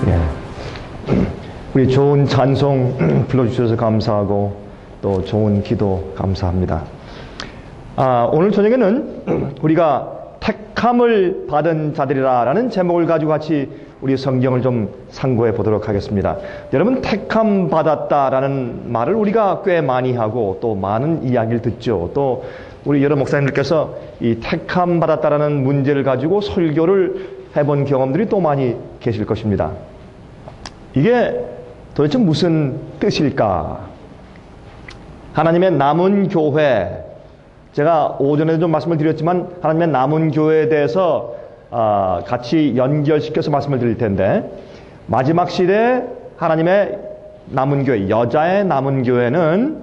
예. 우리 좋은 찬송 불러주셔서 감사하고 또 좋은 기도 감사합니다. 오늘 저녁에는 우리가 택함을 받은 자들이라는 제목을 가지고 같이 우리 성경을 좀 상고해 보도록 하겠습니다. 여러분, 택함 받았다라는 말을 우리가 꽤 많이 하고 또 많은 이야기를 듣죠. 또 우리 여러 목사님들께서 이 택함 받았다라는 문제를 가지고 설교를 해본 경험들이 또 많이 계실 것입니다. 이게 도대체 무슨 뜻일까? 하나님의 남은 교회, 제가 오전에도 좀 말씀을 드렸지만 하나님의 남은 교회에 대해서 같이 연결시켜서 말씀을 드릴 텐데, 마지막 시대 하나님의 남은 교회, 여자의 남은 교회는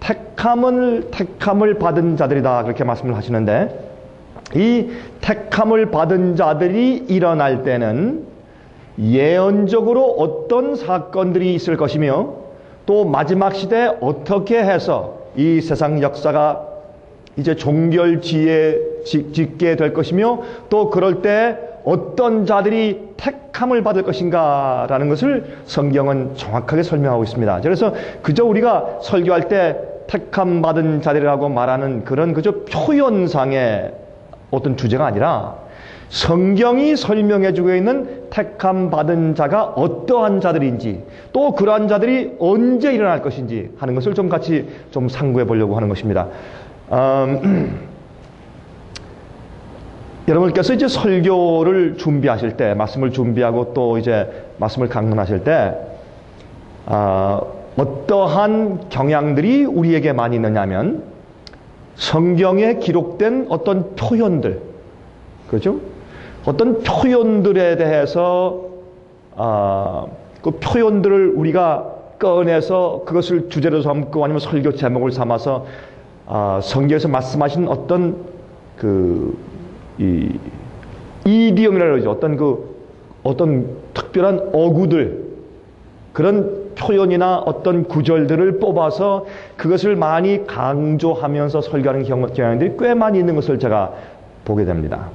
택함을 받은 자들이다, 그렇게 말씀을 하시는데, 이 택함을 받은 자들이 일어날 때는 예언적으로 어떤 사건들이 있을 것이며, 또 마지막 시대에 어떻게 해서 이 세상 역사가 이제 종결지에 짓게 될 것이며, 또 그럴 때 어떤 자들이 택함을 받을 것인가라는 것을 성경은 정확하게 설명하고 있습니다. 그래서 그저 우리가 설교할 때 택함 받은 자들이라고 말하는 그런 그저 표현상의 어떤 주제가 아니라, 성경이 설명해주고 있는 택함 받은 자가 어떠한 자들인지, 또 그러한 자들이 언제 일어날 것인지 하는 것을 좀 같이 좀 상고해 보려고 하는 것입니다. 여러분께서 이제 설교를 준비하실 때, 말씀을 준비하고 또 이제 말씀을 강론하실 때, 어떠한 경향들이 우리에게 많이 있느냐면, 성경에 기록된 어떤 표현들, 그렇죠? 어떤 표현들에 대해서 그 표현들을 우리가 꺼내서 그것을 주제로 삼고 아니면 설교 제목을 삼아서 성경에서 말씀하신 어떤 이디엄이라고 그러죠. 어떤 특별한 어구들, 그런 표현이나 어떤 구절들을 뽑아서 그것을 많이 강조하면서 설교하는 경향들이 꽤 많이 있는 것을 제가 보게 됩니다.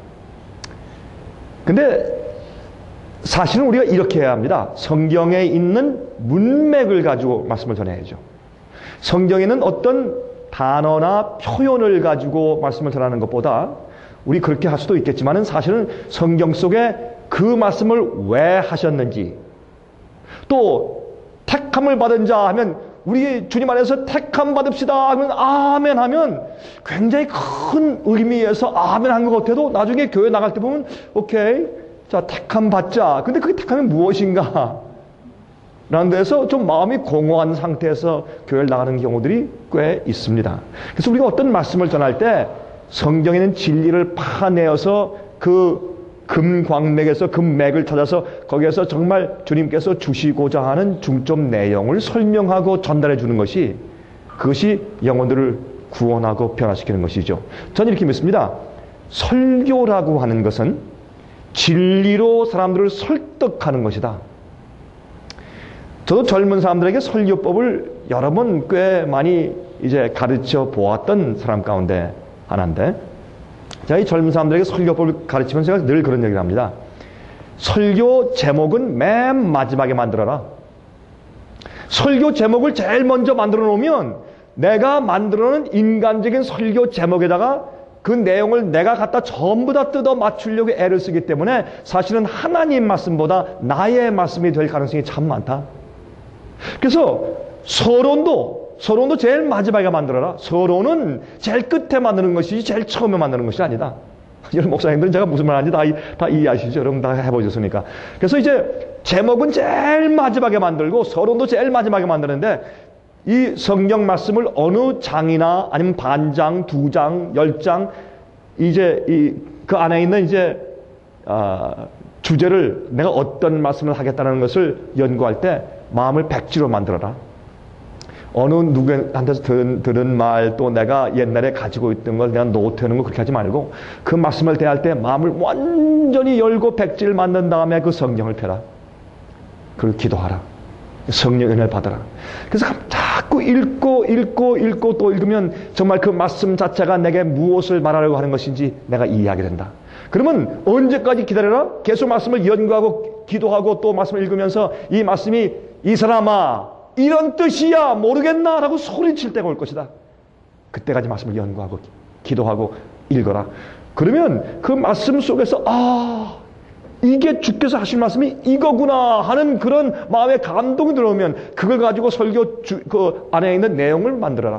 근데 사실은 우리가 이렇게 해야 합니다. 성경에 있는 문맥을 가지고 말씀을 전해야죠. 성경에는 어떤 단어나 표현을 가지고 말씀을 전하는 것보다, 우리 그렇게 할 수도 있겠지만은 사실은 성경 속에 그 말씀을 왜 하셨는지, 또 택함을 받은 자 하면 우리 주님 안에서 택함 받읍시다 하면 아멘 하면 굉장히 큰 의미에서 아멘 한 것 같아도 나중에 교회 나갈 때 보면 오케이, 자, 택함 받자. 근데 그게 택함이 무엇인가? 라는 데서 좀 마음이 공허한 상태에서 교회를 나가는 경우들이 꽤 있습니다. 그래서 우리가 어떤 말씀을 전할 때 성경에는 진리를 파내어서 그 금광맥에서 금맥을 찾아서 거기에서 정말 주님께서 주시고자 하는 중점 내용을 설명하고 전달해 주는 것이, 그것이 영혼들을 구원하고 변화시키는 것이죠. 저는 이렇게 믿습니다. 설교라고 하는 것은 진리로 사람들을 설득하는 것이다. 저도 젊은 사람들에게 설교법을 여러 번 꽤 많이 이제 가르쳐 보았던 사람 가운데 하나인데, 제가 이 젊은 사람들에게 설교법을 가르치면서 제가 늘 그런 얘기를 합니다. 설교 제목은 맨 마지막에 만들어라. 설교 제목을 제일 먼저 만들어 놓으면 내가 만들어 놓은 인간적인 설교 제목에다가 그 내용을 내가 갖다 전부 다 뜯어 맞추려고 애를 쓰기 때문에 사실은 하나님 말씀보다 나의 말씀이 될 가능성이 참 많다. 그래서 서론도 제일 마지막에 만들어라. 서론은 제일 끝에 만드는 것이지 제일 처음에 만드는 것이 아니다. 여러분 목사님들은 제가 무슨 말 하는지 다 이해하시죠? 여러분 다 해보셨으니까. 그래서 이제 제목은 제일 마지막에 만들고 서론도 제일 마지막에 만드는데, 이 성경 말씀을 어느 장이나 아니면 반장, 2장, 10장, 이제 그 안에 있는 이제 주제를 내가 어떤 말씀을 하겠다는 것을 연구할 때 마음을 백지로 만들어라. 어느 누구한테서 들은 말, 또 내가 옛날에 가지고 있던 걸 내가 노트하는 거 그렇게 하지 말고, 그 말씀을 대할 때 마음을 완전히 열고 백지를 만든 다음에 그 성경을 펴라. 그리고 기도하라. 성령 은혜를 받아라. 그래서 자꾸 읽고 또 읽으면 정말 그 말씀 자체가 내게 무엇을 말하려고 하는 것인지 내가 이해하게 된다. 그러면 언제까지 기다려라? 계속 말씀을 연구하고 기도하고 또 말씀을 읽으면서 이 말씀이 이 사람아 이런 뜻이야 모르겠나? 라고 소리칠 때가 올 것이다. 그때까지 말씀을 연구하고 기도하고 읽어라. 그러면 그 말씀 속에서 이게 주께서 하신 말씀이 이거구나 하는 그런 마음의 감동이 들어오면 그걸 가지고 설교 그 안에 있는 내용을 만들어라.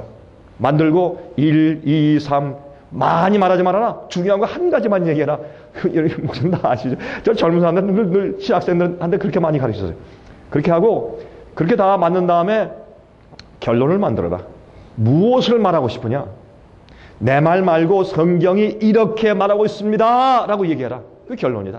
만들고 1, 2, 3 많이 말하지 말아라. 중요한 거 한 가지만 얘기해라. 여러분 목사님 다 아시죠? 저 젊은 사람들 늘 신학생들한테 그렇게 많이 가르쳤어요. 그렇게 하고 그렇게 다 만든 다음에 결론을 만들어라. 무엇을 말하고 싶으냐? 내 말 말고 성경이 이렇게 말하고 있습니다 라고 얘기해라. 그 결론이다.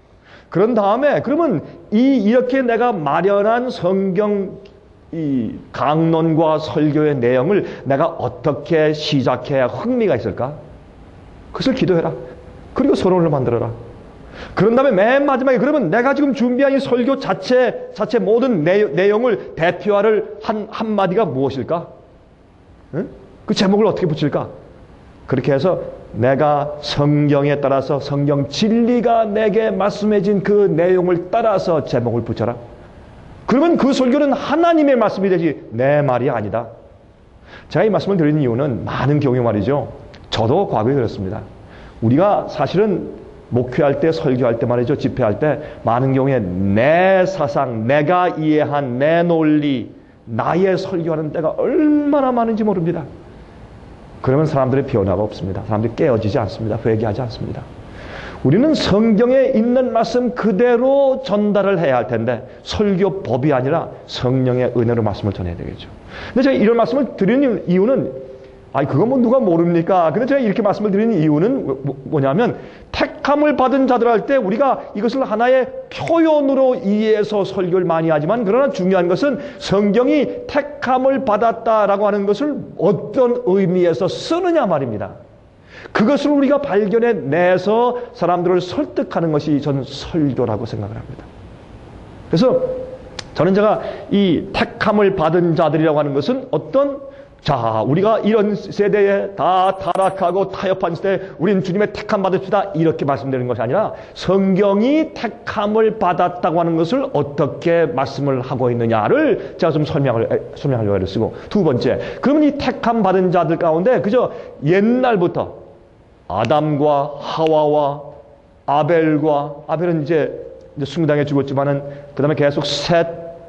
그런 다음에 그러면 이렇게 내가 마련한 성경 이 강론과 설교의 내용을 내가 어떻게 시작해야 흥미가 있을까? 그것을 기도해라. 그리고 서론을 만들어라. 그런 다음에 맨 마지막에 그러면 내가 지금 준비한 이 설교 자체 모든 내용을 대표할 한마디가 무엇일까? 응? 그 제목을 어떻게 붙일까? 그렇게 해서 내가 성경에 따라서 성경 진리가 내게 말씀해진 그 내용을 따라서 제목을 붙여라. 그러면 그 설교는 하나님의 말씀이 되지 내 말이 아니다. 제가 이 말씀을 드리는 이유는 많은 경우에 말이죠. 저도 과거에 그랬습니다. 우리가 사실은 목회할 때 설교할 때 말이죠. 집회할 때 많은 경우에 내 사상, 내가 이해한 내 논리, 나의 설교하는 때가 얼마나 많은지 모릅니다. 그러면 사람들의 변화가 없습니다. 사람들이 깨어지지 않습니다. 회개하지 않습니다. 우리는 성경에 있는 말씀 그대로 전달을 해야 할 텐데 설교법이 아니라 성령의 은혜로 말씀을 전해야 되겠죠. 근데 제가 이런 말씀을 드리는 이유는 그건 뭐 누가 모릅니까? 근데 제가 이렇게 말씀을 드리는 이유는 뭐냐면 택함을 받은 자들 할 때 우리가 이것을 하나의 표현으로 이해해서 설교를 많이 하지만 그러나 중요한 것은 성경이 택함을 받았다라고 하는 것을 어떤 의미에서 쓰느냐 말입니다. 그것을 우리가 발견해 내서 사람들을 설득하는 것이 저는 설교라고 생각을 합니다. 그래서 저는 제가 이 택함을 받은 자들이라고 하는 것은 우리가 이런 세대에 다 타락하고 타협한 시대에 우리는 주님의 택함 받읍시다 이렇게 말씀드리는 것이 아니라 성경이 택함을 받았다고 하는 것을 어떻게 말씀을 하고 있느냐를 제가 좀 설명하려고 애를 쓰고 두 번째, 그러면 이 택함 받은 자들 가운데 그저 옛날부터 아담과 하와와 아벨은 이제 숭당해 죽었지만은 그 다음에 계속 셋,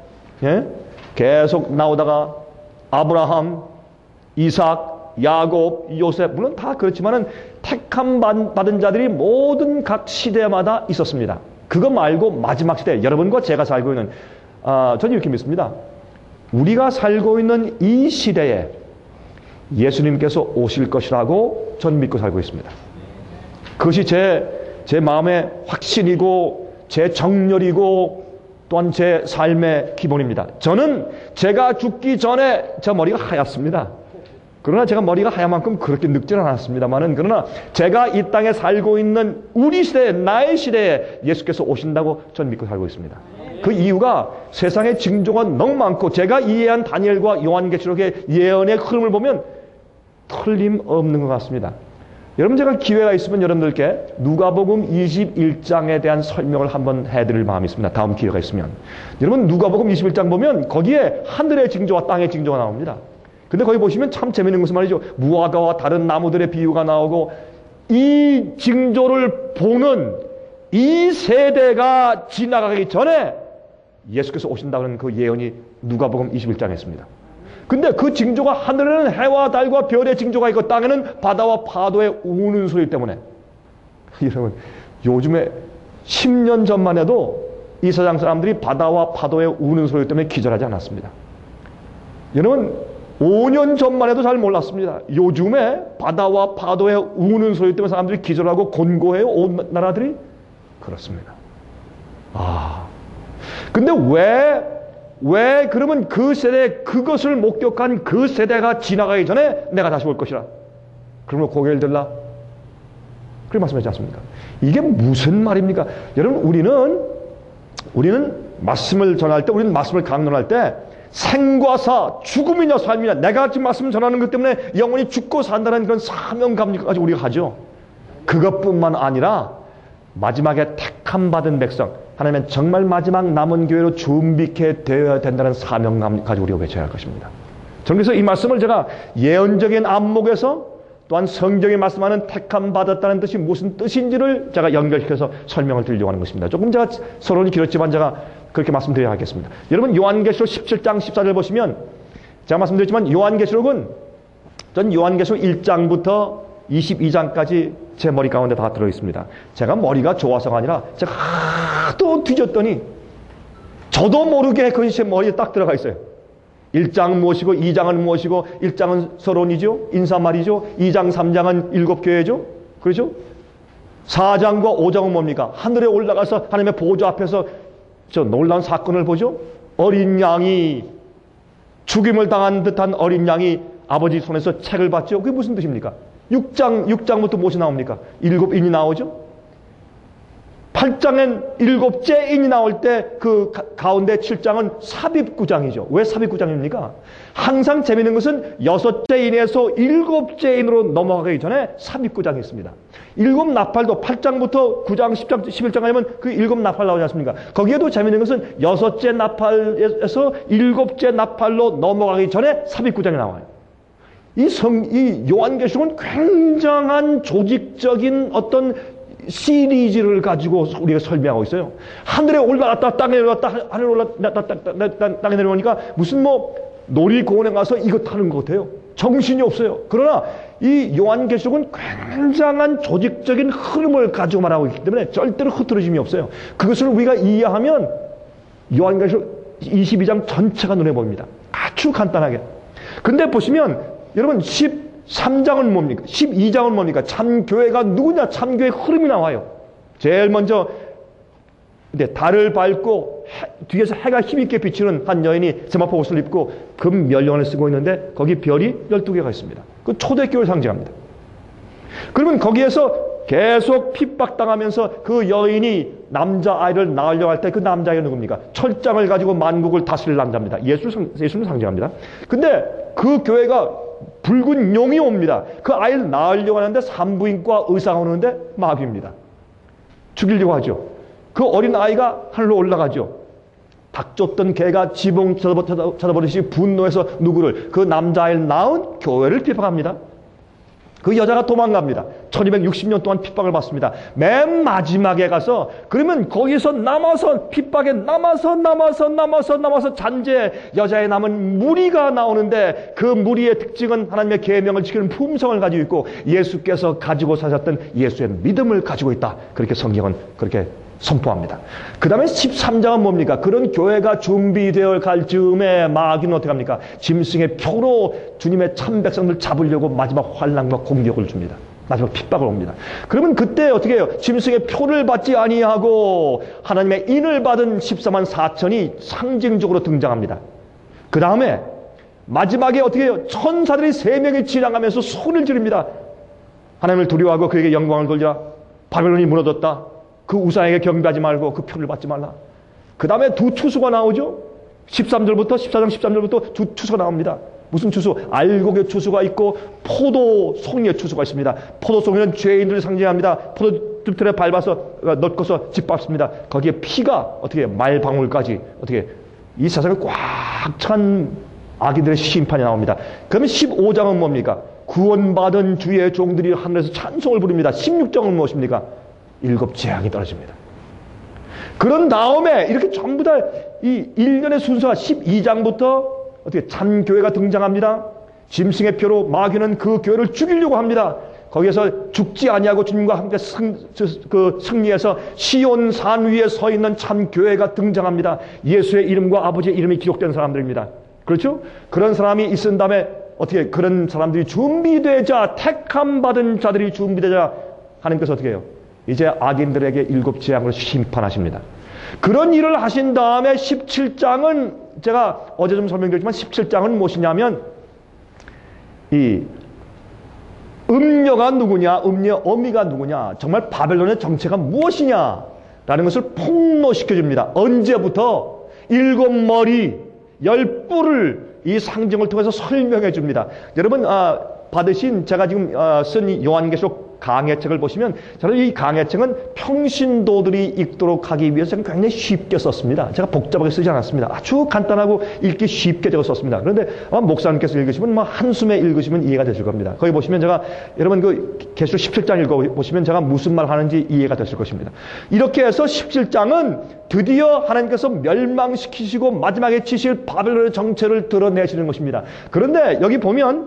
계속 나오다가 아브라함, 이삭, 야곱, 요셉, 물론 다 그렇지만은 택함 받은 자들이 모든 각 시대마다 있었습니다. 그거 말고 마지막 시대, 여러분과 제가 살고 있는, 저는 이렇게 믿습니다. 우리가 살고 있는 이 시대에 예수님께서 오실 것이라고 저는 믿고 살고 있습니다. 그것이 제 마음의 확신이고 제 정열이고 또한 제 삶의 기본입니다. 저는 제가 죽기 전에 제 머리가 하얗습니다. 그러나 제가 머리가 하얀 만큼 그렇게 늙지는 않았습니다만은 그러나 제가 이 땅에 살고 있는 우리 시대에 나의 시대에 예수께서 오신다고 저는 믿고 살고 있습니다. 그 이유가 세상의 징조가 너무 많고 제가 이해한 다니엘과 요한계시록의 예언의 흐름을 보면 틀림없는 것 같습니다. 여러분 제가 기회가 있으면 여러분들께 누가복음 21장에 대한 설명을 한번 해드릴 마음이 있습니다. 다음 기회가 있으면. 여러분 누가복음 21장 보면 거기에 하늘의 징조와 땅의 징조가 나옵니다. 근데 거기 보시면 참 재밌는 것은 말이죠. 무화과와 다른 나무들의 비유가 나오고 이 징조를 보는 이 세대가 지나가기 전에 예수께서 오신다는 그 예언이 누가복음 21장에 있습니다. 근데 그 징조가 하늘에는 해와 달과 별의 징조가 있고 땅에는 바다와 파도의 우는 소리 때문에 여러분 요즘에 10년 전만 해도 이 세상 사람들이 바다와 파도의 우는 소리 때문에 기절하지 않았습니다. 여러분 5년 전만 해도 잘 몰랐습니다. 요즘에 바다와 파도의 우는 소리 때문에 사람들이 기절하고 곤고해요. 온 나라들이 그렇습니다. 근데 왜 그러면 그 세대 그것을 목격한 그 세대가 지나가기 전에 내가 다시 올 것이라 그러면 고개를 들라 그렇게 말씀하지 않습니까? 이게 무슨 말입니까? 여러분 우리는 말씀을 전할 때 우리는 말씀을 강론할 때 생과 사, 죽음이냐 삶이냐 내가 지금 말씀 전하는 것 때문에 영혼이 죽고 산다는 그런 사명감까지 우리가 하죠. 그것뿐만 아니라 마지막에 택함 받은 백성 하나님은 정말 마지막 남은 교회로 준비케 되어야 된다는 사명감 가지고 우리가 외쳐야 할 것입니다. 저는 그래서 이 말씀을 제가 예언적인 안목에서 또한 성경에 말씀하는 택함 받았다는 뜻이 무슨 뜻인지를 제가 연결시켜서 설명을 드리려고 하는 것입니다. 조금 제가 서론이 길었지만 제가 그렇게 말씀드려야 하겠습니다. 여러분 요한계시록 17장 14절 보시면 제가 말씀드렸지만 요한계시록은 전 요한계시록 1장부터 22장까지 제 머리 가운데 다 들어있습니다. 제가 머리가 좋아서가 아니라 제가 하도 뒤졌더니 저도 모르게 그것이 제 머리에 딱 들어가 있어요. 1장은 무엇이고 2장은 무엇이고 1장은 서론이죠. 인사말이죠. 2장 3장은 7교회죠. 그렇죠? 4장과 5장은 뭡니까? 하늘에 올라가서 하나님의 보좌 앞에서 저 놀라운 사건을 보죠. 어린 양이 죽임을 당한 듯한 어린 양이 아버지 손에서 책을 받죠. 그게 무슨 뜻입니까? 6장부터 무엇이 나옵니까? 7인이 나오죠. 8장엔 7째 인이 나올 때 그 가운데 7장은 삽입구장이죠. 왜 삽입구장입니까? 항상 재미있는 것은 6째 인에서 7째 인으로 넘어가기 전에 삽입구장이 있습니다. 7나팔도 8장부터 9장, 10장, 11장 가면 그 7나팔 나오지 않습니까? 거기에도 재미있는 것은 6째 나팔에서 7째 나팔로 넘어가기 전에 삽입구장이 나와요. 이 요한계시록은 굉장한 조직적인 어떤 시리즈를 가지고 우리가 설명하고 있어요. 하늘에 올라갔다 땅에 내려갔다 하늘에 올라갔다 땅에 내려오니까 무슨 뭐 놀이공원에 가서 이거 타는 것 같아요. 정신이 없어요. 그러나 이 요한계시록은 굉장한 조직적인 흐름을 가지고 말하고 있기 때문에 절대로 흐트러짐이 없어요. 그것을 우리가 이해하면 요한계시록 22장 전체가 눈에 보입니다. 아주 간단하게. 근데 보시면 여러분 13장은 뭡니까? 12장은 뭡니까? 참교회가 누구냐? 참교회의 흐름이 나와요. 제일 먼저 달을 밟고 뒤에서 해가 힘있게 비치는 한 여인이 세마포 옷을 입고 금 면령을 쓰고 있는데 거기 별이 12개가 있습니다. 그 초대교회를 상징합니다. 그러면 거기에서 계속 핍박당하면서 그 여인이 남자아이를 낳으려고 할 때 그 남자아이가 누굽니까? 철장을 가지고 만국을 다스릴 남자입니다. 예수를 상징합니다. 근데 그 교회가 붉은 용이 옵니다. 그 아이를 낳으려고 하는데 산부인과 의사가 오는데 마귀입니다. 죽이려고 하죠. 그 어린 아이가 하늘로 올라가죠. 닭 쫓던 개가 지붕 쳐다보듯이 분노해서 누구를? 그 남자아이를 낳은 교회를 핍박합니다. 그 여자가 도망갑니다. 1260년 동안 핍박을 받습니다. 맨 마지막에 가서 그러면 거기서 남아서 핍박에 남아서 잔재 여자의 남은 무리가 나오는데 그 무리의 특징은 하나님의 계명을 지키는 품성을 가지고 있고 예수께서 가지고 사셨던 예수의 믿음을 가지고 있다. 그렇게 성경은 그렇게 선포합니다. 그 다음에 13장은 뭡니까? 그런 교회가 준비되어 갈 즈음에 마귀는 어떻게 합니까? 짐승의 표로 주님의 참 백성들 잡으려고 마지막 환난과 공격을 줍니다. 마지막 핍박을 옵니다. 그러면 그때 어떻게 해요? 짐승의 표를 받지 아니하고 하나님의 인을 받은 14만 4천이 상징적으로 등장합니다. 그 다음에 마지막에 어떻게 해요? 천사들이 3명이 지나가면서 소리를 지릅니다. 하나님을 두려워하고 그에게 영광을 돌리라. 바벨론이 무너졌다. 그 우상에게 경배하지 말고 그 표를 받지 말라. 그 다음에 두 투수가 나오죠. 13장 13절부터 두 투수가 나옵니다. 무슨 투수? 알곡의 투수가 있고 포도송이의 투수가 있습니다. 포도송이는 죄인들을 상징합니다. 포도틀에 밟아서 넣고서 짓밟습니다. 거기에 피가 어떻게 말방울까지 어떻게 이 세상을 꽉 찬 악인들의 심판이 나옵니다. 그러면 15장은 뭡니까? 구원받은 주의 종들이 하늘에서 찬송을 부릅니다. 16장은 무엇입니까? 7 재앙이 떨어집니다. 그런 다음에 이렇게 전부 다 이 1년의 순서가 12장부터 어떻게 참교회가 등장합니다. 짐승의 표로 마귀는 그 교회를 죽이려고 합니다. 거기에서 죽지 아니하고 주님과 함께 승리해서 시온 산 위에 서 있는 참교회가 등장합니다. 예수의 이름과 아버지의 이름이 기록된 사람들입니다. 그렇죠? 그런 사람이 있은 다음에 어떻게 그런 사람들이 준비되자 택함 받은 자들이 준비되자 하나님께서 어떻게 해요? 이제 악인들에게 7 재앙을 심판하십니다. 그런 일을 하신 다음에 17장은 제가 어제 좀 설명드렸지만 17장은 무엇이냐면 이 음녀가 누구냐, 음녀 어미가 누구냐, 정말 바벨론의 정체가 무엇이냐라는 것을 폭로시켜줍니다. 언제부터? 7머리 10뿔을 이 상징을 통해서 설명해 줍니다. 여러분 받으신 제가 지금 쓴 요한계시록 강해책을 보시면 저는 이 강해책은 평신도들이 읽도록 하기 위해서 굉장히 쉽게 썼습니다. 제가 복잡하게 쓰지 않았습니다. 아주 간단하고 읽기 쉽게 제가 썼습니다. 그런데 아마 목사님께서 읽으시면 한숨에 읽으시면 이해가 되실 겁니다. 거기 보시면 제가 여러분 그 계시록 17장 읽어보시면 제가 무슨 말 하는지 이해가 되실 것입니다. 이렇게 해서 17장은 드디어 하나님께서 멸망시키시고 마지막에 치실 바벨론의 정체를 드러내시는 것입니다. 그런데 여기 보면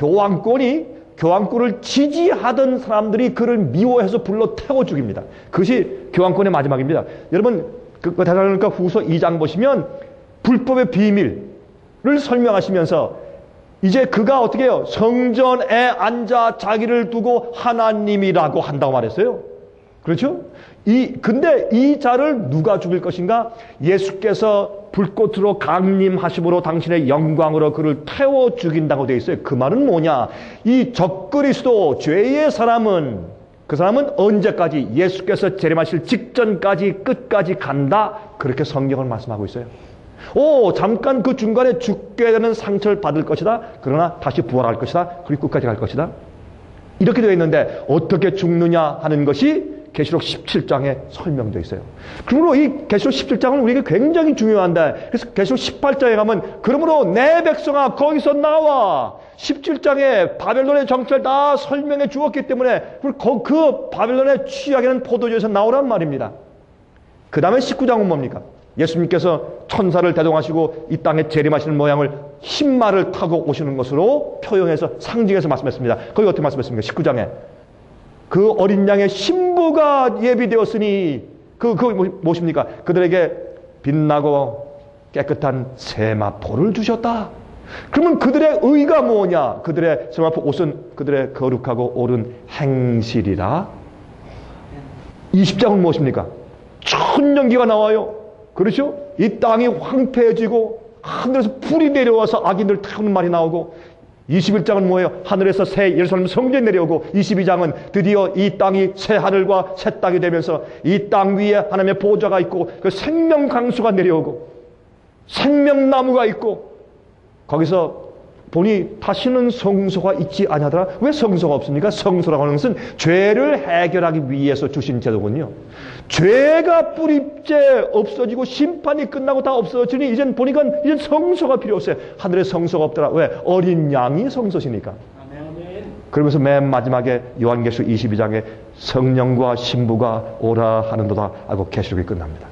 교황권을 지지하던 사람들이 그를 미워해서 불러 태워 죽입니다. 그것이 교황권의 마지막입니다. 여러분 데살로니가 후서 2장 보시면 불법의 비밀을 설명하시면서 이제 그가 어떻게 해요? 성전에 앉아 자기를 두고 하나님이라고 한다고 말했어요. 그렇죠? 근데 이 자를 누가 죽일 것인가? 예수께서 불꽃으로 강림하심으로 당신의 영광으로 그를 태워 죽인다고 되어 있어요. 그 말은 뭐냐? 이 적그리스도 죄의 사람은 그 사람은 언제까지? 예수께서 재림하실 직전까지 끝까지 간다. 그렇게 성경을 말씀하고 있어요. 잠깐 그 중간에 죽게 되는 상처를 받을 것이다. 그러나 다시 부활할 것이다. 그리고 끝까지 갈 것이다. 이렇게 되어 있는데 어떻게 죽느냐 하는 것이 계시록 17장에 설명되어 있어요. 그러므로 이 계시록 17장은 우리에게 굉장히 중요한데, 그래서 계시록 18장에 가면 그러므로 내 백성아 거기서 나와. 17장에 바벨론의 정체를 다 설명해 주었기 때문에 그 바벨론의 취하게는 포도주에서 나오란 말입니다. 그 다음에 19장은 뭡니까? 예수님께서 천사를 대동하시고 이 땅에 재림하시는 모양을 흰말을 타고 오시는 것으로 표현해서 상징해서 말씀했습니다. 거기 어떻게 말씀했습니까? 19장에 그 어린 양의 신부가 예비되었으니 무엇입니까? 그들에게 빛나고 깨끗한 세마포를 주셨다. 그러면 그들의 의가 뭐냐? 그들의 세마포 옷은 그들의 거룩하고 옳은 행실이라. 20장은 무엇입니까? 천년기가 나와요. 그렇죠? 이 땅이 황폐해지고 하늘에서 불이 내려와서 악인들 태우는 말이 나오고, 21장은 뭐예요? 하늘에서 새 예루살렘 성전이 내려오고, 22장은 드디어 이 땅이 새 하늘과 새 땅이 되면서 이 땅 위에 하나님의 보좌가 있고 그 생명 강수가 내려오고 생명나무가 있고, 거기서 보니 다시는 성소가 있지 아니하더라. 왜 성소가 없습니까? 성소라고 하는 것은 죄를 해결하기 위해서 주신 제도군요. 죄가 뿌리째 없어지고 심판이 끝나고 다 없어지니 이젠 보니까 이젠 성소가 필요 없어요. 하늘에 성소가 없더라. 왜? 어린 양이 성소시니까. 그러면서 맨 마지막에 요한계시록 22장에 성령과 신부가 오라 하는도다 하고 계시록이 끝납니다.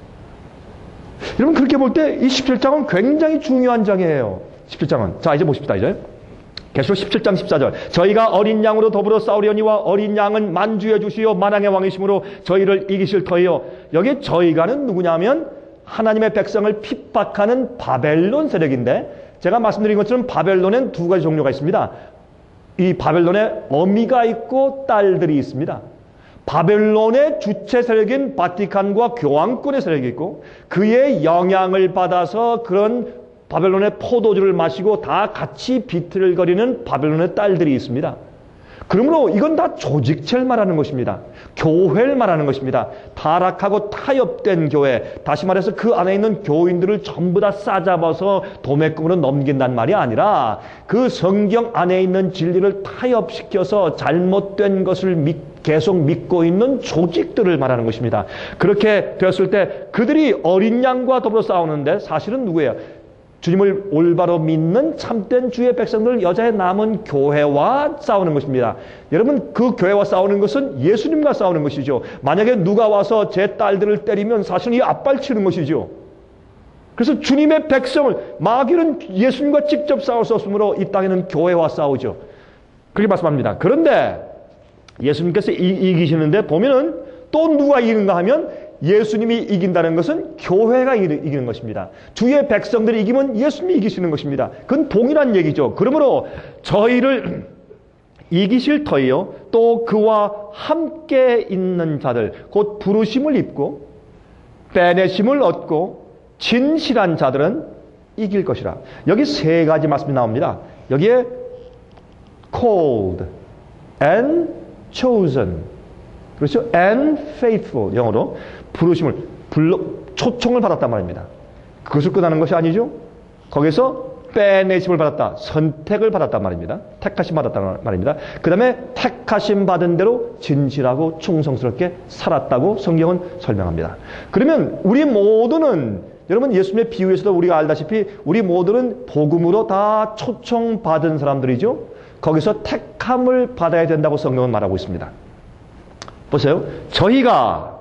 여러분 그렇게 볼 때 이 17장은 굉장히 중요한 장이에요. 17장은. 자, 이제 보십시다, 이제. 계시록 17장 14절. 저희가 어린 양으로 더불어 싸우려니와 어린 양은 만주의 주시요 만왕의 왕이심으로 저희를 이기실 터이요. 여기 저희가는 누구냐면 하나님의 백성을 핍박하는 바벨론 세력인데, 제가 말씀드린 것처럼 바벨론엔 두 가지 종류가 있습니다. 이 바벨론에 어미가 있고 딸들이 있습니다. 바벨론의 주체 세력인 바티칸과 교황권의 세력이 있고, 그의 영향을 받아서 그런 바벨론의 포도주를 마시고 다 같이 비틀거리는 바벨론의 딸들이 있습니다. 그러므로 이건 다 조직체를 말하는 것입니다. 교회를 말하는 것입니다. 타락하고 타협된 교회, 다시 말해서 그 안에 있는 교인들을 전부 다 싸잡아서 도매금으로 넘긴단 말이 아니라 그 성경 안에 있는 진리를 타협시켜서 잘못된 것을 계속 믿고 있는 조직들을 말하는 것입니다. 그렇게 되었을 때 그들이 어린 양과 더불어 싸우는데 사실은 누구예요? 주님을 올바로 믿는 참된 주의 백성들, 여자의 남은 교회와 싸우는 것입니다. 여러분, 그 교회와 싸우는 것은 예수님과 싸우는 것이죠. 만약에 누가 와서 제 딸들을 때리면 사실은 이 앞발치는 것이죠. 그래서 주님의 백성을, 마귀는 예수님과 직접 싸울 수 없으므로 이 땅에는 교회와 싸우죠. 그렇게 말씀합니다. 그런데 예수님께서 이기시는데 보면은 또 누가 이기는가 하면 예수님이 이긴다는 것은 교회가 이기는 것입니다. 주의 백성들이 이기면 예수님이 이기시는 것입니다. 그건 동일한 얘기죠. 그러므로 저희를 이기실 터이요 또 그와 함께 있는 자들, 곧 부르심을 입고 빼내심을 얻고 진실한 자들은 이길 것이라. 여기 세 가지 말씀이 나옵니다. 여기에 called and chosen, 그렇죠? and faithful, 영어로 초청을 받았단 말입니다. 그것을 끝나는 것이 아니죠. 거기서 빼내심을 받았다. 선택을 받았단 말입니다. 택하심 받았단 말입니다. 그 다음에 택하심 받은 대로 진실하고 충성스럽게 살았다고 성경은 설명합니다. 그러면 우리 모두는, 여러분 예수님의 비유에서도 우리가 알다시피 우리 모두는 복음으로 다 초청받은 사람들이죠. 거기서 택함을 받아야 된다고 성경은 말하고 있습니다. 보세요. 저희가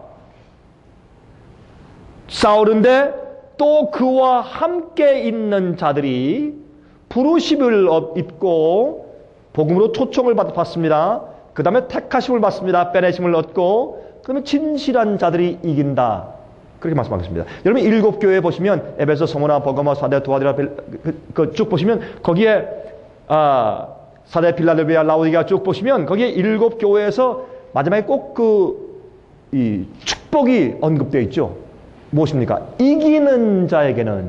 싸우는데 또 그와 함께 있는 자들이 부르심을 입고 복음으로 초청을 받습니다. 그 다음에 택하심을 받습니다. 빼내심을 얻고 그러면 진실한 자들이 이긴다. 그렇게 말씀하겠습니다. 여러분 일곱 교회 보시면 에베소, 서모나, 버가모, 사대, 두아디라 쭉 보시면 거기에 사대, 필라델비아, 라오디게아 쭉 보시면 거기에 일곱 교회에서 마지막에 꼭 이 축복이 언급되어 있죠. 무엇입니까? 이기는 자에게는.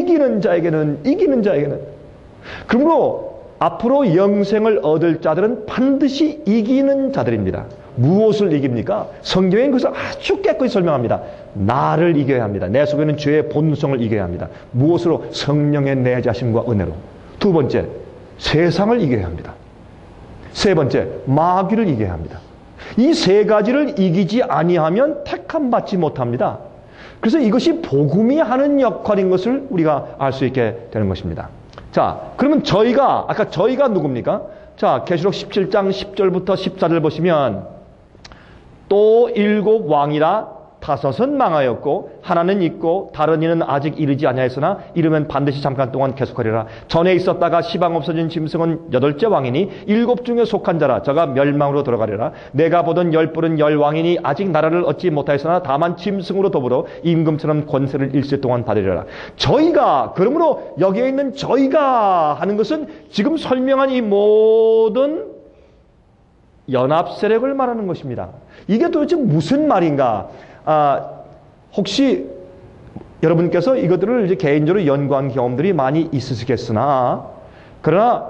그러므로 앞으로 영생을 얻을 자들은 반드시 이기는 자들입니다. 무엇을 이깁니까? 성경에 그것을 아주 깨끗이 설명합니다. 나를 이겨야 합니다. 내 속에 있는 죄의 본성을 이겨야 합니다. 무엇으로? 성령의 내자심과 은혜로. 두 번째, 세상을 이겨야 합니다. 세 번째, 마귀를 이겨야 합니다. 이 세 가지를 이기지 아니하면 택함 받지 못합니다. 그래서 이것이 복음이 하는 역할인 것을 우리가 알 수 있게 되는 것입니다. 자, 그러면 아까 저희가 누굽니까? 자, 계시록 17장 10절부터 14절 보시면 또 일곱 왕이라 다섯은 망하였고 하나는 있고 다른 이는 아직 이르지 아니하였으나 이르면 반드시 잠깐 동안 계속하리라. 전에 있었다가 시방 없어진 짐승은 여덟째 왕이니 일곱 중에 속한 자라. 저가 멸망으로 들어가리라. 내가 보던 열뿔은 열 왕이니 아직 나라를 얻지 못하였으나 다만 짐승으로 더불어 임금처럼 권세를 일세 동안 받으리라. 저희가, 그러므로 여기에 있는 저희가 하는 것은 지금 설명한 이 모든 연합 세력을 말하는 것입니다. 이게 도대체 무슨 말인가? 혹시 여러분께서 이것들을 이제 개인적으로 연구한 경험들이 많이 있으시겠으나, 그러나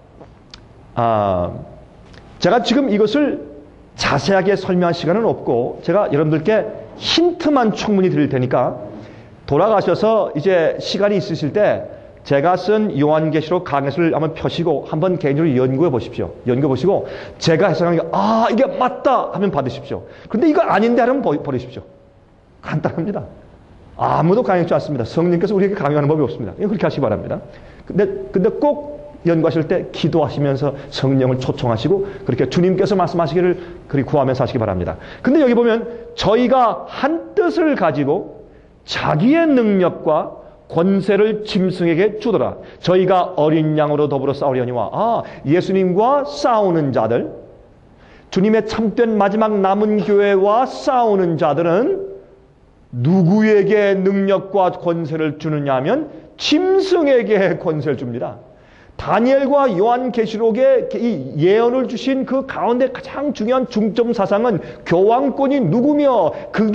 제가 지금 이것을 자세하게 설명할 시간은 없고 제가 여러분들께 힌트만 충분히 드릴 테니까 돌아가셔서 이제 시간이 있으실 때 제가 쓴 요한계시록 강해서를 한번 펴시고 한번 개인적으로 연구해 보십시오. 연구해 보시고 제가 해석하는 게 이게 맞다 하면 받으십시오. 그런데 이거 아닌데 하면 버리십시오. 간단합니다. 아무도 강요하지 않습니다. 성령께서 우리에게 강요하는 법이 없습니다. 그렇게 하시기 바랍니다. 근데 꼭 연구하실 때 기도하시면서 성령을 초청하시고 그렇게 주님께서 말씀하시기를 그리 구하면서 하시기 바랍니다. 근데 여기 보면 저희가 한 뜻을 가지고 자기의 능력과 권세를 짐승에게 주더라. 저희가 어린 양으로 더불어 싸우려니와. 예수님과 싸우는 자들, 주님의 참된 마지막 남은 교회와 싸우는 자들은 누구에게 능력과 권세를 주느냐 하면 짐승에게 권세를 줍니다. 다니엘과 요한계시록에 이 예언을 주신 그 가운데 가장 중요한 중점 사상은 교황권이 누구며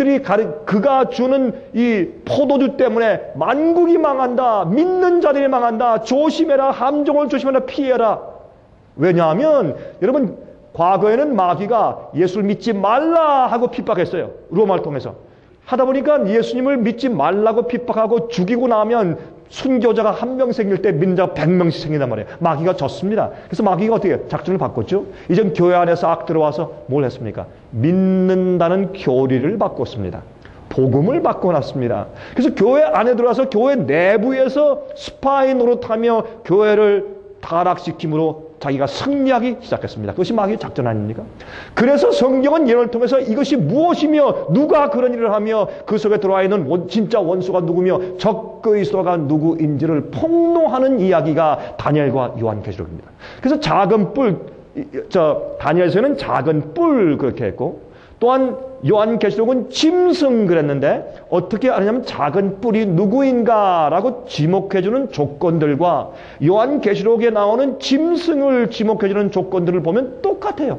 그가 주는 이 포도주 때문에 만국이 망한다. 믿는 자들이 망한다. 조심해라. 함정을 조심해라. 피해라. 왜냐하면 여러분 과거에는 마귀가 예수를 믿지 말라 하고 핍박했어요. 로마를 통해서. 하다 보니까 예수님을 믿지 말라고 핍박하고 죽이고 나면 순교자가 한 명 생길 때 민자가 100명씩 생긴단 말이에요. 마귀가 졌습니다. 그래서 마귀가 어떻게 작전을 바꿨죠? 이젠 교회 안에서 악 들어와서 뭘 했습니까? 믿는다는 교리를 바꿨습니다. 복음을 바꿔놨습니다. 그래서 교회 안에 들어와서 교회 내부에서 스파이 노릇하며 교회를 타락시킴으로 자기가 승리하기 시작했습니다. 그것이 마귀의 작전 아닙니까? 그래서 성경은 예언을 통해서 이것이 무엇이며 누가 그런 일을 하며 그 속에 들어와 있는 진짜 원수가 누구며 적그리스도가 누구인지를 폭로하는 이야기가 다니엘과 요한계시록입니다. 그래서 작은 뿔, 다니엘서는 작은 뿔 그렇게 했고 또한 요한계시록은 짐승 그랬는데 어떻게 하느냐면 작은 뿔이 누구인가라고 지목해주는 조건들과 요한계시록에 나오는 짐승을 지목해주는 조건들을 보면 똑같아요.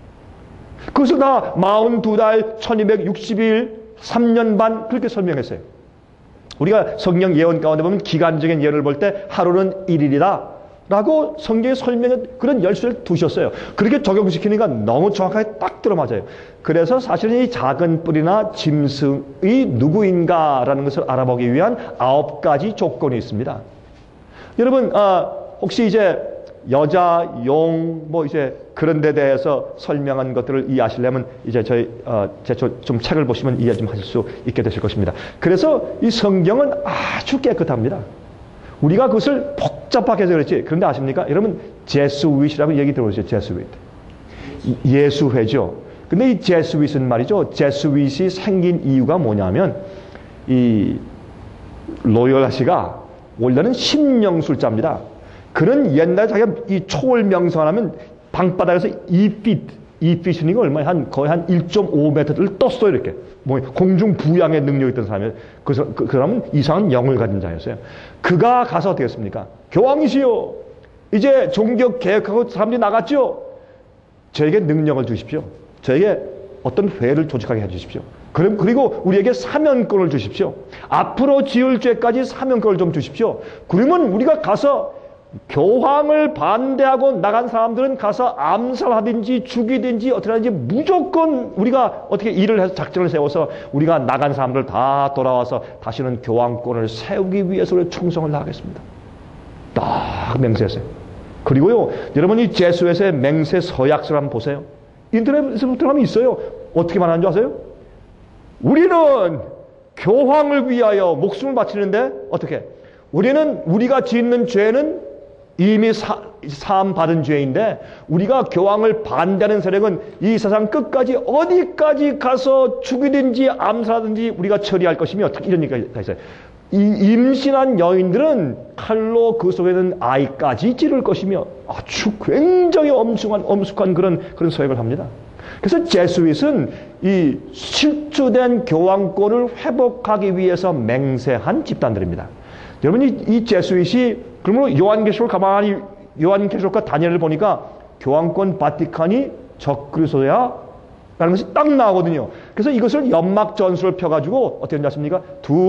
그것을 다 42달 1260일 3년 반 그렇게 설명했어요. 우리가 성경 예언 가운데 보면 기간적인 예언을 볼 때 하루는 1일이다 라고 성경에 설명해 그런 열쇠를 두셨어요. 그렇게 적용시키니까 너무 정확하게 딱 들어맞아요. 그래서 사실은 이 작은 뿔이나 짐승이 누구인가라는 것을 알아보기 위한 9가지 조건이 있습니다. 여러분, 혹시 이제 여자, 용, 뭐 이제 그런 데 대해서 설명한 것들을 이해하시려면 이제 제 좀 책을 보시면 이해 좀 하실 수 있게 되실 것입니다. 그래서 이 성경은 아주 깨끗합니다. 우리가 그것을 복잡하게 해서 그렇지. 그런데 아십니까? 여러분, 제수윗이라고 얘기 들어보셨죠? 제수윗. 예수회죠. 근데 이 제수윗은 말이죠. 제수윗이 생긴 이유가 뭐냐면, 이 로열라시가 원래는 신명술자입니다. 그는 옛날에 자기가 이 초월 명상하면 방바닥에서 2핏이니까 얼마야? 거의 한 1.5m를 떴어요, 이렇게. 뭐, 공중 부양의 능력이 있던 사람이에요. 그 사람은 이상한 영을 가진 자였어요. 그가 가서 어떻게 했습니까? 교황이시여, 이제 종교 개혁하고 사람들이 나갔죠? 저에게 능력을 주십시오. 저에게 어떤 회를 조직하게 해주십시오. 그리고 우리에게 사면권을 주십시오. 앞으로 지을 죄까지 사면권을 좀 주십시오. 그러면 우리가 가서 교황을 반대하고 나간 사람들은 가서 암살하든지 죽이든지 어떻게 하든지 무조건 우리가 어떻게 일을 해서 작전을 세워서 우리가 나간 사람들 다 돌아와서 다시는 교황권을 세우기 위해서 충성을 다하겠습니다. 딱 맹세했어요. 그리고요, 여러분이 제수에서의 맹세 서약서를 한번 보세요. 인터넷에서 들어가면 있어요. 어떻게 말하는 줄 아세요? 우리는 교황을 위하여 목숨을 바치는데 어떻게? 우리는 우리가 짓는 죄는 이미 사함 받은 죄인데 우리가 교황을 반대하는 세력은 이 세상 끝까지 어디까지 가서 죽이든지 암살하든지 우리가 처리할 것이며 이런 얘기가 있어요. 이 임신한 여인들은 칼로 그 속에는 아이까지 찌를 것이며 아주 굉장히 엄숙한 그런 서약을 합니다. 그래서 제수윗은 이 실추된 교황권을 회복하기 위해서 맹세한 집단들입니다. 여러분 이 제수윗이 그러므로 요한계시록과 다니엘을 보니까 교황권 바티칸이 적그리스도야 라는 것이 딱 나오거든요. 그래서 이것을 연막 전술을 펴가지고 어떻게 하는지 아십니까?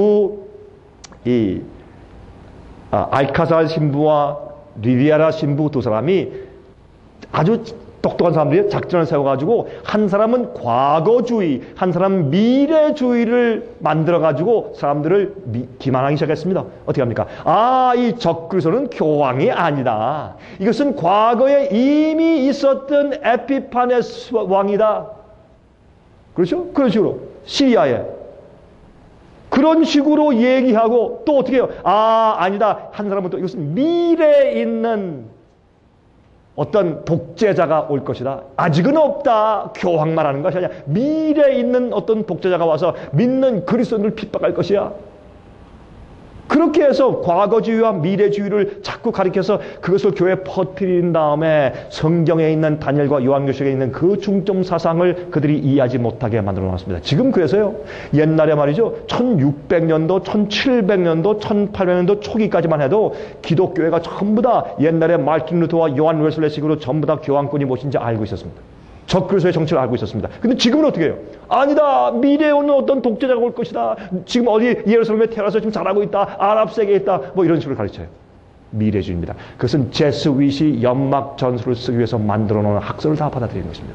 알카살 신부와 리비아라 신부 두 사람이 아주 똑똑한 사람들이 작전을 세워가지고 한 사람은 과거주의, 한 사람은 미래주의를 만들어가지고 사람들을 기만하기 시작했습니다. 어떻게 합니까? 이 적그리스도는 교황이 아니다. 이것은 과거에 이미 있었던 에피파네스 왕이다. 그렇죠? 그런 식으로 시리아에 그런 식으로 얘기하고 또 어떻게 해요? 아니다. 한 사람은 또 이것은 미래에 있는 어떤 독재자가 올 것이다. 아직은 없다. 교황 말하는 것이 아니야. 미래에 있는 어떤 독재자가 와서 믿는 그리스도인을 핍박할 것이야. 그렇게 해서 과거주의와 미래주의를 자꾸 가리켜서 그것을 교회에 퍼뜨린 다음에 성경에 있는 다니엘과 요한계시록에 있는 그 중점 사상을 그들이 이해하지 못하게 만들어 놨습니다. 지금 그래서요. 옛날에 말이죠. 1600년도, 1700년도, 1800년도 초기까지만 해도 기독교회가 전부 다 옛날에 마르틴 루터와 요한 웨슬레식으로 전부 다 교황권이 무엇인지 알고 있었습니다. 적그리스도의 정체를 알고 있었습니다. 근데 지금은 어떻게 해요? 아니다. 미래에 오는 어떤 독재자가 올 것이다. 지금 어디 예루살렘에 태어나서 지금 잘하고 있다. 아랍 세계에 있다. 뭐 이런 식으로 가르쳐요. 미래주의입니다. 그것은 제수윗이 연막 전술을 쓰기 위해서 만들어 놓은 학설을 다 받아들이는 것입니다.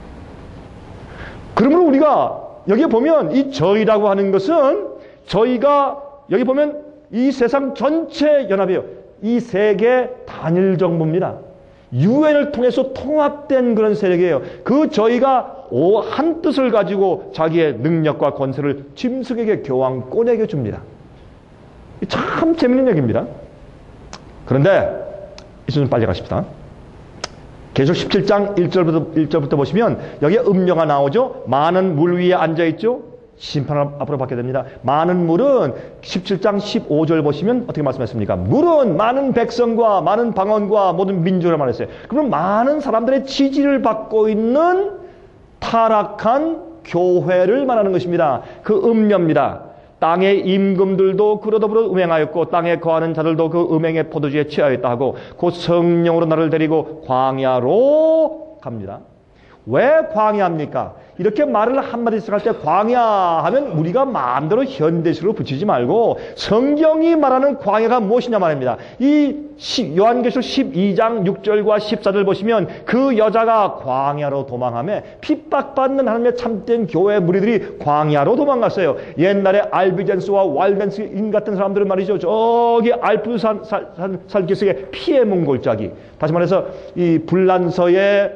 그러므로 우리가 여기에 보면 이 저희라고 하는 것은 저희가 여기 보면 이 세상 전체 연합이에요. 이 세계 단일 정부입니다. 유엔을 통해서 통합된 그런 세력이에요. 그 저희가 한 뜻을 가지고 자기의 능력과 권세를 짐승에게 교황권에게 줍니다. 참 재밌는 얘기입니다. 그런데 이제 좀 빨리 가십시다. 계시록 17장 1절부터 보시면 여기에 음료가 나오죠. 많은 물 위에 앉아있죠. 심판을 앞으로 받게 됩니다. 많은 물은 17장 15절 보시면 어떻게 말씀했습니까? 물은 많은 백성과 많은 방언과 모든 민족을 말했어요. 그러면 많은 사람들의 지지를 받고 있는 타락한 교회를 말하는 것입니다. 그 음료입니다. 땅의 임금들도 그로 더불어 음행하였고 땅에 거하는 자들도 그 음행의 포도주에 취하였다 하고 곧 성령으로 나를 데리고 광야로 갑니다. 왜 광야입니까? 이렇게 말을 한마디씩 할 때 광야 하면 우리가 마음대로 현대식으로 붙이지 말고 성경이 말하는 광야가 무엇이냐 말입니다. 이 요한계시록 12장 6절과 14절 보시면 그 여자가 광야로 도망하며 핍박받는 하나님의 참된 교회 무리들이 광야로 도망갔어요. 옛날에 알비젠스와 왈덴스인 같은 사람들은 말이죠. 저기 알프산 살기슭의 피해 몽골짜기, 다시 말해서 이 불란서의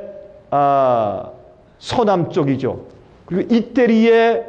서남쪽이죠. 그리고 이태리의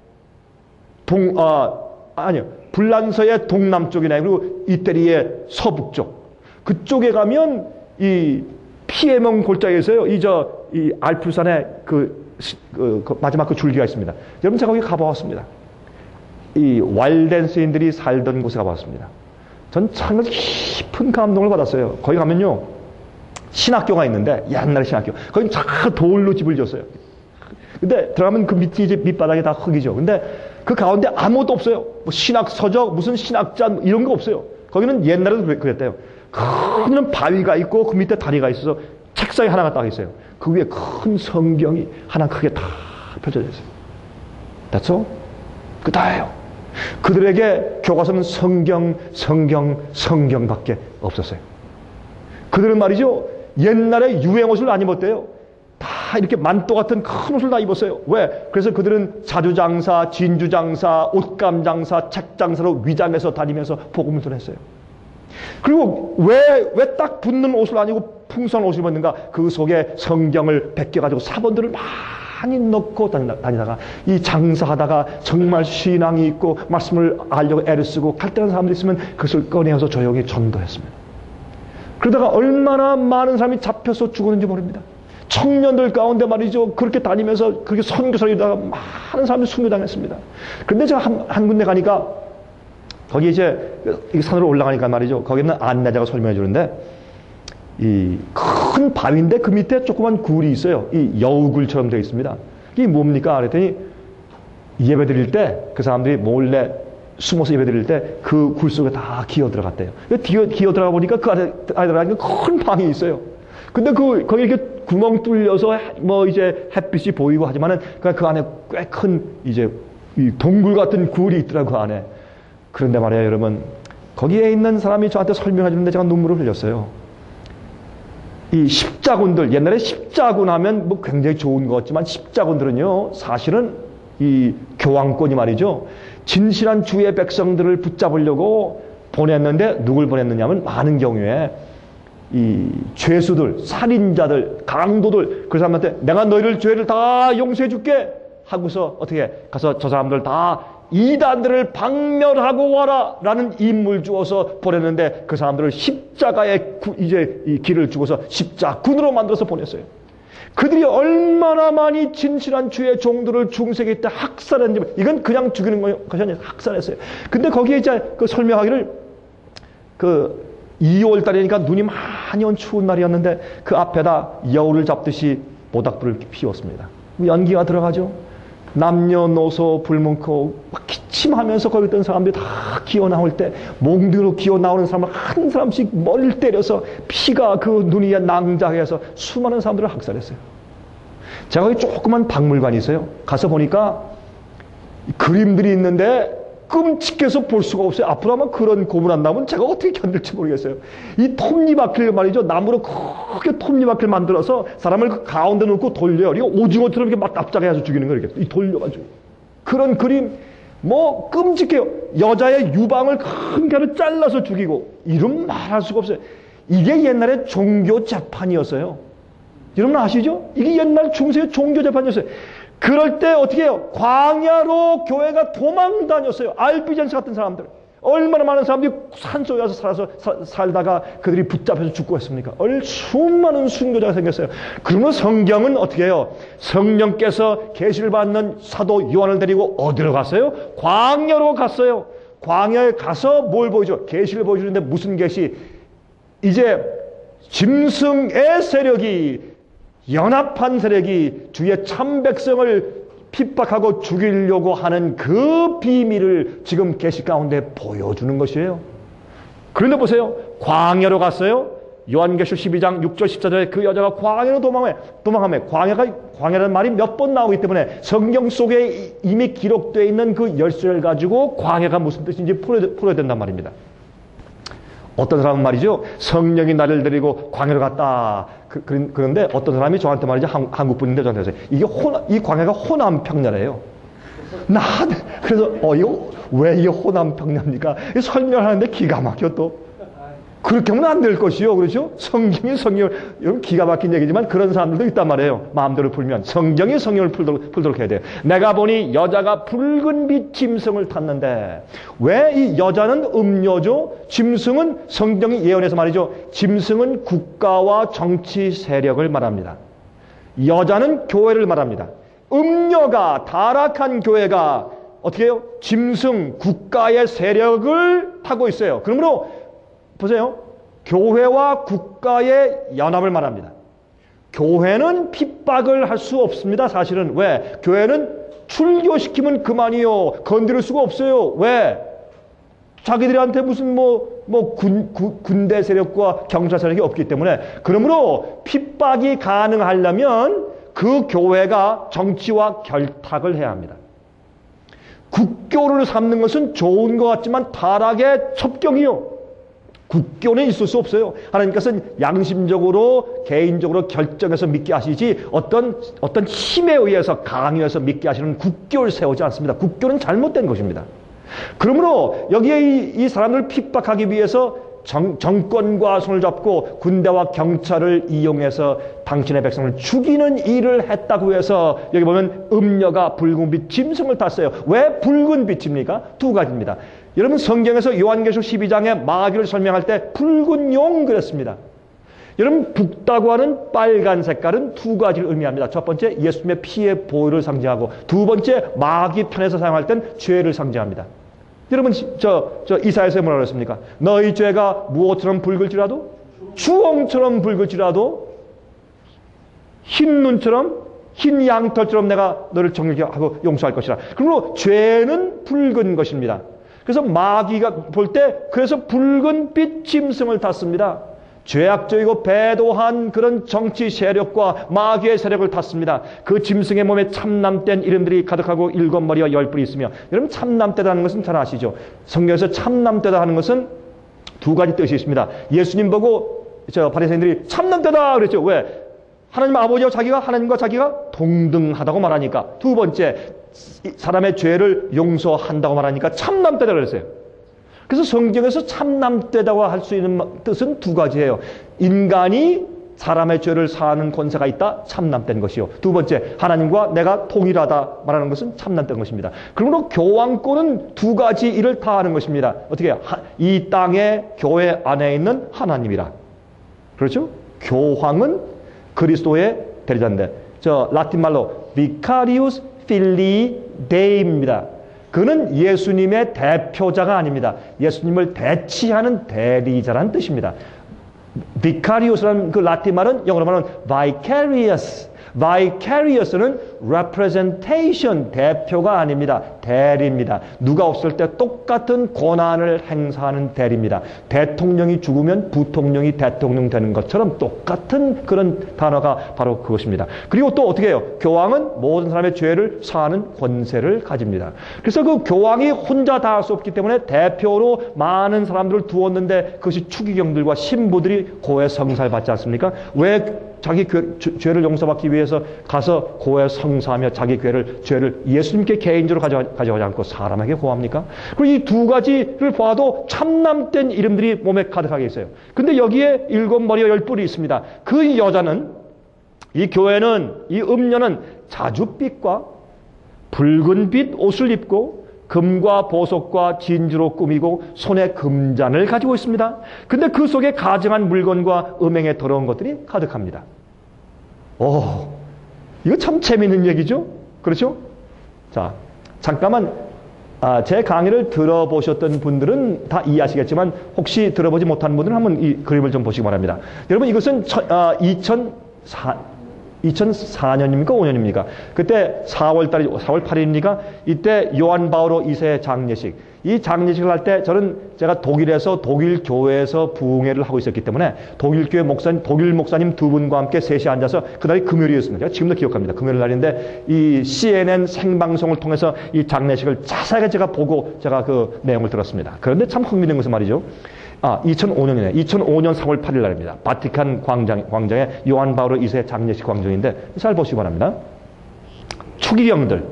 불란서의 동남쪽이나 그리고 이태리의 서북쪽, 그쪽에 가면 이 피에몬 골짜기에서요, 이 알프산의 마지막 그 줄기가 있습니다. 여러분, 제가 거기 가보았습니다. 이 왈덴스인들이 살던 곳에 가봤습니다. 전 참 깊은 감동을 받았어요. 거기 가면요, 신학교가 있는데, 옛날 신학교. 거기 다 돌로 집을 지었어요. 근데 들어가면 그 이제 밑바닥이 다 흙이죠. 근데 그 가운데 아무것도 없어요. 뭐 신학 서적, 무슨 신학자, 이런 거 없어요. 거기는 옛날에도 그랬대요. 큰 바위가 있고 그 밑에 다리가 있어서 책상이 하나가 딱 있어요. 그 위에 큰 성경이 하나 크게 다 펼쳐져 있어요. That's all. 그 다예요. 그들에게 교과서는 성경밖에 없었어요. 그들은 말이죠, 옛날에 유행 옷을 안 입었대요. 다 이렇게 만도 같은 큰 옷을 다 입었어요. 왜? 그래서 그들은 자주장사, 진주장사, 옷감장사, 책장사로 위장해서 다니면서 복음을 전했어요. 그리고 왜 딱 붙는 옷을 아니고 풍성한 옷을 입었는가? 그 속에 성경을 베껴가지고 사본들을 많이 넣고 다니다가 이 장사하다가 정말 신앙이 있고 말씀을 알려고 애를 쓰고 갈등하는 사람들이 있으면 그것을 꺼내어서 조용히 전도했습니다. 그러다가 얼마나 많은 사람이 잡혀서 죽었는지 모릅니다. 청년들 가운데 말이죠, 그렇게 다니면서 그렇게 선교사를 하다가 많은 사람이 순교당했습니다. 그런데 제가 한 군데 가니까 거기 이제 산으로 올라가니까 말이죠, 거기는 안내자가 설명해 주는데, 이 큰 바위인데 그 밑에 조그만 굴이 있어요. 이 여우굴처럼 되어 있습니다. 이게 뭡니까? 그랬더니 예배 드릴 때 그 사람들이 몰래 숨어서 예배 드릴 때 그 굴 속에 다 기어 들어갔대요. 기어 들어가 보니까 그 안에 들어가니까 큰 방이 있어요. 근데 거기 이렇게 구멍 뚫려서 뭐 이제 햇빛이 보이고 하지만은 그 안에 꽤 큰 이제 이 동굴 같은 굴이 있더라고, 안에. 그런데 말이에요, 여러분, 거기에 있는 사람이 저한테 설명해 주는데 제가 눈물을 흘렸어요. 이 십자군들, 옛날에 십자군 하면 뭐 굉장히 좋은 것 같지만 십자군들은요, 사실은 이 교황권이 말이죠, 진실한 주의 백성들을 붙잡으려고 보냈는데 누굴 보냈느냐면 많은 경우에 이 죄수들, 살인자들, 강도들, 그 사람한테 내가 너희들 죄를 다 용서해 줄게 하고서 어떻게 가서 저 사람들 다 이단들을 박멸하고 와라 라는 임무를 주어서 보냈는데 그 사람들을 십자가에 이제 이 길을 주고서 십자군으로 만들어서 보냈어요. 그들이 얼마나 많이 진실한 주의 종들을 중세기 때 학살했는지, 이건 그냥 죽이는 것이 아니라 학살했어요. 근데 거기에 이제 그 설명하기를, 그 2월 달이니까 눈이 많이 온 추운 날이었는데 그 앞에다 여우를 잡듯이 모닥불을 피웠습니다. 연기가 들어가죠. 남녀노소 불문코 막 기침하면서 거기 있던 사람들이 다 기어 나올 때 몽둥이로 기어 나오는 사람을 한 사람씩 머리를 때려서 피가 그 눈 위에 낭자해서 수많은 사람들을 학살했어요. 제가 거기 조그만 박물관이 있어요. 가서 보니까 그림들이 있는데 끔찍해서 볼 수가 없어요. 앞으로 아마 그런 고문 안 나오면 제가 어떻게 견딜지 모르겠어요. 이 톱니바퀴를 말이죠, 나무로 크게 톱니바퀴를 만들어서 사람을 그 가운데 놓고 돌려요. 그리고 오징어처럼 이렇게 막 납작해서 죽이는 거예요. 이렇게 돌려가지고. 그런 그림, 뭐 끔찍해요. 여자의 유방을 큰 개로 잘라서 죽이고, 이런 말할 수가 없어요. 이게 옛날에 종교 재판이었어요. 여러분 아시죠? 이게 옛날 중세의 종교 재판이었어요. 그럴 때 어떻게 해요? 광야로 교회가 도망 다녔어요. 알비젠스 같은 사람들. 얼마나 많은 사람들이 산속에 가서 살다가 그들이 붙잡혀서 죽고 했습니까? 수많은 순교자가 생겼어요. 그러면 성경은 어떻게 해요? 성령께서 계시를 받는 사도 요한을 데리고 어디로 갔어요? 광야로 갔어요. 광야에 가서 뭘 보여줘? 계시를 보여주는데 무슨 계시? 이제 짐승의 세력이, 연합한 세력이 주의 참 백성을 핍박하고 죽이려고 하는 그 비밀을 지금 계시 가운데 보여주는 것이에요. 그런데 보세요. 광야로 갔어요. 요한계시록 12장 6절 14절에 그 여자가 광야로 도망하며 광야라는 말이 몇 번 나오기 때문에 성경 속에 이미 기록되어 있는 그 열쇠를 가지고 광야가 무슨 뜻인지 풀어야 된단 말입니다. 어떤 사람은 말이죠. 성령이 나를 데리고 광야로 갔다. 그런데 어떤 사람이 저한테 말이죠. 한국 분인데 저한테 이 광야가 호남 평야래요. 그래서 이거 왜 이게 호남 평야입니까? 설명하는데 기가 막혀 또. 그렇게 하면 안 될 것이요. 그렇죠? 성경이 성령을, 여러분 기가 막힌 얘기지만 그런 사람들도 있단 말이에요. 마음대로 풀면. 성경이 성령을 풀도록 해야 돼요. 내가 보니 여자가 붉은 빛 짐승을 탔는데, 왜 이 여자는 음녀죠? 짐승은 성경이 예언해서 말이죠. 짐승은 국가와 정치 세력을 말합니다. 여자는 교회를 말합니다. 음녀가, 타락한 교회가 어떻게 해요? 짐승, 국가의 세력을 타고 있어요. 그러므로 보세요. 교회와 국가의 연합을 말합니다. 교회는 핍박을 할 수 없습니다. 사실은. 왜? 교회는 출교시키면 그만이요. 건드릴 수가 없어요. 왜? 자기들한테 무슨 군대 세력과 경찰 세력이 없기 때문에. 그러므로 핍박이 가능하려면 그 교회가 정치와 결탁을 해야 합니다. 국교를 삼는 것은 좋은 것 같지만 타락의 첩경이요. 국교는 있을 수 없어요. 하나님께서는 양심적으로 개인적으로 결정해서 믿게 하시지 어떤 힘에 의해서 강요해서 믿게 하시는 국교를 세우지 않습니다. 국교는 잘못된 것입니다. 그러므로 여기에 이 사람들을 핍박하기 위해서 정권과 손을 잡고 군대와 경찰을 이용해서 당신의 백성을 죽이는 일을 했다고 해서 여기 보면 음녀가 붉은 빛 짐승을 탔어요. 왜 붉은 빛입니까? 두 가지입니다. 여러분 성경에서 요한계시록 12장에 마귀를 설명할 때 붉은 용 그랬습니다. 여러분 붉다고 하는 빨간 색깔은 두 가지를 의미합니다. 첫 번째 예수님의 피의 보혈을 상징하고 두 번째 마귀 편에서 사용할 땐 죄를 상징합니다. 여러분 저 이사야서에 뭐라고 그랬습니까? 너희 죄가 무엇처럼 붉을지라도 주홍처럼 붉을지라도 흰 눈처럼 흰 양털처럼 내가 너를 정결케 하고 용서할 것이라. 그러므로 죄는 붉은 것입니다. 그래서 마귀가 볼 때 그래서 붉은 빛 짐승을 탔습니다. 죄악적이고 배도한 그런 정치 세력과 마귀의 세력을 탔습니다. 그 짐승의 몸에 참남된 이름들이 가득하고 7머리와 10뿔이 있으며, 여러분 참남대라는 것은 잘 아시죠? 성경에서 참남대다 하는 것은 두 가지 뜻이 있습니다. 예수님 보고 바리새인들이 참남대다 그랬죠. 왜? 하나님 아버지와 하나님과 자기가 동등하다고 말하니까. 두 번째, 사람의 죄를 용서한다고 말하니까 참남되다 그랬어요. 그래서 성경에서 참남되다고 할 수 있는 뜻은 두 가지예요. 인간이 사람의 죄를 사하는 권세가 있다, 참남된 것이요. 두 번째, 하나님과 내가 동일하다 말하는 것은 참남된 것입니다. 그러므로 교황권은 두 가지 일을 다 하는 것입니다. 어떻게? 이 땅의 교회 안에 있는 하나님이라. 그렇죠? 교황은 그리스도의 대리자인데, 라틴 말로 Vicarius Filii Dei입니다. 그는 예수님의 대표자가 아닙니다. 예수님을 대치하는 대리자라는 뜻입니다. Vicarius라는 그 라틴 말은 영어로 말하면 vicarious. vicarious는 representation, 대표가 아닙니다. 대리입니다. 누가 없을 때 똑같은 권한을 행사하는 대리입니다. 대통령이 죽으면 부통령이 대통령 되는 것처럼 똑같은 그런 단어가 바로 그것입니다. 그리고 또 어떻게 해요? 교황은 모든 사람의 죄를 사하는 권세를 가집니다. 그래서 그 교황이 혼자 다 할 수 없기 때문에 대표로 많은 사람들을 두었는데, 그것이 추기경들과 신부들이 고해 성사를 받지 않습니까? 왜 자기 죄를 용서받기 위해서 가서 고해 성사하며 자기 죄를 예수님께 개인적으로 가져가지 않고 사람에게 고합니까? 그리고 이 두 가지를 봐도 참남된 이름들이 몸에 가득하게 있어요. 근데 여기에 7머리와 10뿔이 있습니다. 그 여자는, 이 교회는, 이 음녀는 자줏빛과 붉은 빛 옷을 입고 금과 보석과 진주로 꾸미고 손에 금잔을 가지고 있습니다. 근데 그 속에 가증한 물건과 음행에 더러운 것들이 가득합니다. 이거 참 재미있는 얘기죠? 그렇죠? 자, 잠깐만, 제 강의를 들어보셨던 분들은 다 이해하시겠지만, 혹시 들어보지 못한 분들은 한번 이 그림을 좀 보시기 바랍니다. 여러분, 이것은 2004년입니까? 5년입니까? 그때 4월 8일입니까? 이때 요한 바오로 2세 장례식. 이 장례식을 할 때 제가 독일에서 독일 교회에서 부흥회를 하고 있었기 때문에 독일 목사님 두 분과 함께 셋이 앉아서 그날이 금요일이었습니다. 제가 지금도 기억합니다. 금요일 날인데 이 CNN 생방송을 통해서 이 장례식을 자세하게 제가 보고 제가 그 내용을 들었습니다. 그런데 참 흥미있는 것은 말이죠. 2005년이네. 2005년 4월 8일 날입니다. 바티칸 광장에 요한 바오로 2세 장례식 광장인데 잘 보시기 바랍니다. 추기경들,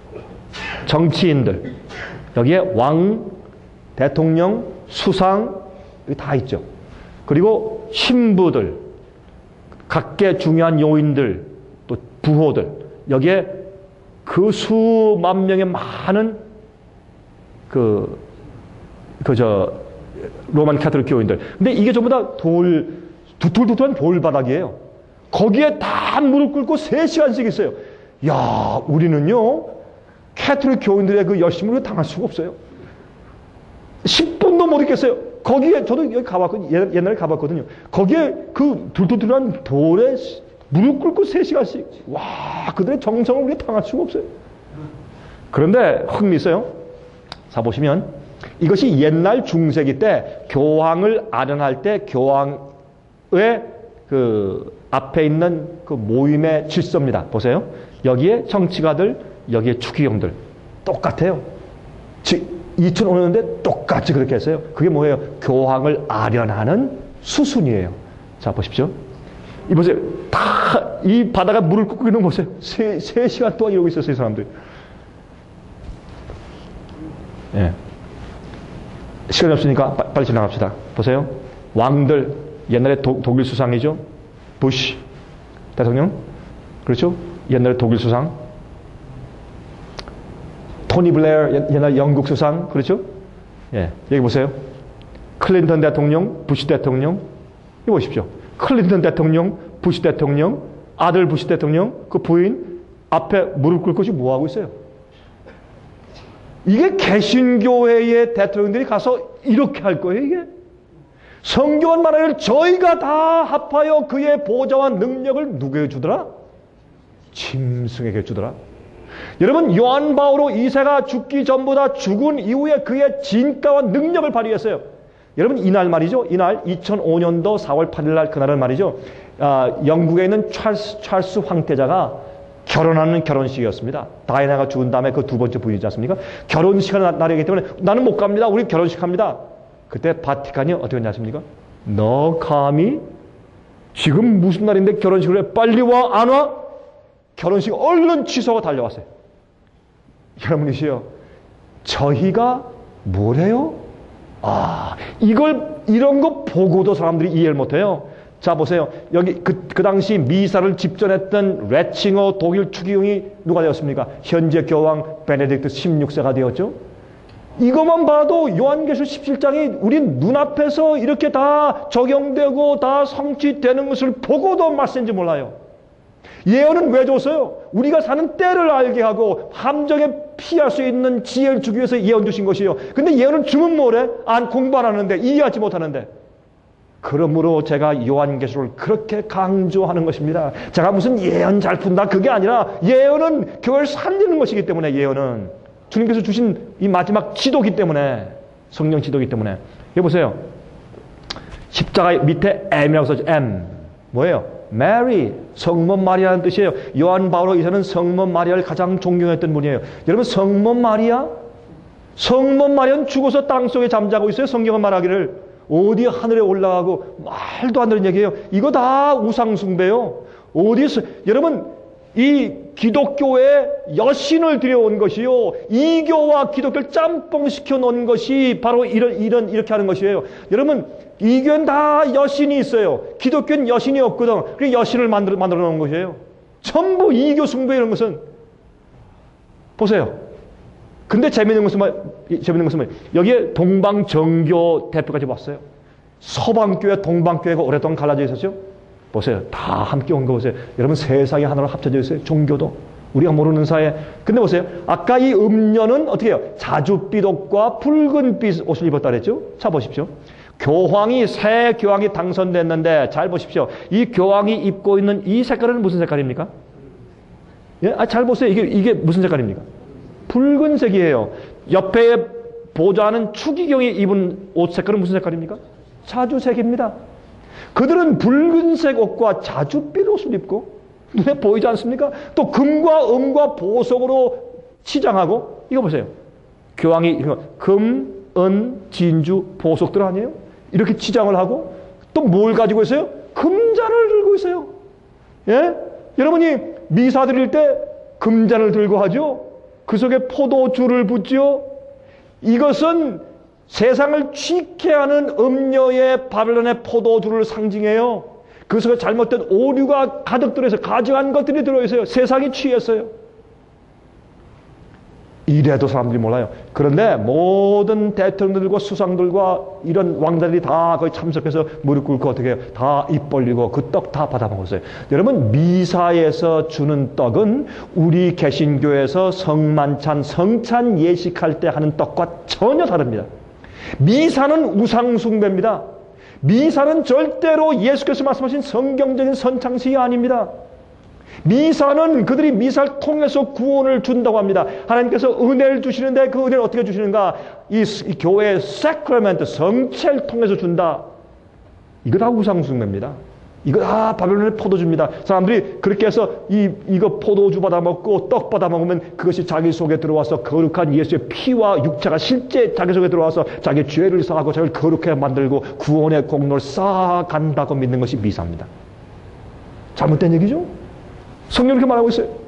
정치인들, 여기에 왕, 대통령, 수상 여기 다 있죠. 그리고 신부들, 각계 중요한 요인들, 또 부호들 여기에 그 수만 명의 많은 로만 카톨릭 교인들. 근데 이게 전부 다 두툴두툴한 돌바닥이에요. 거기에 다 무릎 꿇고 3시간씩 있어요. 야, 우리는요, 카톨릭 교인들의 그 열심을 당할 수가 없어요. 10분도 못 있겠어요. 거기에, 저도 여기 가봤거든요. 옛날에 가봤거든요. 거기에 그 둘둘둘한 돌에 무릎 꿇고 3시간씩. 와, 그들의 정성을 우리가 당할 수가 없어요. 그런데 흥미 있어요. 자, 보시면 이것이 옛날 중세기 때 교황을 아련할 때 교황의 그 앞에 있는 그 모임의 질서입니다. 보세요. 여기에 정치가들, 여기에 추기경들 똑같아요. 2005년인데 똑같이 그렇게 했어요. 그게 뭐예요? 교황을 아련하는 수순이에요. 자, 보십시오. 이 보세요. 다 이 바다가 물을 끓고 있는 거 보세요. 3시간 동안 이러고 있었어요, 이 사람들. 예. 시간이 없으니까 빨리 지나갑시다. 보세요. 왕들, 옛날에 독일 수상이죠. 부시 대통령. 그렇죠? 옛날에 독일 수상. 토니 블레어, 옛날 영국 수상. 그렇죠? 예. 여기 보세요. 클린턴 대통령, 부시 대통령. 이거 보십시오. 클린턴 대통령, 부시 대통령, 아들 부시 대통령, 그 부인 앞에 무릎 꿇고 지금 뭐 하고 있어요? 이게 개신교회의 대통령들이 가서 이렇게 할 거예요, 이게? 성경은 말하기를 저희가 다 합하여 그의 보좌와 능력을 누구에게 주더라? 짐승에게 주더라. 여러분, 요한 바오로 2세가 죽기 전보다 죽은 이후에 그의 진가와 능력을 발휘했어요. 여러분, 이날 말이죠. 이날 2005년도 4월 8일 날 그날은 말이죠. 영국에 있는 찰스 황태자가 결혼하는 결혼식이었습니다. 다이애나가 죽은 다음에 그 두 번째 부인이지 않습니까? 결혼식하는 날이기 때문에 나는 못 갑니다. 우리 결혼식 합니다. 그때 바티칸이 어떻게 했냐십니까? 너 감히 지금 무슨 날인데 결혼식을 해? 빨리 와, 안 와? 결혼식 얼른 취소하고 달려왔어요. 여러분이시여, 저희가 뭘 해요? 이런 거 보고도 사람들이 이해를 못해요. 자, 보세요. 여기 그 당시 미사를 집전했던 레칭어 독일 추기경이 누가 되었습니까? 현재 교황 베네딕트 16세가 되었죠. 이것만 봐도 요한계시록 17장이 우리 눈앞에서 이렇게 다 적용되고 다 성취되는 것을 보고도 맞는지 몰라요. 예언은 왜 줬어요? 우리가 사는 때를 알게 하고 함정에 피할 수 있는 지혜를 주기 위해서 예언 주신 것이에요. 근데 예언은 주면 뭐래? 공부 안 하는데, 이해하지 못하는데. 그러므로 제가 요한계시록을 그렇게 강조하는 것입니다. 제가 무슨 예언 잘 푼다 그게 아니라 예언은 교회를 살리는 것이기 때문에, 예언은 주님께서 주신 이 마지막 지도기 때문에, 성령 지도기 때문에. 여기 보세요. 십자가 밑에 M이라고 써져. M 뭐예요? Mary, 성모 마리아라는 뜻이에요. 요한 바오로 2세는 성모 마리아를 가장 존경했던 분이에요. 여러분, 성모 마리아는 죽어서 땅속에 잠자고 있어요. 성경은 말하기를 어디 하늘에 올라가고 말도 안 되는 얘기예요. 이거 다 우상숭배요. 어디서 여러분, 이 기독교의 여신을 들여온 것이요, 이교와 기독교를 짬뽕시켜 놓은 것이 바로 이렇게 하는 것이에요. 여러분, 이교는 다 여신이 있어요. 기독교는 여신이 없거든. 그래서 여신을 만들어 놓은 것이에요. 전부 이교 숭배, 이런 것은. 보세요. 근데 재밌는 것은 여기에 동방정교 대표까지 왔어요. 서방교회, 동방교회가 오랫동안 갈라져 있었죠. 보세요. 다 함께 온 거 보세요. 여러분, 세상이 하나로 합쳐져 있어요. 종교도. 우리가 모르는 사이에. 근데 보세요. 아까 이 음녀는 어떻게 해요? 자줏빛 옷과 붉은빛 옷을 입었다 그랬죠. 자, 보십시오. 교황이, 새 교황이 당선됐는데, 잘 보십시오. 이 교황이 입고 있는 이 색깔은 무슨 색깔입니까? 예? 잘 보세요. 이게 무슨 색깔입니까? 붉은색이에요. 옆에 보좌하는 추기경이 입은 옷 색깔은 무슨 색깔입니까? 자주색입니다. 그들은 붉은색 옷과 자주빛 옷을 입고, 눈에 보이지 않습니까? 또 금과 은과 보석으로 치장하고, 이거 보세요. 교황이 금, 은, 진주, 보석들 아니에요? 이렇게 치장을 하고, 또 뭘 가지고 있어요? 금잔을 들고 있어요. 예? 여러분이 미사 드릴 때 금잔을 들고 하죠? 그 속에 포도주를 붓죠? 이것은 세상을 취케 하는 음료의 바벨론의 포도주를 상징해요. 그 속에 잘못된 오류가 가득 들어있어요. 가증한 것들이 들어있어요. 세상이 취했어요. 이래도 사람들이 몰라요. 그런데 모든 대통령들과 수상들과 이런 왕자들이 다 거기 참석해서 무릎 꿇고 어떻게 해요? 다 입 벌리고 그 떡 다 받아 먹었어요. 여러분, 미사에서 주는 떡은 우리 개신교에서 성만찬, 성찬 예식할 때 하는 떡과 전혀 다릅니다. 미사는 우상숭배입니다. 미사는 절대로 예수께서 말씀하신 성경적인 선창식이 아닙니다. 미사는 그들이 미사를 통해서 구원을 준다고 합니다. 하나님께서 은혜를 주시는데 그 은혜를 어떻게 주시는가? 이 교회의 세크라멘트, 성체를 통해서 준다. 이거 다 우상숭배입니다. 이거 다 바벨론의 포도주입니다. 사람들이 그렇게 해서 이거 포도주 받아 먹고 떡 받아 먹으면 그것이 자기 속에 들어와서 거룩한 예수의 피와 육체가 실제 자기 속에 들어와서 자기 죄를 사하고 자기를 거룩하게 만들고 구원의 공로를 쌓아간다고 믿는 것이 미사입니다. 잘못된 얘기죠? 성경이 그렇게 말하고 있어요.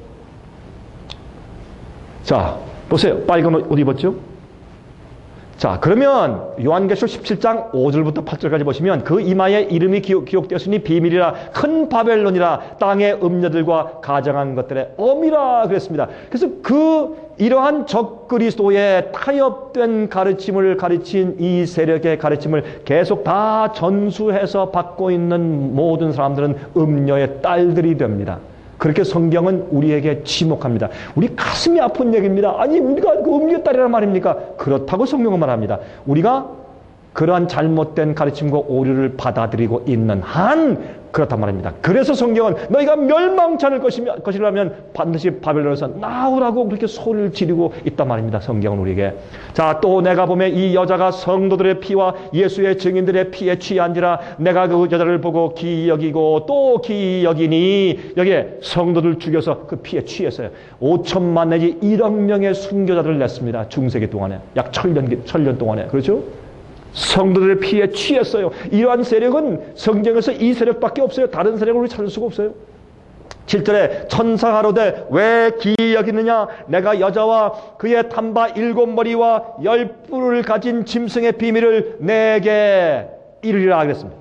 자, 보세요. 빨간 옷 입었죠? 자, 그러면 요한계시록 17장 5절부터 8절까지 보시면 그 이마에 이름이 기록되었으니 비밀이라 큰 바벨론이라 땅의 음녀들과 가정한 것들의 엄이라 그랬습니다. 그래서 이러한 적그리스도의 타협된 가르침을 가르친 이 세력의 가르침을 계속 다 전수해서 받고 있는 모든 사람들은 음녀의 딸들이 됩니다. 그렇게 성경은 우리에게 지목합니다. 우리 가슴이 아픈 얘기입니다. 아니, 우리가 그 음녀의 딸이란 말입니까? 그렇다고 성경은 말합니다. 우리가 그러한 잘못된 가르침과 오류를 받아들이고 있는 한 그렇단 말입니다. 그래서 성경은 너희가 멸망치 않을 것이라면 반드시 바벨론에서 나오라고 그렇게 소리를 지르고 있단 말입니다. 성경은 우리에게. 자, 또 내가 보면 이 여자가 성도들의 피와 예수의 증인들의 피에 취한지라 내가 그 여자를 보고 기이 여기고 또 기이 여기니 여기에 성도들 죽여서 그 피에 취했어요. 5천만 내지 1억 명의 순교자들을 냈습니다. 중세기 동안에. 약 1000년 동안에. 그렇죠? 성도들의 피에 취했어요. 이러한 세력은 성경에서 이 세력밖에 없어요. 다른 세력을 우리 찾을 수가 없어요. 7절에 천사가 가로되 왜 기이 여기느냐? 내가 여자와 그의 탄바 7머리와 10뿔을 가진 짐승의 비밀을 내게 이르리라 그랬습니다.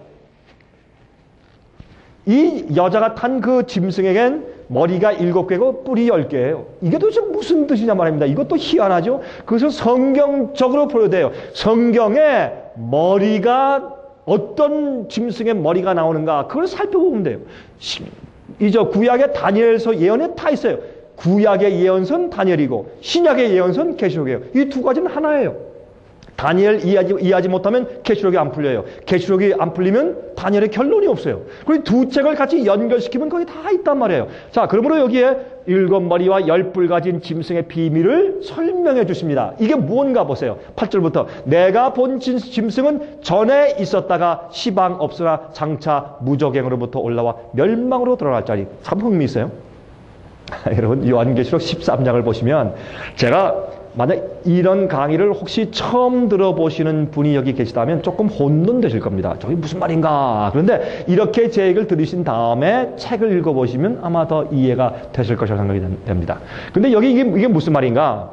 이 여자가 탄 그 짐승에겐 머리가 7개고 뿔이 10개예요. 이게 도대체 무슨 뜻이냐 말입니다. 이것도 희한하죠. 그것은 성경적으로 보여돼요. 성경에 머리가 어떤 짐승의 머리가 나오는가 그걸 살펴보면 돼요. 구약의 다니엘서 예언에 다 있어요. 구약의 예언서는 다니엘이고 신약의 예언서는 계시록이에요. 이 두 가지는 하나예요. 다니엘 이해하지 못하면 계시록이 안 풀려요. 계시록이 안 풀리면 다니엘의 결론이 없어요. 그리고 두 책을 같이 연결시키면 거기 다 있단 말이에요. 자, 그러므로 여기에 7머리와 10뿔 가진 짐승의 비밀을 설명해 주십니다. 이게 무언가 보세요. 8절부터 내가 본 짐승은 전에 있었다가 시방 없으나 장차 무저갱으로부터 올라와 멸망으로 들어갈 자리. 참 흥미있어요. 여러분 요한계시록 13장을 보시면 제가 만약 이런 강의를 혹시 처음 들어보시는 분이 여기 계시다면 조금 혼돈되실 겁니다. 저게 무슨 말인가? 그런데 이렇게 제 얘기를 들으신 다음에 책을 읽어보시면 아마 더 이해가 되실 것이라고 생각이 됩니다. 근데 여기 이게 무슨 말인가?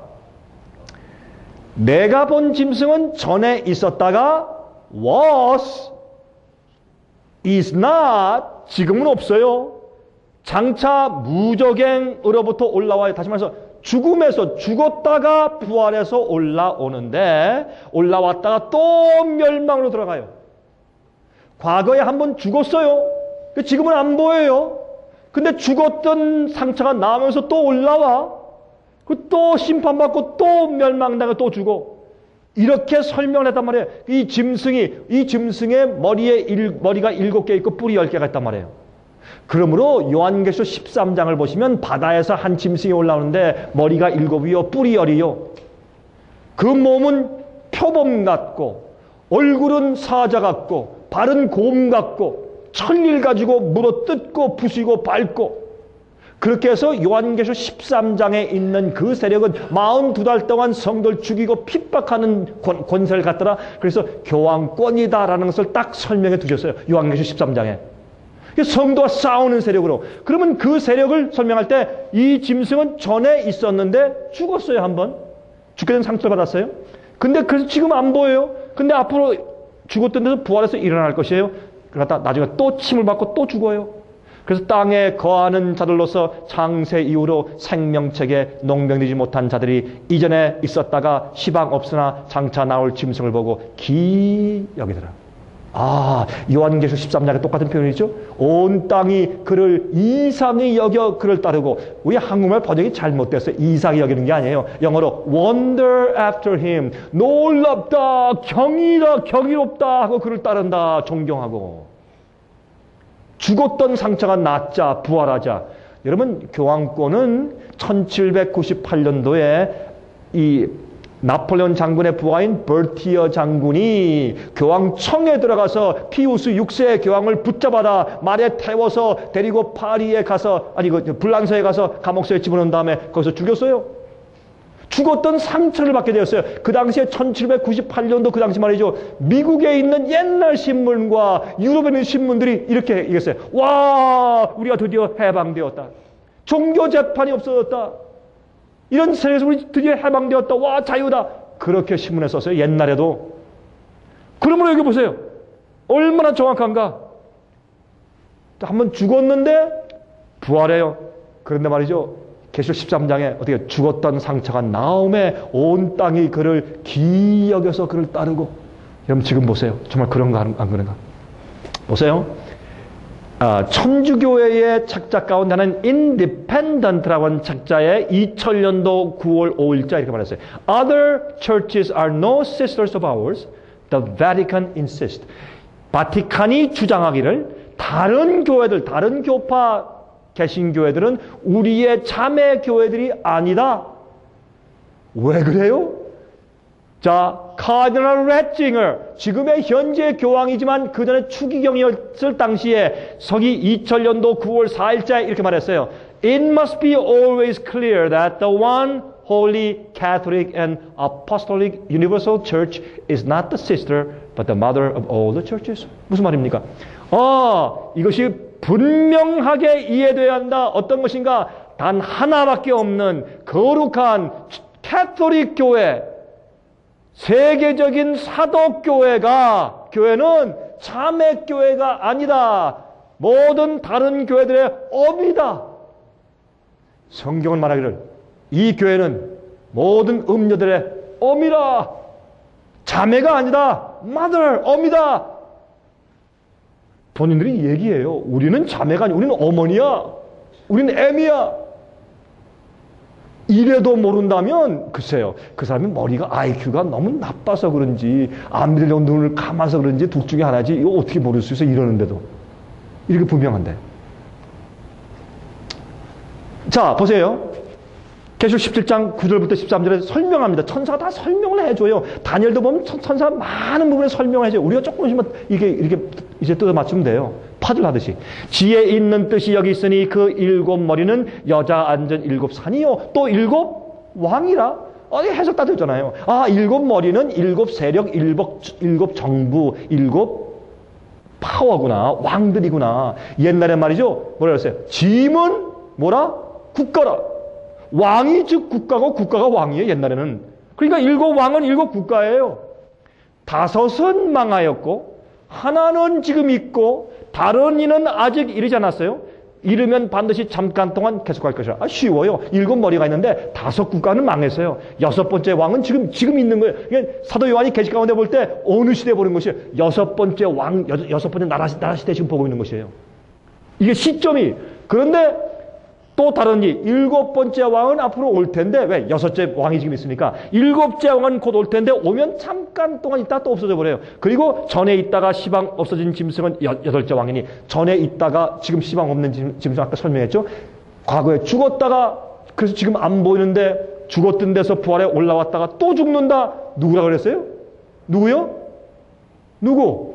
내가 본 짐승은 전에 있었다가 was, is not, 지금은 없어요. 장차 무저갱으로부터 올라와요. 다시 말해서 죽음에서 죽었다가 부활해서 올라오는데 올라왔다가 또 멸망으로 들어가요. 과거에 한번 죽었어요. 지금은 안 보여요. 근데 죽었던 상처가 나오면서 또 올라와. 또 심판받고 또 멸망당하고 또 죽어. 이렇게 설명을 했단 말이에요. 이 짐승의 머리가 7개 있고 뿔이 10개가 있단 말이에요. 그러므로 요한계시록 13장을 보시면 바다에서 한 짐승이 올라오는데 머리가 7이요 뿔이 10이요. 그 몸은 표범 같고 얼굴은 사자 같고 발은 곰 같고 천리를 가지고 물어 뜯고 부수고 밟고, 그렇게 해서 요한계시록 13장에 있는 그 세력은 42달 동안 성도를 죽이고 핍박하는 권세를 갖더라. 그래서 교황권이다라는 것을 딱 설명해 두셨어요. 요한계시록 13장에. 성도와 싸우는 세력으로. 그러면 그 세력을 설명할 때 이 짐승은 전에 있었는데 죽었어요. 한번. 죽게 된 상처를 받았어요. 근데 그래서 지금 안 보여요. 근데 앞으로 죽었던 데서 부활해서 일어날 것이에요. 그러다 나중에 또 침을 받고 또 죽어요. 그래서 땅에 거하는 자들로서 창세 이후로 생명책에 농명되지 못한 자들이 이전에 있었다가 시방 없으나 장차 나올 짐승을 보고 기이 여기더라. 요한계시록 13장에 똑같은 표현이죠. 온 땅이 그를 이상히 여겨 그를 따르고, 우리 한국말 번역이 잘못됐어요. 이상히 여기는 게 아니에요. 영어로 wonder after him, 놀랍다, 경이롭다 하고 그를 따른다, 존경하고. 죽었던 상처가 낫자, 부활하자. 여러분, 교황권은 1798년도에 이 나폴레온 장군의 부하인 버티어 장군이 교황청에 들어가서 피우스 6세 교황을 붙잡아다 말에 태워서 데리고 파리에 가서, 불란서에 가서 감옥소에 집어넣은 다음에 거기서 죽였어요. 죽었던 상처를 받게 되었어요. 그 당시에 1798년도 그 당시 말이죠. 미국에 있는 옛날 신문과 유럽에 있는 신문들이 이렇게 얘기했어요. 와, 우리가 드디어 해방되었다. 종교 재판이 없어졌다. 이런 세상에서 우리 드디어 해방되었다. 와, 자유다. 그렇게 신문에 썼어요. 옛날에도. 그러므로 여기 보세요. 얼마나 정확한가. 한번 죽었는데 부활해요. 그런데 말이죠. 계시록 13장에 어떻게 죽었던 상처가 나음에 온 땅이 그를 기이 여겨서 그를 따르고. 여러분 지금 보세요. 정말 그런가 안 그런가. 보세요. 천주교회의 책자 가운데는 Independent라고 하는 책자에 2000년도 9월 5일자 이렇게 말했어요. Other churches are no sisters of ours. The Vatican insists. 바티칸이 주장하기를 다른 교회들, 다른 교파 개신교회들은 우리의 자매 교회들이 아니다. 왜 그래요? 자, 카디널 래칭을, 지금의 현재 교황이지만 그 전에 추기경이었을 당시에 서기 2000년도 9월 4일자에 이렇게 말했어요. It must be always clear that the one holy Catholic and Apostolic Universal Church is not the sister but the mother of all the churches. 무슨 말입니까? 이것이 분명하게 이해되어야 한다. 어떤 것인가? 단 하나밖에 없는 거룩한 캐톨릭 교회, 세계적인 교회는 자매교회가 아니다. 모든 다른 교회들의 업이다. 성경은 말하기를 이 교회는 모든 음녀들의 엄이라. 자매가 아니다. mother, 엄이다. 본인들이 얘기해요. 우리는 자매가 아니고 우리는 어머니야. 우리는 애미야. 이래도 모른다면 글쎄요. 그 사람이 머리가 IQ가 너무 나빠서 그런지 안 믿으려고 눈을 감아서 그런지 둘 중에 하나지. 이거 어떻게 모를 수 있어 이러는데도. 이렇게 분명한데. 자 보세요. 계시록 17장 9절부터 13절에 설명합니다. 천사가 다 설명을 해줘요. 다니엘도 보면 천사가 많은 부분에 설명을 해줘요. 우리가 조금씩만 이렇게 이제 뜯어 맞추면 돼요. 파즐 하듯이. 지혜 있는 뜻이 여기 있으니 그 7머리는 여자 앉은 7산이요. 또 7왕이라. 해석 다 되잖아요. 7머리는 7세력, 7 정부, 7 파워구나. 왕들이구나. 옛날에 말이죠. 뭐라 그랬어요? 짐은 뭐라? 국가라. 왕이 즉 국가고 국가가 왕이에요. 옛날에는. 그러니까 7왕은 7국가예요. 5은 망하였고 하나는 지금 있고 다른 이는 아직 이르지 않았어요. 이르면 반드시 잠깐 동안 계속할 것이라. 쉬워요. 7머리가 있는데 5국가는 망했어요. 6번째 왕은 지금 있는 거예요. 그러니까 사도 요한이 계시 가운데 볼 때 어느 시대에 보는 것이에요. 6번째 왕, 6번째 나라 시대 지금 보고 있는 것이에요. 이게 시점이. 그런데 또 다른 일곱 번째 왕은 앞으로 올 텐데, 왜? 여섯째 왕이 지금 있으니까. 일곱째 왕은 곧 올 텐데, 오면 잠깐 동안 있다가 또 없어져 버려요. 그리고 전에 있다가 시방 없어진 짐승은 여덟째 왕이니, 전에 있다가 지금 시방 없는 짐승 아까 설명했죠? 과거에 죽었다가, 그래서 지금 안 보이는데, 죽었던 데서 부활에 올라왔다가 또 죽는다. 누구라 그랬어요? 누구요? 누구?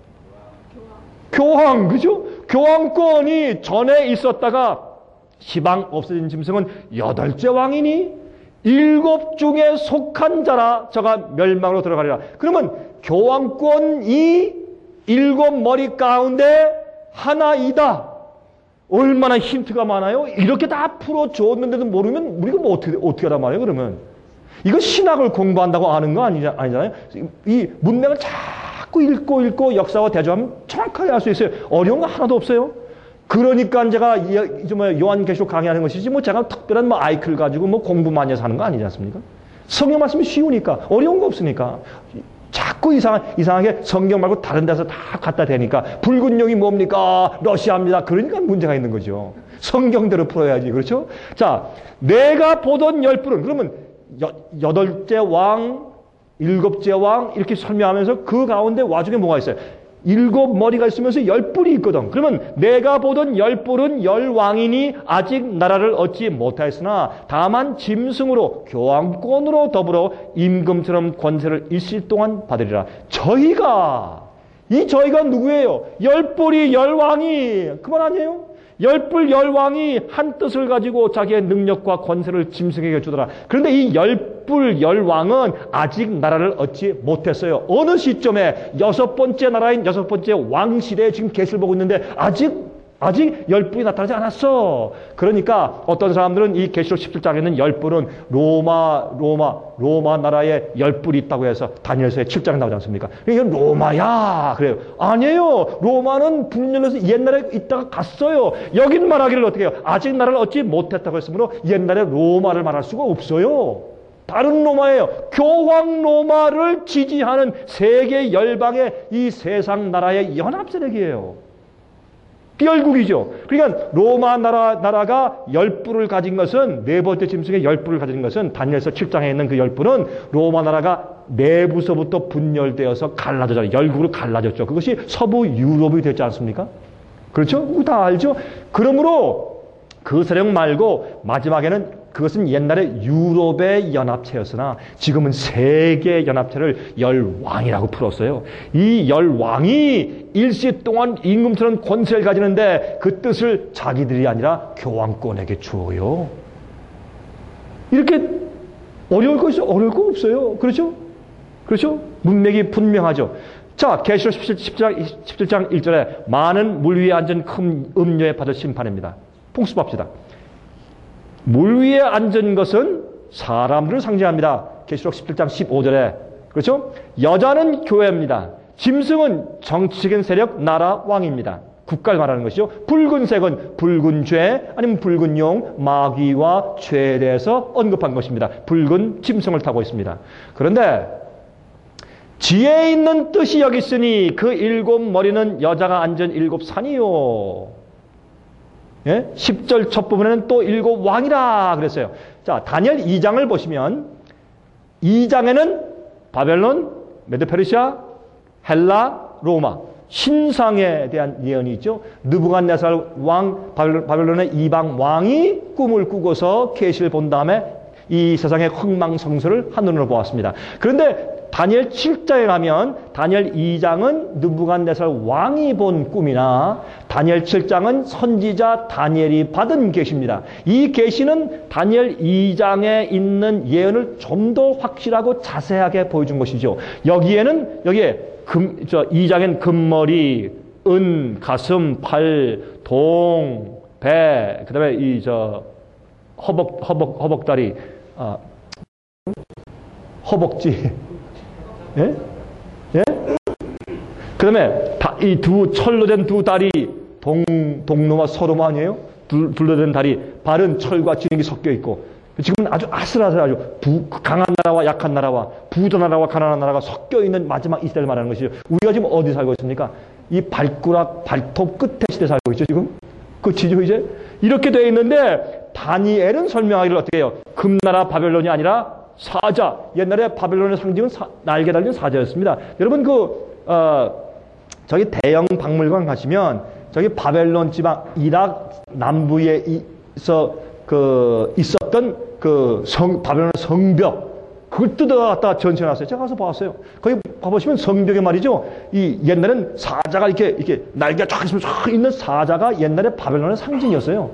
교황, 그죠? 교황권이 전에 있었다가, 시방 없어진 짐승은 여덟째 왕이니 일곱 중에 속한 자라 저가 멸망으로 들어가리라. 그러면 교황권이 일곱 머리 가운데 하나이다. 얼마나 힌트가 많아요? 이렇게 다 풀어줬는데도 모르면 우리가 뭐 어떻게 하란 말이에요, 그러면? 이거 신학을 공부한다고 아는 거 아니잖아요? 이 문맥을 자꾸 읽고 역사와 대조하면 정확하게 알 수 있어요. 어려운 거 하나도 없어요. 그러니까 제가 요한계시록 강의하는 것이지 뭐 제가 특별한 뭐 아이클 가지고 뭐 공부 많이 해서 하는 거 아니지 않습니까? 성경 말씀이 쉬우니까 어려운 거 없으니까 자꾸 이상하게 성경 말고 다른 데서 다 갖다 대니까 붉은 용이 뭡니까? 러시아입니다. 그러니까 문제가 있는 거죠. 성경대로 풀어야지. 그렇죠? 자, 내가 보던 열불은 그러면 여덟째 왕, 일곱째 왕 이렇게 설명하면서 그 가운데 와중에 뭐가 있어요? 일곱 머리가 있으면서 열 뿔이 있거든. 그러면 내가 보던 열 뿔은 열 왕이니 아직 나라를 얻지 못하였으나 다만 짐승으로 교황권으로 더불어 임금처럼 권세를 일시 동안 받으리라. 저희가 누구예요? 열 뿔이 열 왕이 그만 아니에요? 열불 열왕이 한 뜻을 가지고 자기의 능력과 권세를 짐승에게 주더라. 그런데 이 열불 열왕은 아직 나라를 얻지 못했어요. 어느 시점에 여섯 번째 나라인 여섯 번째 왕 시대에 지금 계시를 보고 있는데 아직 열불이 나타나지 않았어. 그러니까 어떤 사람들은 이 계시록 17장에는 열불은 로마 나라에 열불이 있다고 해서 다니엘서에 7장에 나오지 않습니까? 이건 로마야. 그래요. 아니에요. 로마는 분열해서 옛날에 있다가 갔어요. 여긴 말하기를 어떻게 해요? 아직 나라를 얻지 못했다고 했으므로 옛날에 로마를 말할 수가 없어요. 다른 로마예요. 교황 로마를 지지하는 세계 열방의 이 세상 나라의 연합세력이에요. 열국이죠. 그러니까 로마 나라가 열뿔을 가진 것은 네 번째 짐승의 열뿔을 가진 것은 다니엘서 7장에 있는 그 열뿔은 로마 나라가 내부서부터 분열되어서 갈라져요. 열국으로 갈라졌죠. 그것이 서부 유럽이 됐지 않습니까? 그렇죠? 다 알죠? 그러므로 그 세력 말고 마지막에는 그것은 옛날에 유럽의 연합체였으나 지금은 세계 연합체를 열왕이라고 풀었어요. 이 열왕이 일시 동안 임금처럼 권세를 가지는데 그 뜻을 자기들이 아니라 교황권에게 주어요. 이렇게 어려울 거 없어요. 그렇죠? 그렇죠? 문맥이 분명하죠. 자, 계시록 17장 1절에 많은 물 위에 앉은 큰 음녀에 받을 심판입니다. 풍습합시다. 물 위에 앉은 것은 사람들을 상징합니다. 계시록 17장 15절에. 그렇죠? 여자는 교회입니다. 짐승은 정치적인 세력, 나라, 왕입니다. 국가를 말하는 것이죠. 붉은색은 붉은 죄, 아니면 붉은 용, 마귀와 죄에 대해서 언급한 것입니다. 붉은 짐승을 타고 있습니다. 그런데 지혜 있는 뜻이 여기 있으니 그 일곱 머리는 여자가 앉은 일곱 산이요. 예? 10절 첫 부분에는 또 일곱 왕이라 그랬어요. 자, 다니엘 2장을 보시면 2장에는 바벨론, 메드페르시아, 헬라, 로마 신상에 대한 예언이 있죠. 느부갓네살 왕, 바벨론의 이방 왕이 꿈을 꾸고서 계시를 본 다음에 이 세상의 흥망성쇠를 한눈으로 보았습니다. 그런데 다니엘 7장에 가면 다니엘 2장은 느부갓네살 왕이 본 꿈이나 다니엘 7장은 선지자 다니엘이 받은 계시입니다. 이 계시는 다니엘 2장에 있는 예언을 좀 더 확실하고 자세하게 보여준 것이죠. 여기에 2장엔 금머리, 은, 가슴, 팔, 동, 배, 그 다음에 허벅다리, 허벅지, 예? 예? 그 다음에 이 철로 된 두 다리, 동로마 서로마 아니에요? 둘로 된 다리, 발은 철과 진흙이 섞여 있고, 지금은 아주 아슬아슬하죠. 강한 나라와 약한 나라와, 부자 나라와 가난한 나라가 섞여 있는 마지막 이 시대를 말하는 것이죠. 우리가 지금 어디 살고 있습니까? 이 발톱 끝에 시대 살고 있죠, 지금? 그치죠, 이제? 이렇게 되어 있는데 다니엘은 설명하기를 어떻게 해요? 금나라 바벨론이 아니라 사자. 옛날에 바벨론의 상징은 날개 달린 사자였습니다. 여러분 저기 대형 박물관 가시면 저기 바벨론 지방 이락 남부에 있었던 바벨론 성벽 그걸 뜯어갖다 전시해놨어요. 제가 가서 봤어요. 거기 봐보시면 성벽에 말이죠. 이 옛날엔 사자가 이렇게 날개가 쫙 있으면 쫙 있는 사자가 옛날에 바벨론의 상징이었어요.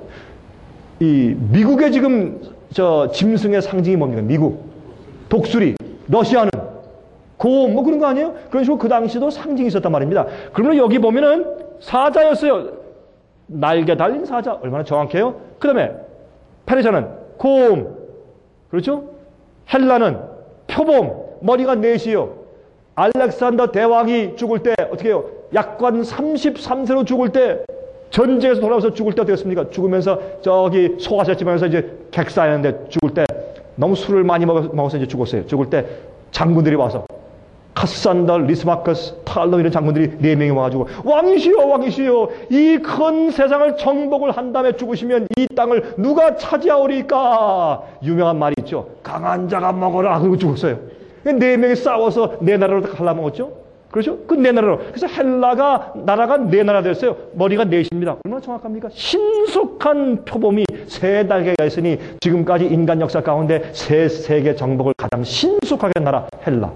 이 미국의 지금 짐승의 상징이 뭡니까? 미국 독수리, 러시아는 곰 뭐 그런 거 아니에요? 그런 식으로 그 당시도 상징이 있었단 말입니다. 그러면 여기 보면은 사자였어요. 날개 달린 사자 얼마나 정확해요? 그 다음에 페르시아는 곰, 그렇죠? 헬라는 표범, 머리가 넷이요. 알렉산더 대왕이 죽을 때 어떻게 해요? 약관 33세로 죽을 때 전쟁에서 돌아와서 죽을 때 어떻겠습니까? 죽으면서 저기 소가셨지면서 이제 객사했는데 죽을 때 너무 술을 많이 먹어서 이제 죽었어요. 죽을 때 장군들이 와서 카산더, 리스마커스, 탈로 이런 장군들이 4명이 와가지고 왕이시여 왕이시여 이 큰 세상을 정복을 한 다음에 죽으시면 이 땅을 누가 차지하오리까? 유명한 말이 있죠. 강한 자가 먹어라. 그리고 죽었어요. 4명이 싸워서 4나라로 갈라먹었죠. 그렇죠? 그 4나라로. 그래서 헬라가 나라가 4나라 됐어요. 머리가 4입니다. 얼마나 정확합니까? 신속한 표범이 3달개가 있으니 지금까지 인간 역사 가운데 세계 정복을 가장 신속하게 한 나라 헬라.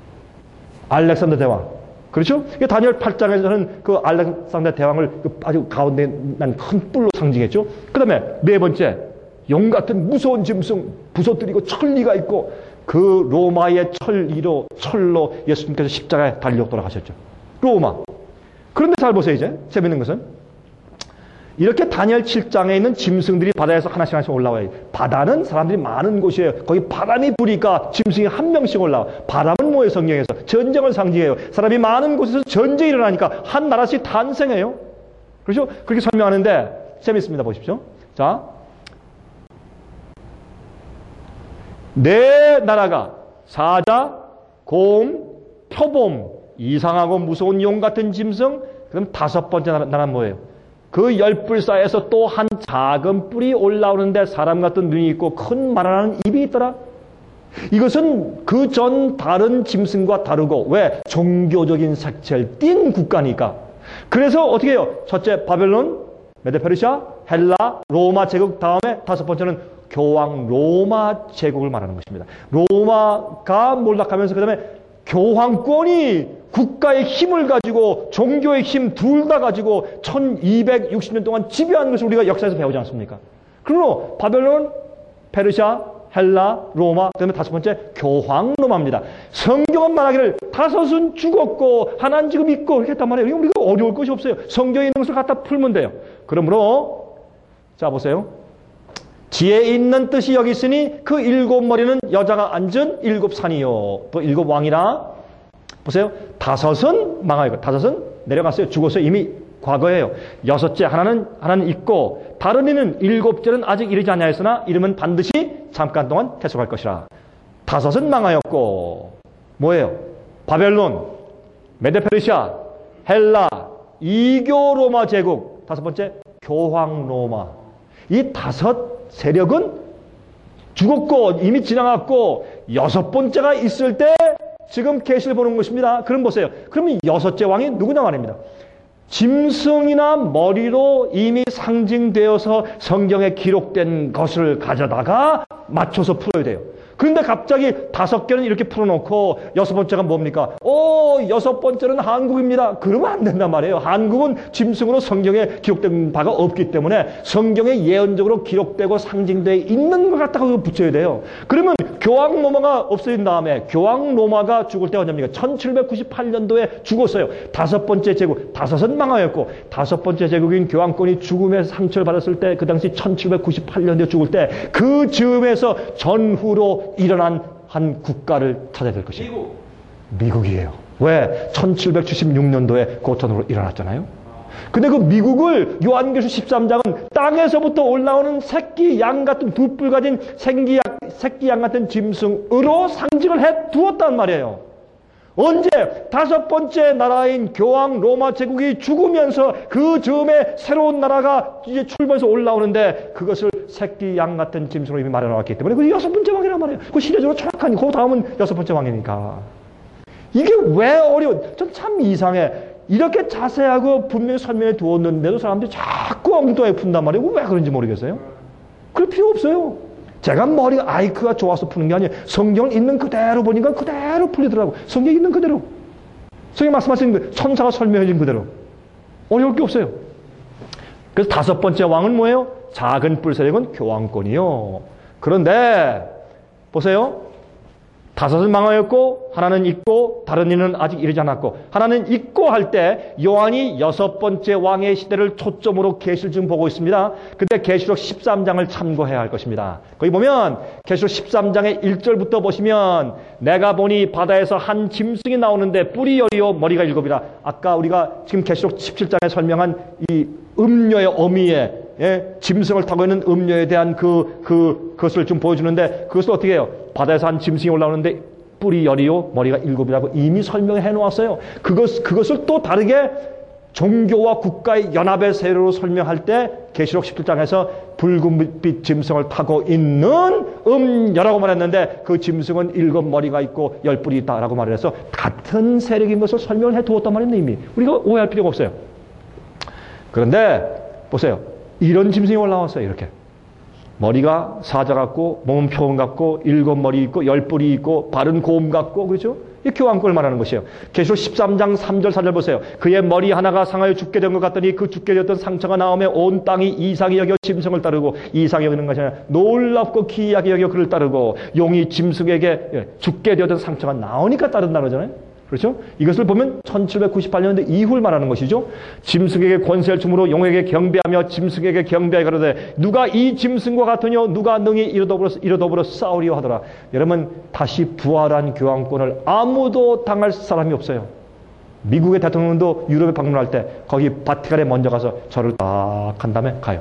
알렉산더 대왕. 그렇죠? 다니엘 8장에서는 그 알렉산더 대왕을 아주 가운데 난 큰 뿔로 상징했죠. 그 다음에 4번째, 용 같은 무서운 짐승, 부서뜨리고 천리가 있고 그 로마의 철로 예수님께서 십자가에 달려 돌아가셨죠. 로마. 그런데 잘 보세요, 이제. 재밌는 것은. 이렇게 다니엘 7장에 있는 짐승들이 바다에서 하나씩 올라와요. 바다는 사람들이 많은 곳이에요. 거기 바람이 부니까 짐승이 한 명씩 올라와. 바람은 뭐예요, 성경에서? 전쟁을 상징해요. 사람이 많은 곳에서 전쟁이 일어나니까 한 나라씩 탄생해요. 그렇죠? 그렇게 설명하는데 재밌습니다. 보십시오. 자, 네 나라가 사자, 곰, 표범, 이상하고 무서운 용 같은 짐승, 그럼 5번째 나라는 뭐예요? 그 10뿔 사이에서 또 한 작은 뿔이 올라오는데 사람 같은 눈이 있고 큰 말하는 입이 있더라. 이것은 그 전 다른 짐승과 다르고 왜? 종교적인 색채를 띤 국가니까. 그래서 어떻게 해요? 첫째 바벨론, 메데페르시아, 헬라, 로마 제국 다음에 5번째는 교황 로마 제국을 말하는 것입니다. 로마가 몰락하면서 그 다음에 교황권이 국가의 힘을 가지고 종교의 힘 둘 다 가지고 1260년 동안 지배한 것을 우리가 역사에서 배우지 않습니까? 그러므로 바벨론, 페르시아, 헬라, 로마, 그다음에 5번째 교황 로마입니다. 성경은 말하기를 5은 죽었고 하나는 지금 있고 이렇게 했단 말이에요. 우리가 어려울 것이 없어요. 성경에 있는 것을 갖다 풀면 돼요. 그러므로 자 보세요. 지혜 있는 뜻이 여기 있으니 그 7머리는 여자가 앉은 7산이요. 또 7왕이라 보세요. 5은 망하고 5은 내려갔어요. 죽었어요. 이미 과거예요. 6째 하나는 있고 다른 이는 7째는 아직 이르지 아니하였으나 이름은 반드시 잠깐 동안 계속할 것이라. 5은 망하였고 뭐예요? 바벨론, 메데페르시아, 헬라, 이교 로마 제국, 5번째 교황 로마. 이 5 세력은 죽었고 이미 지나갔고 6번째가 있을 때 지금 계시를 보는 것입니다. 그럼 보세요. 그러면 6째 왕이 누구냐 말입니다. 짐승이나 머리로 이미 상징되어서 성경에 기록된 것을 가져다가 맞춰서 풀어야 돼요. 그런데 갑자기 5개는 이렇게 풀어놓고 6번째가 뭡니까? 6번째는 한국입니다. 그러면 안 된단 말이에요. 한국은 짐승으로 성경에 기록된 바가 없기 때문에 성경에 예언적으로 기록되고 상징되어 있는 것 갖다가 붙여야 돼요. 그러면 교황 로마가 없어진 다음에 교황 로마가 죽을 때 언제입니까? 1798년도에 죽었어요. 5번째 제국, 5은 망하였고 5번째 제국인 교황권이 죽음의 상처를 받았을 때 그 당시 1798년도에 죽을 때 그 즈음에서 전후로 일어난 한 국가를 찾아야 될 것이에요. 미국이에요. 왜? 1776년도에 고턴으로 일어났잖아요. 근데 그 미국을 요한계시록 13장은 땅에서부터 올라오는 새끼 양 같은 두 뿔 가진 새끼 양 같은 짐승으로 상징을 해 두었단 말이에요. 언제? 다섯 번째 나라인 교황 로마 제국이 죽으면서 그 즈음에 새로운 나라가 이제 출범해서 올라오는데 그것을 새끼 양 같은 짐승으로 이미 마련해놨기 때문에 그 여섯 번째 왕이란 말이에요. 그 시대적으로 정확하니 그 다음은 여섯 번째 왕이니까. 이게 왜 어려워? 전 참 이상해. 이렇게 자세하고 분명히 설명해 두었는데도 사람들이 자꾸 엉뚱하게 푼단 말이에요. 왜 그런지 모르겠어요. 그럴 필요 없어요. 제가 머리가 아이크가 좋아서 푸는 게 아니에요. 성경을 있는 그대로 보니까 그대로 풀리더라고. 성경 있는 그대로. 성경 말씀하신 그 천사가 설명해 준 그대로. 어려울 게 없어요. 그래서 다섯 번째 왕은 뭐예요? 작은 뿔 세력은 교황권이요. 그런데 보세요. 다섯은 망하였고 하나는 있고 다른 이는 아직 이르지 않았고 하나는 있고 할 때 요한이 여섯 번째 왕의 시대를 초점으로 계시를 지금 보고 있습니다. 그때 계시록 13장을 참고해야 할 것입니다. 거기 보면 계시록 13장의 1절부터 보시면 내가 보니 바다에서 한 짐승이 나오는데 뿔이 열이요 머리가 일곱이라. 아까 우리가 지금 계시록 17장에 설명한 이 음녀의 어미의 짐승을 타고 있는 음녀에 대한 그것을 좀 보여주는데 그것을 어떻게 해요? 바다에서 한 짐승이 올라오는데 뿔이 열이요 머리가 일곱이라고 이미 설명해 놓았어요. 그것을 또 다르게 종교와 국가의 연합의 세례로 설명할 때 계시록 17장에서 붉은빛 짐승을 타고 있는 음녀라고 말했는데 그 짐승은 일곱 머리가 있고 열 뿔이 있다라고 말을 해서 같은 세력인 것을 설명을 해 두었단 말입니다. 이미 우리가 오해할 필요가 없어요. 그런데 보세요. 이런 짐승이 올라왔어요. 이렇게 머리가 사자 같고 몸은 표범 같고 일곱 머리 있고 열 뿔이 있고 발은 곰 같고 그렇죠? 이 교황권을 말하는 것이에요. 계시록 13장 3절 4절 보세요. 그의 머리 하나가 상하여 죽게 된 것 같더니 그 죽게 되었던 상처가 나오며 온 땅이 이상히 여겨 짐승을 따르고 이상히 여기는 것이 아니라 놀랍고 기이하게 여겨 그를 따르고 용이 짐승에게 죽게 되었던 상처가 나오니까 따른다 그러잖아요. 그렇죠? 이것을 보면 1798년대 이후를 말하는 것이죠. 짐승에게 권세를 주므로 용에게 경배하며 짐승에게 경배하게 가로되 누가 이 짐승과 같으뇨 누가 능히 이로더불어 싸우리요 하더라. 여러분 다시 부활한 교황권을 아무도 당할 사람이 없어요. 미국의 대통령도 유럽에 방문할 때 거기 바티칸에 먼저 가서 절을 딱 한 다음에 가요.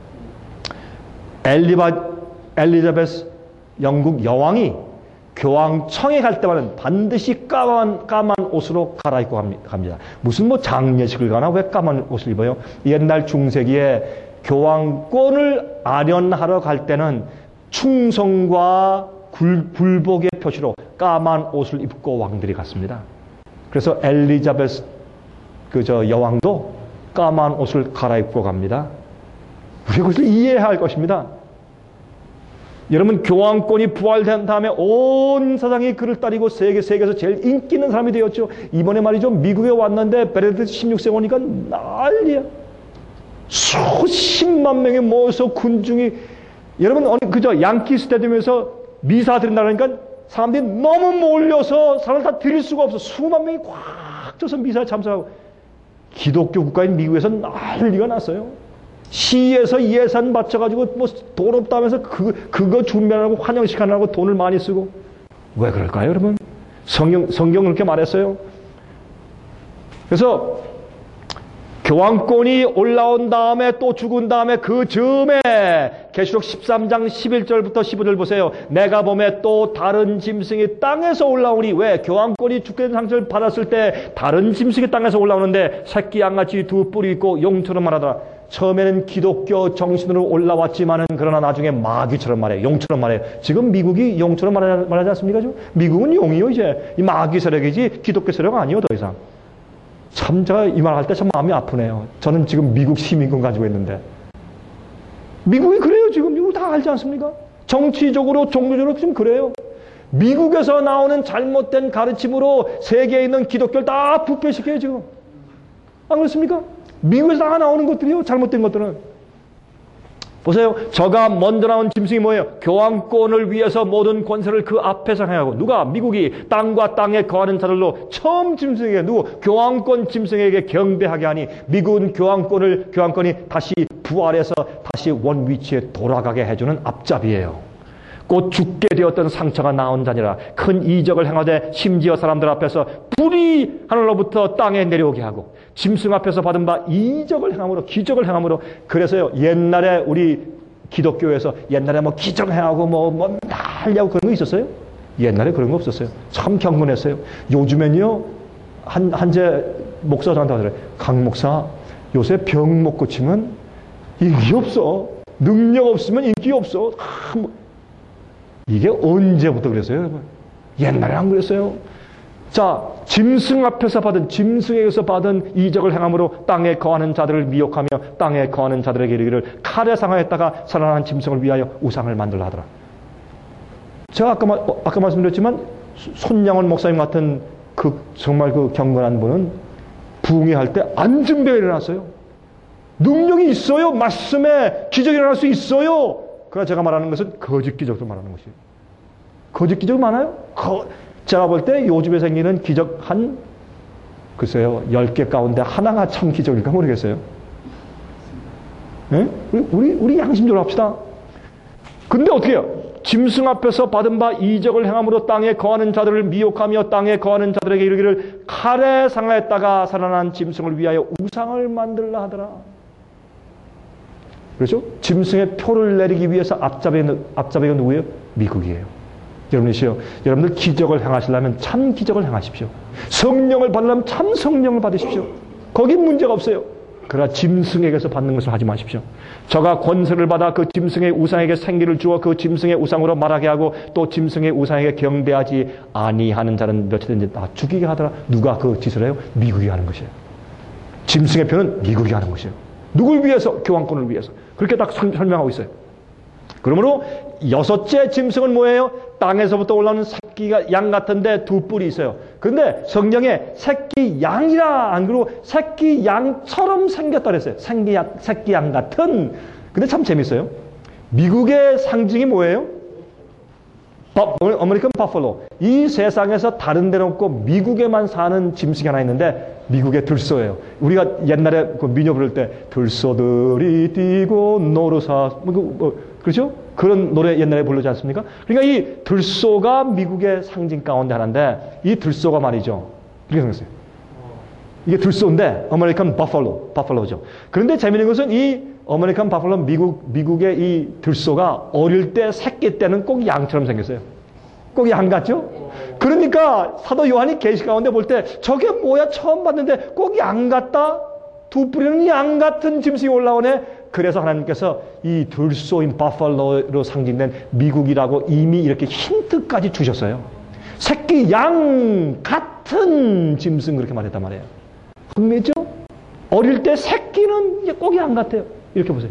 엘리자베스 영국 여왕이 교황청에 갈 때마다 반드시 까만 옷으로 갈아입고 갑니다. 무슨 뭐 장례식을 가나 왜 까만 옷을 입어요? 옛날 중세기에 교황권을 아련하러 갈 때는 충성과 굴복의 표시로 까만 옷을 입고 왕들이 갔습니다. 그래서 엘리자베스 여왕도 까만 옷을 갈아입고 갑니다. 우리가 그것을 이해해야 할 것입니다. 여러분 교황권이 부활된 다음에 온 세상이 그를 따르고 세계에서 제일 인기 있는 사람이 되었죠. 이번에 말이죠. 미국에 왔는데 베네딕트 16세 오니까 난리야. 수십만 명이 모여서 군중이 여러분 그저 양키 스타디움에서 미사 드린다 그러니까 사람들이 너무 몰려서 사람을 다 드릴 수가 없어. 수만 명이 꽉 쪄서 미사에 참석하고 기독교 국가인 미국에서 난리가 났어요. 시에서 예산 맞춰가지고 뭐 돈 없다면서 그거 준비하고 환영식 하느라고 돈을 많이 쓰고 왜 그럴까요, 여러분? 성경 그렇게 말했어요. 그래서 교황권이 올라온 다음에 또 죽은 다음에 그 즈음에 계시록 13장 11절부터 15절 보세요. 내가 보매 또 다른 짐승이 땅에서 올라오니 왜 교황권이 죽게 된 상처를 받았을 때 다른 짐승이 땅에서 올라오는데 새끼 양같이 두 뿔이 있고 용처럼 말하더라. 처음에는 기독교 정신으로 올라왔지만은 그러나 나중에 마귀처럼 말해요. 용처럼 말해요. 지금 미국이 용처럼 말하지 않습니까? 미국은 용이요 이제. 이 마귀 세력이지 기독교 세력 아니요 더 이상. 참 제가 이 말 할 때 참 마음이 아프네요. 저는 지금 미국 시민권 가지고 있는데 미국이 그래요. 지금 미국 다 알지 않습니까? 정치적으로 종교적으로 지금 그래요. 미국에서 나오는 잘못된 가르침으로 세계에 있는 기독교를 다 부패시켜요 지금. 안 그렇습니까? 미국에서 다 나오는 것들이요. 잘못된 것들은. 보세요. 저가 먼저 나온 짐승이 뭐예요? 교황권을 위해서 모든 권세를 그 앞에서 행하고 누가? 미국이 땅과 땅에 거하는 자들로 처음 짐승에게 누구? 교황권 짐승에게 경배하게 하니 미국은 교황권이 다시 부활해서 다시 원 위치에 돌아가게 해주는 앞잡이에요. 곧 죽게 되었던 상처가 나온 자니라 큰 이적을 행하되 심지어 사람들 앞에서 불이 하늘로부터 땅에 내려오게 하고 짐승 앞에서 받은 바 이적을 행함으로 기적을 행함으로 그래서요 옛날에 우리 기독교에서 옛날에 뭐 기적 행하고 뭐 난리하고 그런 거 있었어요? 옛날에 그런 거 없었어요. 참 경건했어요. 요즘엔요, 한재 목사 저한테 하더래. 강 목사, 요새 병 못 고치면 인기 없어. 능력 없으면 인기 없어. 이게 언제부터 그랬어요, 여러분? 옛날에 안 그랬어요. 자, 짐승 앞에서 받은, 짐승에게서 받은 이적을 행함으로 땅에 거하는 자들을 미혹하며 땅에 거하는 자들에게 이르기를 칼에 상하였다가 살아난 짐승을 위하여 우상을 만들라 하더라. 제가 아까 말씀드렸지만 손양원 목사님 같은 정말 그 경건한 분은 부흥회할 때 안증배가 일어났어요. 능력이 있어요. 말씀에 기적이 일어날 수 있어요. 그러나 제가 말하는 것은 거짓 기적도 말하는 것이에요. 거짓 기적 많아요? 제가 볼 때 요즘에 생기는 기적 글쎄요, 10개 가운데 하나가 참 기적일까 모르겠어요. 네? 우리 양심적으로 합시다. 근데 어떻게 해요? 짐승 앞에서 받은 바 이적을 행함으로 땅에 거하는 자들을 미혹하며 땅에 거하는 자들에게 이르기를 칼에 상하였다가 살아난 짐승을 위하여 우상을 만들라 하더라. 그렇죠? 짐승의 표를 내리기 위해서 앞잡이가 누구예요? 미국이에요. 여러분들 기적을 행하시려면 참 기적을 행하십시오. 성령을 받으려면 참 성령을 받으십시오. 거긴 문제가 없어요. 그러나 짐승에게서 받는 것을 하지 마십시오. 저가 권세를 받아 그 짐승의 우상에게 생기를 주어 그 짐승의 우상으로 말하게 하고 또 짐승의 우상에게 경배하지 아니하는 자는 며칠든지 다 죽이게 하더라. 누가 그 짓을 해요? 미국이 하는 것이에요. 짐승의 표는 미국이 하는 것이에요. 누굴 위해서? 교황권을 위해서. 그렇게 딱 설명하고 있어요. 그러므로 6째 짐승은 뭐예요? 땅에서부터 올라오는 새끼가 양 같은데 2뿔이 있어요. 그런데 성경에 새끼 양이라 안 그러고 새끼 양처럼 생겼다 그랬어요. 새끼 양 같은. 근데 참 재밌어요. 미국의 상징이 뭐예요? 아메리칸 버팔로. 이 세상에서 다른 데는 없고 미국에만 사는 짐승이 하나 있는데 미국의 들소예요. 우리가 옛날에 그 민요 부를 때 들소들이 뛰고 노르사 그렇죠? 그런 노래 옛날에 부르지 않습니까? 그러니까 이 들소가 미국의 상징 가운데 하나인데 이 들소가 말이죠. 이렇게 생겼어요. 이게 들소인데 아메리칸 버팔로죠. 그런데 재미있는 것은 이 아메리칸 버팔로 미국의 이 들소가 어릴 때 새끼 때는 꼭 양처럼 생겼어요. 꼭 양 같죠? 그러니까 사도 요한이 계시 가운데 볼 때 저게 뭐야 처음 봤는데 꼭 양 같다? 2뿔이는 양 같은 짐승이 올라오네. 그래서 하나님께서 이 들소인 버팔로로 상징된 미국이라고 이미 이렇게 힌트까지 주셨어요. 새끼 양 같은 짐승 그렇게 말했단 말이에요. 흥미죠? 어릴 때 새끼는 꼭 양 같아요. 이렇게 보세요.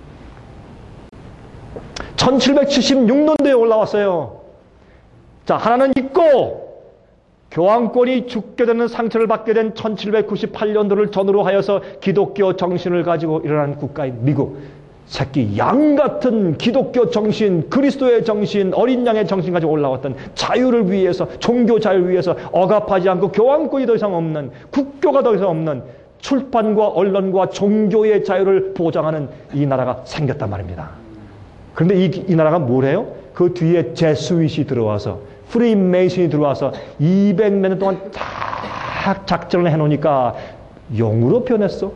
1776년도에 올라왔어요. 자, 하나는 있고 교황권이 죽게 되는 상처를 받게 된 1798년도를 전후로 하여서 기독교 정신을 가지고 일어난 국가인 미국. 새끼 양 같은 기독교 정신, 그리스도의 정신, 어린 양의 정신 가지고 올라왔던 자유를 위해서, 종교 자유를 위해서 억압하지 않고 교황권이 더 이상 없는, 국교가 더 이상 없는 출판과 언론과 종교의 자유를 보장하는 이 나라가 생겼단 말입니다. 그런데 이 나라가 뭐래요? 그 뒤에 제수잇이 들어와서 프리메이슨이 들어와서 200몇 년 동안 딱 작전을 해놓으니까 용으로 변했어.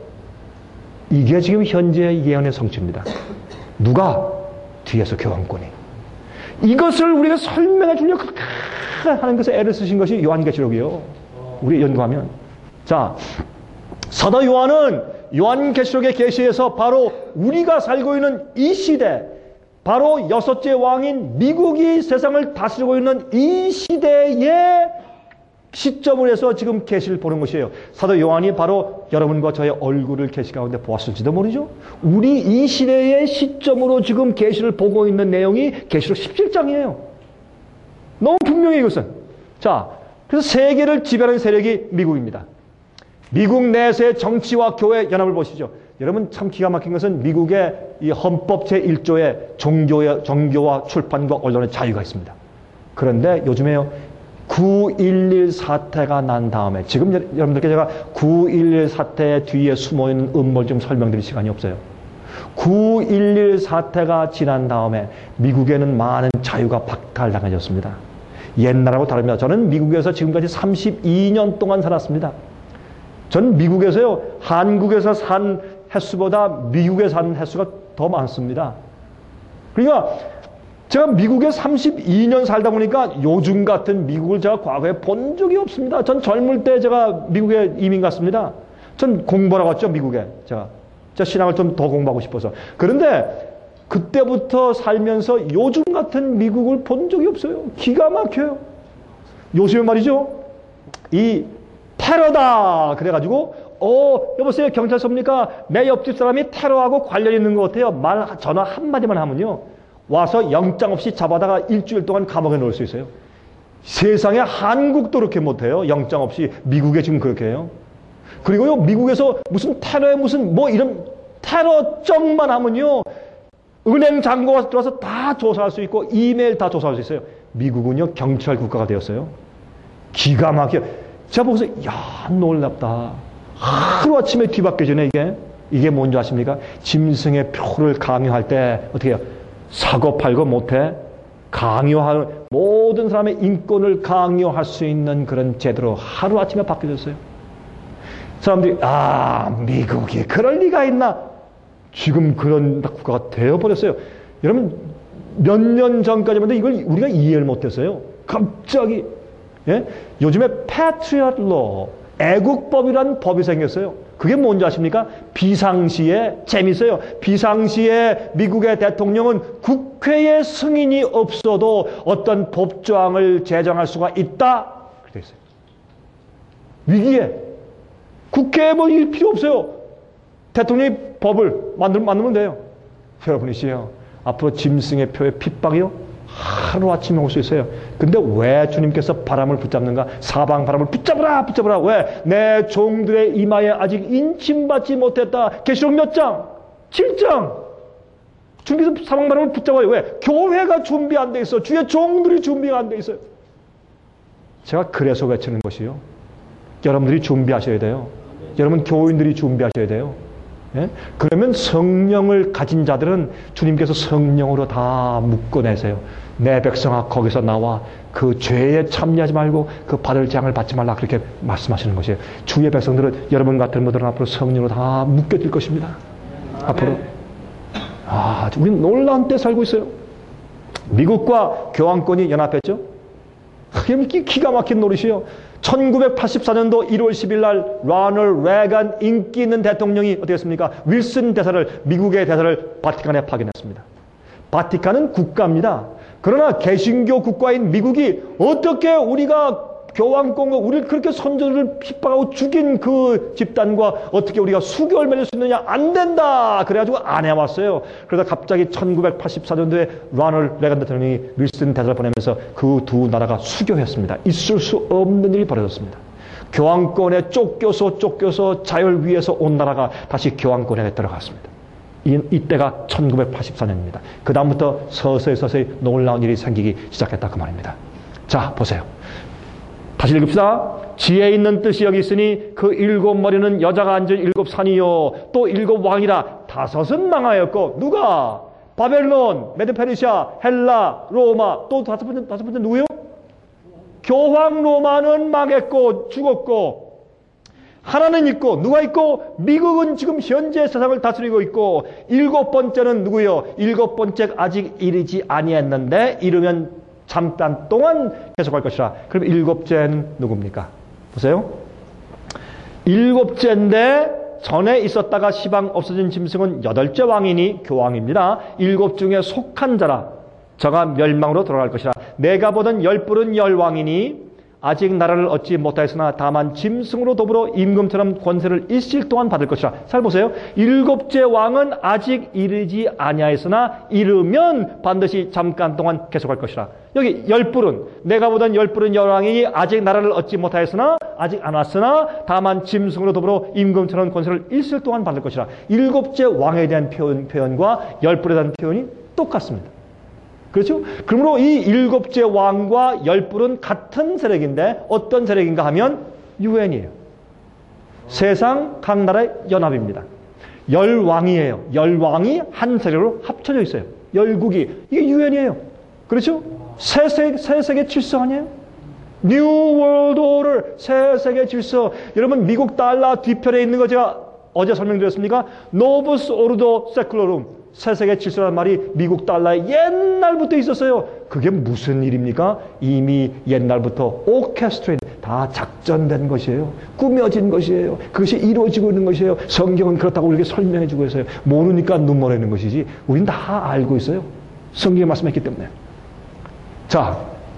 이게 지금 현재의 예언의 성취입니다. 누가? 뒤에서 교황권이. 이것을 우리가 설명해 주려고 하는 것에 애를 쓰신 것이 요한계시록이에요. 우리 연구하면. 자, 사도 요한은 요한계시록의 계시에서 바로 우리가 살고 있는 이 시대, 바로 6째 왕인 미국이 세상을 다스리고 있는 이 시대의 시점을 해서 지금 계시를 보는 것이에요. 사도 요한이 바로 여러분과 저의 얼굴을 계시 가운데 보았을지도 모르죠. 우리 이 시대의 시점으로 지금 계시를 보고 있는 내용이 계시록 17장이에요. 너무 분명해 이것은. 자, 그래서 세계를 지배하는 세력이 미국입니다. 미국 내에서의 정치와 교회 연합을 보시죠. 여러분 참 기가 막힌 것은 미국의 이 헌법 제1조에 종교와 출판과 언론의 자유가 있습니다. 그런데 요즘에요 9.11 사태가 난 다음에 지금 여러분들께 제가 9.11 사태 뒤에 숨어있는 음모를 좀 설명드릴 시간이 없어요. 9.11 사태가 지난 다음에 미국에는 많은 자유가 박탈당해졌습니다. 옛날하고 다릅니다. 저는 미국에서 지금까지 32년 동안 살았습니다. 저는 미국에서요 한국에서 산 횟수보다 미국에 산 횟수가 더 많습니다. 그러니까 제가 미국에 32년 살다 보니까 요즘 같은 미국을 제가 과거에 본 적이 없습니다. 전 젊을 때 제가 미국에 이민 갔습니다. 전 공부하러 갔죠, 미국에. 제가 신앙을 좀 더 공부하고 싶어서. 그런데 그때부터 살면서 요즘 같은 미국을 본 적이 없어요. 기가 막혀요. 요즘에 말이죠. 이 테러다 그래가지고 여보세요, 경찰서입니까? 내 옆집 사람이 테러하고 관련 있는 것 같아요. 전화 한마디만 하면요, 와서 영장 없이 잡아다가 일주일 동안 감옥에 넣을 수 있어요. 세상에 한국도 그렇게 못해요. 영장 없이. 미국에 지금 그렇게 해요. 그리고요, 미국에서 무슨 테러에 무슨 뭐 이런 테러정만 하면요, 은행 잔고가 들어와서 다 조사할 수 있고 이메일 다 조사할 수 있어요. 미국은요, 경찰 국가가 되었어요. 기가 막혀. 제가 보고서 야, 놀랍다. 하루아침에 뒤바뀌어지네. 이게 뭔지 아십니까? 짐승의 표를 강요할 때 어떻게 해요? 사고 팔고 못해 강요하는, 모든 사람의 인권을 강요할 수 있는 그런 제도로 하루아침에 바뀌어졌어요. 사람들이 미국이 그럴 리가 있나? 지금 그런 국가가 되어버렸어요. 여러분, 몇 년 전까지만 해도 이걸 우리가 이해를 못했어요. 갑자기. 예? 요즘에 Patriot Law, 애국법이라는 법이 생겼어요. 그게 뭔지 아십니까? 비상시에, 재밌어요. 비상시에 미국의 대통령은 국회의 승인이 없어도 어떤 법조항을 제정할 수가 있다. 그렇게 있어요. 위기에. 국회에 뭐 일 필요 없어요. 대통령이 법을 만들면 돼요. 여러분이시요, 앞으로 짐승의 표의 핍박이요, 하루아침에 올 수 있어요. 근데 왜 주님께서 바람을 붙잡는가? 사방 바람을 붙잡으라. 왜? 내 종들의 이마에 아직 인침받지 못했다. 계시록 몇 장? 7장. 주님께서 사방 바람을 붙잡아요. 왜? 교회가 준비 안 돼 있어. 주의 종들이 준비가 안 돼 있어요. 제가 그래서 외치는 것이요, 여러분들이 준비하셔야 돼요. 여러분 교인들이 준비하셔야 돼요. 예? 그러면 성령을 가진 자들은 주님께서 성령으로 다 묶어내세요. 내 백성아, 거기서 나와 그 죄에 참여하지 말고 그 받을 재앙을 받지 말라, 그렇게 말씀하시는 것이에요. 주의 백성들은, 여러분 같은 분들은 앞으로 성령으로 다 묶여질 것입니다. 앞으로. 우리는 놀라운 때 살고 있어요. 미국과 교황권이 연합했죠. 그게 기가 막힌 노릇이에요. 1984년도 1월 10일 날 로널드 레간 인기 있는 대통령이 어떻게 했습니까? 윌슨 대사를, 미국의 대사를 바티칸에 파견했습니다. 바티칸은 국가입니다. 그러나 개신교 국가인 미국이 어떻게 우리가 교황권과 우리를 그렇게 선조를 핍박하고 죽인 그 집단과 어떻게 우리가 수교를 맺을 수 있느냐? 안 된다! 그래가지고 안 해왔어요. 그러다 갑자기 1984년도에 로널드 레간 대통령이 윌슨 대사를 보내면서 그 두 나라가 수교했습니다. 있을 수 없는 일이 벌어졌습니다. 교황권에 쫓겨서 자유를 위해서 온 나라가 다시 교황권에 들어갔습니다. 이때가 1984년입니다. 그 다음부터 서서히 놀라운 일이 생기기 시작했다, 그 말입니다. 자, 보세요. 다시 읽읍시다. 지혜 있는 뜻이 여기 있으니 그 7머리는 여자가 앉은 7산이요 또 7왕이라. 5은 망하였고, 누가? 바벨론, 메드페르시아, 헬라, 로마. 또 다섯 번째 누구요? 교황 로마는 망했고 죽었고, 하나는 있고, 누가 있고? 미국은 지금 현재 세상을 다스리고 있고, 7번째는 누구요? 7번째 아직 이르지 아니했는데 이르면 잠깐 동안 계속할 것이라. 그럼 7째는 누굽니까? 보세요. 7째인데 전에 있었다가 시방 없어진 짐승은 8째 왕이니 교황입니다. 7 중에 속한 자라. 저가 멸망으로 돌아갈 것이라. 내가 보던 10뿔은 10왕이니 아직 나라를 얻지 못하였으나 다만 짐승으로 더불어 임금처럼 권세를 일시일 동안 받을 것이라. 잘 보세요. 7째 왕은 아직 이르지 아니하였으나 이르면 반드시 잠깐 동안 계속할 것이라. 여기 10뿔은, 내가 보던 10뿔은 10왕이 아직 나라를 얻지 못하였으나 아직 안 왔으나 다만 짐승으로 더불어 임금처럼 권세를 일시일 동안 받을 것이라. 7째 왕에 대한 표현과 10뿔에 대한 표현이 똑같습니다. 그렇죠? 그러므로 이 7째 왕과 10뿔은 같은 세력인데 어떤 세력인가 하면 유엔이에요. 세상 각 나라의 연합입니다. 10왕이에요. 10왕이 한 세력으로 합쳐져 있어요. 10국이. 이게 유엔이에요. 그렇죠? 새 세계 질서 아니에요? New World Order, 새 세계 질서. 여러분, 미국 달러 뒤편에 있는 거 제가 어제 설명드렸습니까? Novus Ordo Seclorum. 세세계 질서라는 말이 미국 달러에 옛날부터 있었어요. 그게 무슨 일입니까? 이미 옛날부터 오케스트레인, 다 작전된 것이에요. 꾸며진 것이에요. 그것이 이루어지고 있는 것이에요. 성경은 그렇다고 우리에게 설명해 주고 있어요. 모르니까 눈물내는 것이지 우린 다 알고 있어요. 성경에 말씀했기 때문에. 자,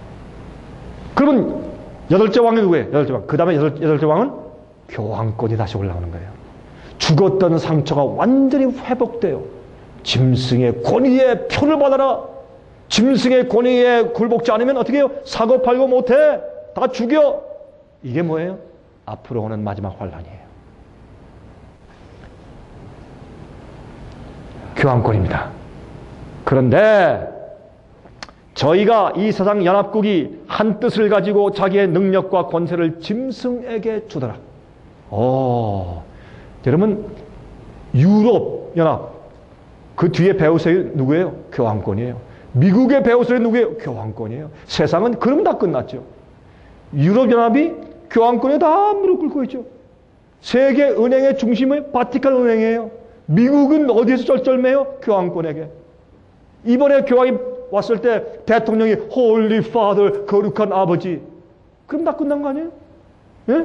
그러면 여덟째 왕이 누구예요? 여덟째 왕. 그 다음에 여덟째 왕은 교황권이 다시 올라오는 거예요. 죽었던 상처가 완전히 회복돼요. 짐승의 권위에 표를 받아라. 짐승의 권위에 굴복지 않으면 어떻게 해요? 사고 팔고 못해. 다 죽여. 이게 뭐예요? 앞으로 오는 마지막 환란이에요. 교황권입니다. 그런데 저희가 이 세상 연합국이 한 뜻을 가지고 자기의 능력과 권세를 짐승에게 주더라. 여러분, 유럽 연합 그 뒤에 배우세요 누구예요? 교황권이에요. 미국의 배우세요 누구예요? 교황권이에요. 세상은 그럼 다 끝났죠. 유럽 연합이 교황권에 다 무릎 꿇고 있죠. 세계 은행의 중심은 바티칸 은행이에요. 미국은 어디에서 쩔쩔매요? 교황권에게. 이번에 교황이 왔을 때 대통령이 홀리 파더, 거룩한 아버지. 그럼 다 끝난 거 아니에요? 예?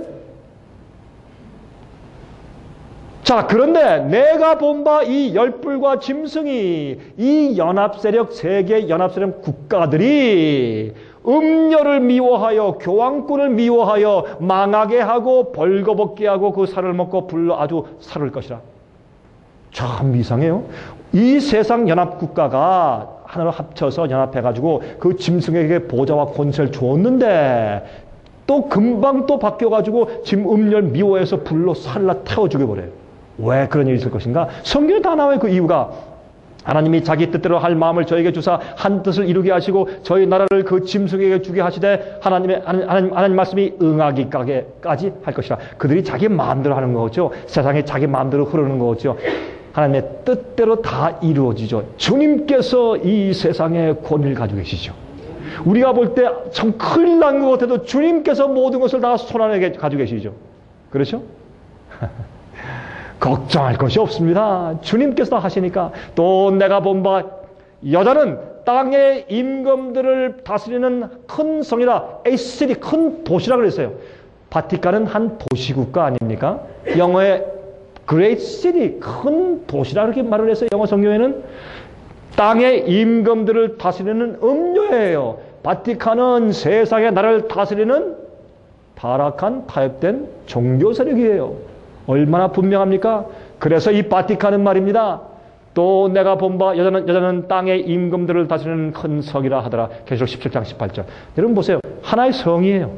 자, 그런데 내가 본 바 이 열불과 짐승이 이 연합세력, 세계 연합세력 국가들이 음료를 미워하여 교황권을 미워하여 망하게 하고 벌거벗게 하고 그 살을 먹고 불러 아주 살을 것이라. 참 이상해요. 이 세상 연합국가가 하나로 합쳐서 연합해가지고 그 짐승에게 보좌와 권세를 줬는데 또 금방 또 바뀌어가지고 음료를 미워해서 불로 살라 태워 죽여버려요. 왜 그런 일이 있을 것인가? 성경에 다 나와요. 그 이유가. 하나님이 자기 뜻대로 할 마음을 저에게 주사 한 뜻을 이루게 하시고 저희 나라를 그 짐승에게 주게 하시되 하나님 말씀이 응하기까지 할 것이라. 그들이 자기 마음대로 하는 거죠. 세상에 자기 마음대로 흐르는 거죠. 하나님의 뜻대로 다 이루어지죠. 주님께서 이 세상의 권위를 가지고 계시죠. 우리가 볼 때 참 큰일 난 것 같아도 주님께서 모든 것을 다 손안에 가지고 계시죠. 그렇죠? 걱정할 것이 없습니다. 주님께서 다 하시니까. 또 내가 본 바 여자는 땅의 임금들을 다스리는 큰 성이라. 에이시티, 큰 도시라 그랬어요. 바티칸은 한 도시국가 아닙니까? 영어의 Great City, 큰 도시라 그렇게 말을 했어요. 영어 성경에는 땅의 임금들을 다스리는 음료예요. 바티칸은 세상의 나라를 다스리는 타락한 타협된 종교 세력이에요. 얼마나 분명합니까? 그래서 이 바티칸은 말입니다. 또 내가 본 바 여자는 땅의 임금들을 다스리는 큰 성이라 하더라. 계시록 17장 18절. 여러분 보세요. 하나의 성이에요.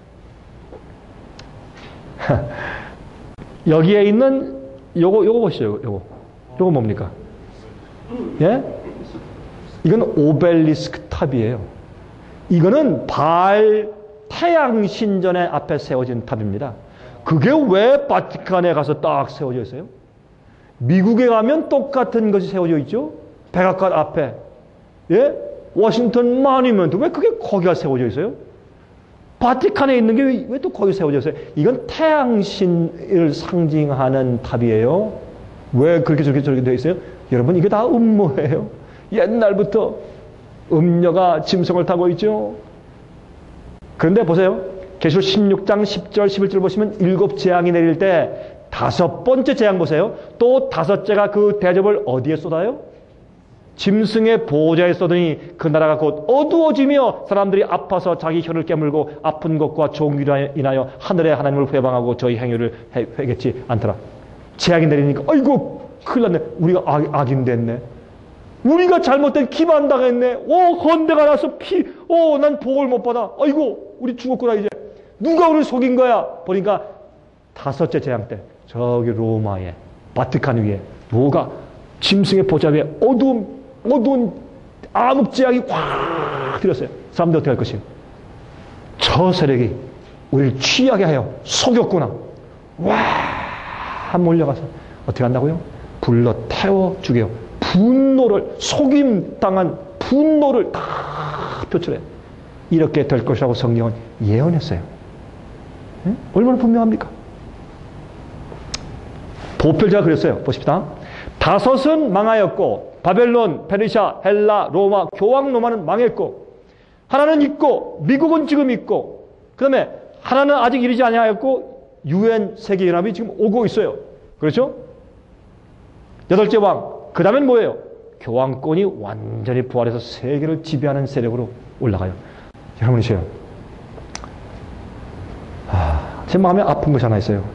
여기에 있는 요거 보시죠. 요거 뭡니까? 예? 이건 오벨리스크 탑이에요. 이거는 태양 신전의 앞에 세워진 탑입니다. 그게 왜 바티칸에 가서 딱 세워져 있어요? 미국에 가면 똑같은 것이 세워져 있죠? 백악관 앞에. 예? 워싱턴 마뉴먼트. 왜 그게 거기가 세워져 있어요? 바티칸에 있는 게 왜 또 거기 세워져 있어요? 이건 태양신을 상징하는 탑이에요. 왜 그렇게 저렇게 되어 있어요? 여러분, 이게 다 음모예요. 옛날부터 음녀가 짐승을 타고 있죠. 그런데 보세요. 계시록 16장 10절 11절 보시면 7 재앙이 내릴 때 5번째 재앙 보세요. 또 5째가 그 대접을 어디에 쏟아요? 짐승의 보좌에 쏟으니 그 나라가 곧 어두워지며 사람들이 아파서 자기 혀를 깨물고 아픈 것과 종기로 인하여 하늘의 하나님을 회방하고 저희 행위를 회개치 않더라. 재앙이 내리니까 아이고 큰일 났네. 우리가 악인 됐네. 우리가 잘못된 기만 당했네. 헌대가 나서 난 복을 못 받아. 아이고 우리 죽었구나 이제. 누가 우리를 속인 거야? 보니까 5째 재앙 때 저기 로마에 바티칸 위에 뭐가 짐승의 보좌 위에 어두운 암흑재앙이 확 들었어요. 사람들 어떻게 할 것이에요? 저 세력이 우리를 취하게 하여 속였구나. 와 몰려가서 어떻게 한다고요? 불러 태워 죽여요. 속임당한 분노를 다 표출해. 이렇게 될 것이라고 성경은 예언했어요. 네? 얼마나 분명합니까? 도표제가 그랬어요. 보십시다. 다섯은 망하였고 바벨론, 페르시아, 헬라, 로마, 교황 로마는 망했고 하나는 있고 미국은 지금 있고 그 다음에 하나는 아직 이르지 아니하였고 유엔 세계연합이 지금 오고 있어요. 그렇죠? 여덟째 왕. 그 다음엔 뭐예요? 교황권이 완전히 부활해서 세계를 지배하는 세력으로 올라가요. 여러분이세요. 제 마음에 아픈 것이 하나 있어요.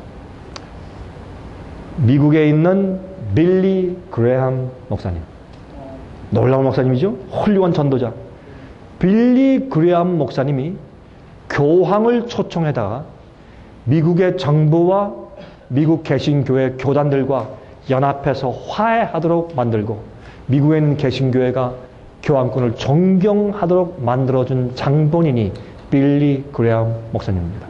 미국에 있는 빌리 그레함 목사님. 놀라운 목사님이죠. 훌륭한 전도자. 빌리 그레함 목사님이 교황을 초청해다가 미국의 정부와 미국 개신교회 교단들과 연합해서 화해하도록 만들고 미국에 있는 개신교회가 교황권을 존경하도록 만들어준 장본인이 빌리 그레함 목사님입니다.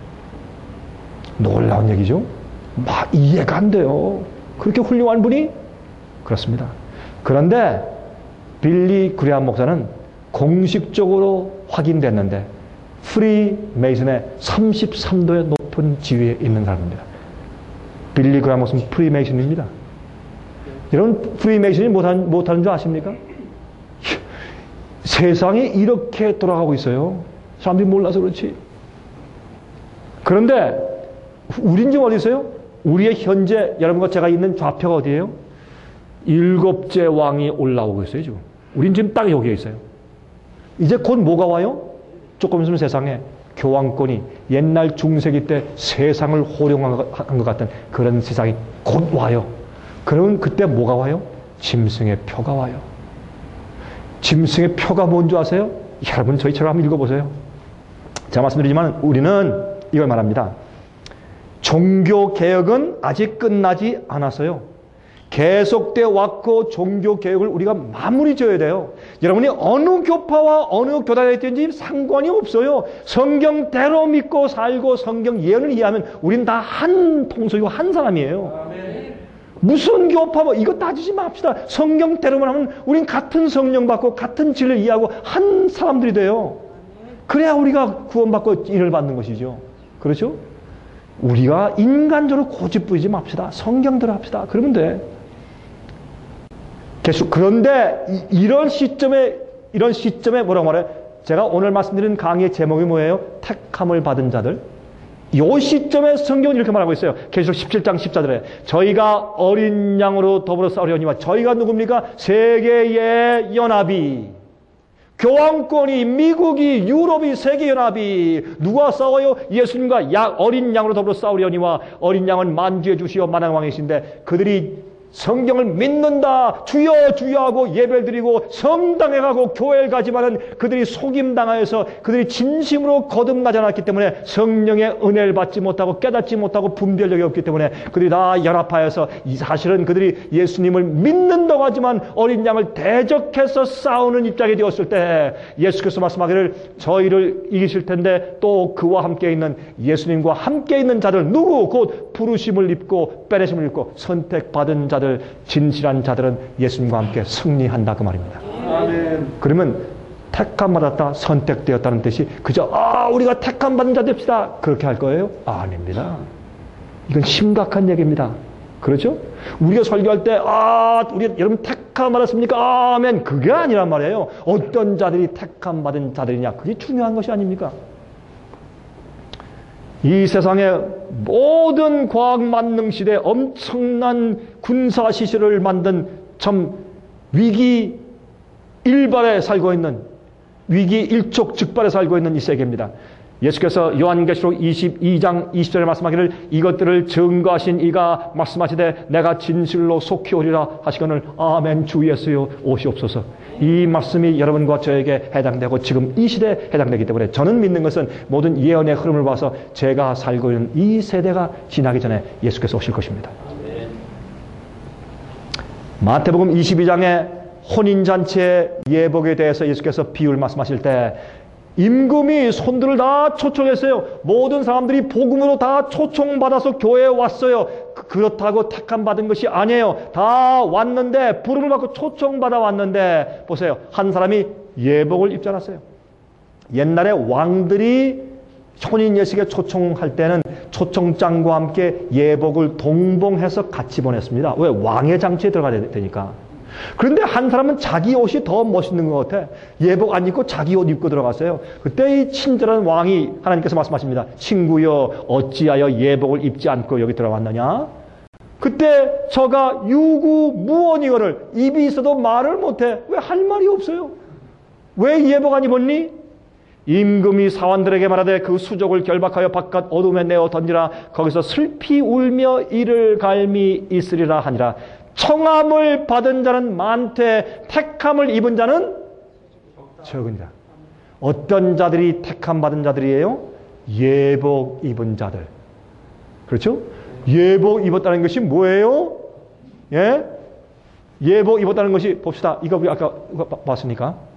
놀라운 얘기죠. 막 이해가 안 돼요. 그렇게 훌륭한 분이? 그렇습니다. 그런데 빌리 그레함 목사는 공식적으로 확인됐는데 프리메이슨의 33도의 높은 지위에 있는 사람입니다. 빌리 그레함 목사는 프리메이슨입니다. 여러분 프리메이슨이 못하는 줄 아십니까? 세상이 이렇게 돌아가고 있어요. 사람들이 몰라서 그렇지. 그런데 우린 지금 어디 있어요? 우리의 현재 여러분과 제가 있는 좌표가 어디예요? 7째 왕이 올라오고 있어요 지금. 우린 지금 딱 여기에 있어요. 이제 곧 뭐가 와요? 조금 있으면 세상에 교황권이 옛날 중세기 때 세상을 호령한 것 같은 그런 세상이 곧 와요. 그러면 그때 뭐가 와요? 짐승의 표가 와요. 짐승의 표가 뭔지 아세요? 여러분 저희처럼 한번 읽어보세요. 제가 말씀드리지만 우리는 이걸 말합니다. 종교개혁은 아직 끝나지 않았어요. 계속되어 왔고 종교개혁을 우리가 마무리 지어야 돼요. 여러분이 어느 교파와 어느 교단에 있든지 상관이 없어요. 성경대로 믿고 살고 성경 예언을 이해하면 우린 다 한 통속이고 한 사람이에요. 아멘. 무슨 교파 뭐 이거 따지지 맙시다. 성경대로만 하면 우린 같은 성령 받고 같은 진리를 이해하고 한 사람들이 돼요. 그래야 우리가 구원받고 인을 받는 것이죠. 그렇죠? 우리가 인간적으로 고집 부리지 맙시다. 성경대로 합시다. 그러면 돼. 계속 그런데 이런 시점에 뭐라고 말해요? 제가 오늘 말씀드린 강의의 제목이 뭐예요? 택함을 받은 자들. 이 시점에 성경은 이렇게 말하고 있어요. 계시록 17장 14절에 저희가 어린 양으로 더불어 싸우려니와 저희가 누굽니까? 세계의 연합이 교황권이 미국이 유럽이 세계연합이 누가 싸워요? 예수님과 어린 양으로 더불어 싸우려니와 어린 양은 만주의 주시오 만왕의 왕이신데 그들이 성경을 믿는다 주여 주여 하고 예배를 드리고 성당에 가고 교회를 가지만은 그들이 속임당하여서 그들이 진심으로 거듭나지 않았기 때문에 성령의 은혜를 받지 못하고 깨닫지 못하고 분별력이 없기 때문에 그들이 다 연합하여서 이 사실은 그들이 예수님을 믿는다고 하지만 어린 양을 대적해서 싸우는 입장이 되었을 때 예수께서 말씀하기를 저희를 이기실 텐데 또 그와 함께 있는 예수님과 함께 있는 자들 누구 곧 부르심을 입고 빼내심을 입고 선택받은 자들 진실한 자들은 예수님과 함께 승리한다 그 말입니다. 아멘. 그러면 택함 받았다 선택되었다는 뜻이 그저 우리가 택함 받은 자 됩시다 그렇게 할 거예요? 아닙니다. 이건 심각한 얘기입니다. 그렇죠? 우리가 설교할 때 우리 여러분 택함 받았습니까? 아멘. 그게 아니란 말이에요. 어떤 자들이 택함 받은 자들이냐 그게 중요한 것이 아닙니까? 이 세상의 모든 과학 만능 시대에 엄청난 군사 시설을 만든 참 위기 일발에 살고 있는 위기 일촉즉발에 살고 있는 이 세계입니다. 예수께서 요한계시록 22장 20절에 말씀하기를 이것들을 증거하신 이가 말씀하시되 내가 진실로 속히 오리라 하시거늘 아멘 주 예수여 오시옵소서. 이 말씀이 여러분과 저에게 해당되고 지금 이 시대에 해당되기 때문에 저는 믿는 것은 모든 예언의 흐름을 봐서 제가 살고 있는 이 세대가 지나기 전에 예수께서 오실 것입니다. 마태복음 22장에 혼인잔치의 예복에 대해서 예수께서 비유를 말씀하실 때 임금이 손들을 다 초청했어요. 모든 사람들이 복음으로 다 초청받아서 교회에 왔어요. 그렇다고 택함 받은 것이 아니에요. 다 왔는데 부름을 받고 초청받아 왔는데 보세요. 한 사람이 예복을 입지 않았어요. 옛날에 왕들이 혼인 예식에 초청할 때는 초청장과 함께 예복을 동봉해서 같이 보냈습니다. 왜? 왕의 장치에 들어가야 되니까. 그런데 한 사람은 자기 옷이 더 멋있는 것 같아. 예복 안 입고 자기 옷 입고 들어갔어요. 그때 이 친절한 왕이 하나님께서 말씀하십니다. 친구여 어찌하여 예복을 입지 않고 여기 들어왔느냐? 그때 저가 유구무원이거늘 입이 있어도 말을 못해. 왜? 할 말이 없어요. 왜 예복 안 입었니? 임금이 사원들에게 말하되 그 수족을 결박하여 바깥 어둠에 내어 던지라. 거기서 슬피 울며 이를 갈미 있으리라 하니라. 청함을 받은 자는 많되 택함을 입은 자는 적으니라. 어떤 자들이 택함 받은 자들이에요? 예복 입은 자들. 그렇죠? 예복 입었다는 것이 뭐예요? 예? 예복 입었다는 것이 봅시다. 이거 우리 아까 봤으니까.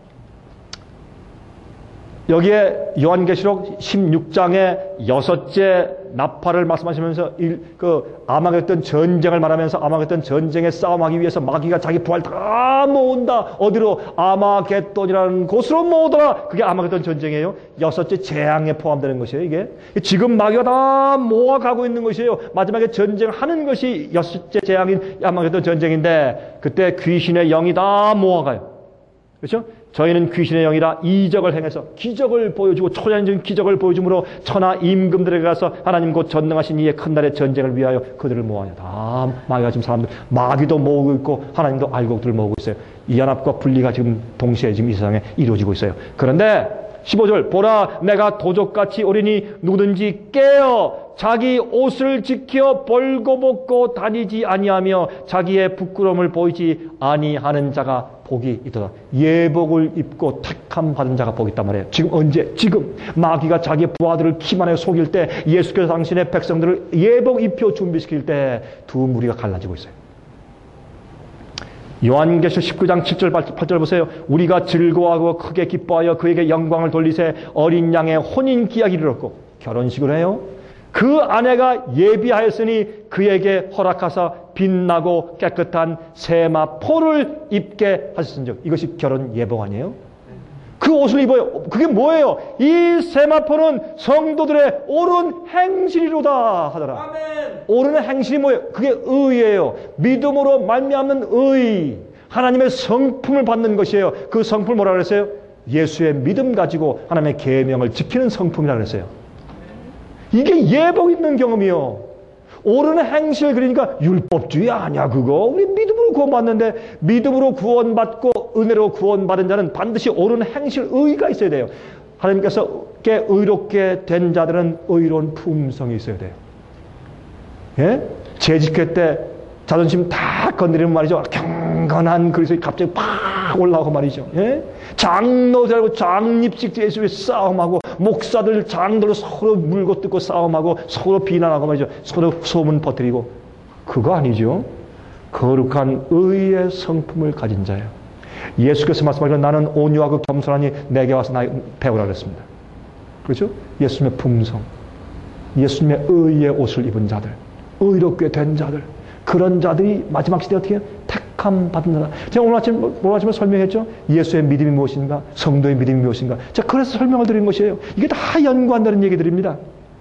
여기에 요한계시록 16장의 6째 나팔을 말씀하시면서 아마겟돈 전쟁을 말하면서 아마겟돈 전쟁에 싸움하기 위해서 마귀가 자기 부하를 다 모은다. 어디로? 아마겟돈이라는 곳으로 모으더라. 그게 아마겟돈 전쟁이에요. 6째 재앙에 포함되는 것이에요. 이게 지금 마귀가 다 모아가고 있는 것이에요. 마지막에 전쟁하는 것이 6째 재앙인 아마겟돈 전쟁인데 그때 귀신의 영이 다 모아가요. 그렇죠? 저희는 귀신의 영이라 이적을 행해서 기적을 보여주고 초자연적인 기적을 보여줌으로 천하 임금들에게 가서 하나님 곧 전능하신 이의 큰 날의 전쟁을 위하여 그들을 모아요. 다 마귀가 지금 사람들 마귀도 모으고 있고 하나님도 알고 그들을 모으고 있어요. 이 연합과 분리가 지금 동시에 지금 이 세상에 이루어지고 있어요. 그런데 15절 보라 내가 도적같이 오리니 누구든지 깨어 자기 옷을 지켜 벌거벗고 다니지 아니하며 자기의 부끄러움을 보이지 아니하는 자가 복이 있도다. 예복을 입고 택함 받은 자가 복이 있단 말이에요. 지금 언제? 지금 마귀가 자기 부하들을 기만해 속일 때 예수께서 당신의 백성들을 예복 입혀 준비시킬 때 두 무리가 갈라지고 있어요. 요한계시록 19장 7절 8절 보세요. 우리가 즐거워하고 크게 기뻐하여 그에게 영광을 돌리세 어린 양의 혼인 기약이 이르렀고 결혼식을 해요. 그 아내가 예비하였으니 그에게 허락하사 빛나고 깨끗한 세마포를 입게 하셨은즉 이것이 결혼 예복 아니에요? 그 옷을 입어요. 그게 뭐예요? 이 세마포는 성도들의 옳은 행실이로다 하더라. 아멘. 옳은 행실이 뭐예요? 그게 의예요. 믿음으로 말미암는 의. 하나님의 성품을 받는 것이에요. 그 성품을 뭐라 그랬어요? 예수의 믿음 가지고 하나님의 계명을 지키는 성품이라고 그랬어요. 이게 예복 입는 경험이요. 옳은 행실 그러니까 율법주의 아니야 그거. 우리 믿음으로 구원받는데 믿음으로 구원받고 은혜로 구원받은 자는 반드시 옳은 행실 의가 있어야 돼요. 하나님께서 의롭게 된 자들은 의로운 품성이 있어야 돼요. 예? 재직회 때 자존심 다 건드리는 말이죠. 경건한 그리스도의 갑자기 팍 올라오고 말이죠. 예? 장로들하고 장립식 예수의 싸움하고 목사들 장들로 서로 물고 뜯고 싸움하고 서로 비난하고 말이죠. 서로 소문 퍼뜨리고 그거 아니죠. 거룩한 의의 성품을 가진 자예요. 예수께서 말씀하시고 나는 온유하고 겸손하니 내게 와서 나 배우라 그랬습니다. 그렇죠? 예수님의 품성, 예수님의 의의 옷을 입은 자들, 의롭게 된 자들, 그런 자들이 마지막 시대에 어떻게 택함 받은 자다. 제가 오늘 아침에 설명했죠. 예수의 믿음이 무엇인가, 성도의 믿음이 무엇인가. 자, 그래서 설명을 드린 것이에요. 이게 다 연관되는 얘기들입니다.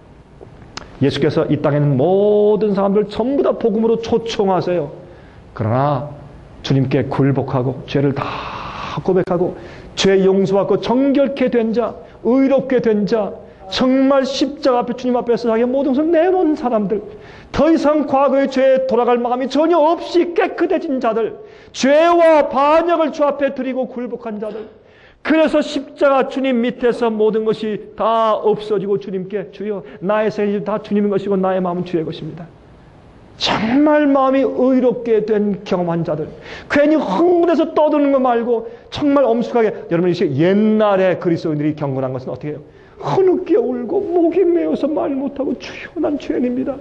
예수께서 이 땅에 있는 모든 사람들 전부 다 복음으로 초청하세요. 그러나 주님께 굴복하고 죄를 다 고백하고 죄 용서받고 정결케 된 자, 의롭게 된 자, 정말 십자가 앞에 주님 앞에서 자기의 모든 것을 내놓은 사람들, 더 이상 과거의 죄에 돌아갈 마음이 전혀 없이 깨끗해진 자들, 죄와 반역을 주 앞에 드리고 굴복한 자들, 그래서 십자가 주님 밑에서 모든 것이 다 없어지고 주님께 주여 나의 생이 다 주님의 것이고 나의 마음은 주의 것입니다. 정말 마음이 의롭게 된 경험한 자들, 괜히 흥분해서 떠드는 거 말고 정말 엄숙하게, 여러분 이 옛날에 그리스도인들이 경건한 것은 어떻게 해요? 흐느끼 울고 목이 메어서 말 못하고 주여 난 죄인입니다.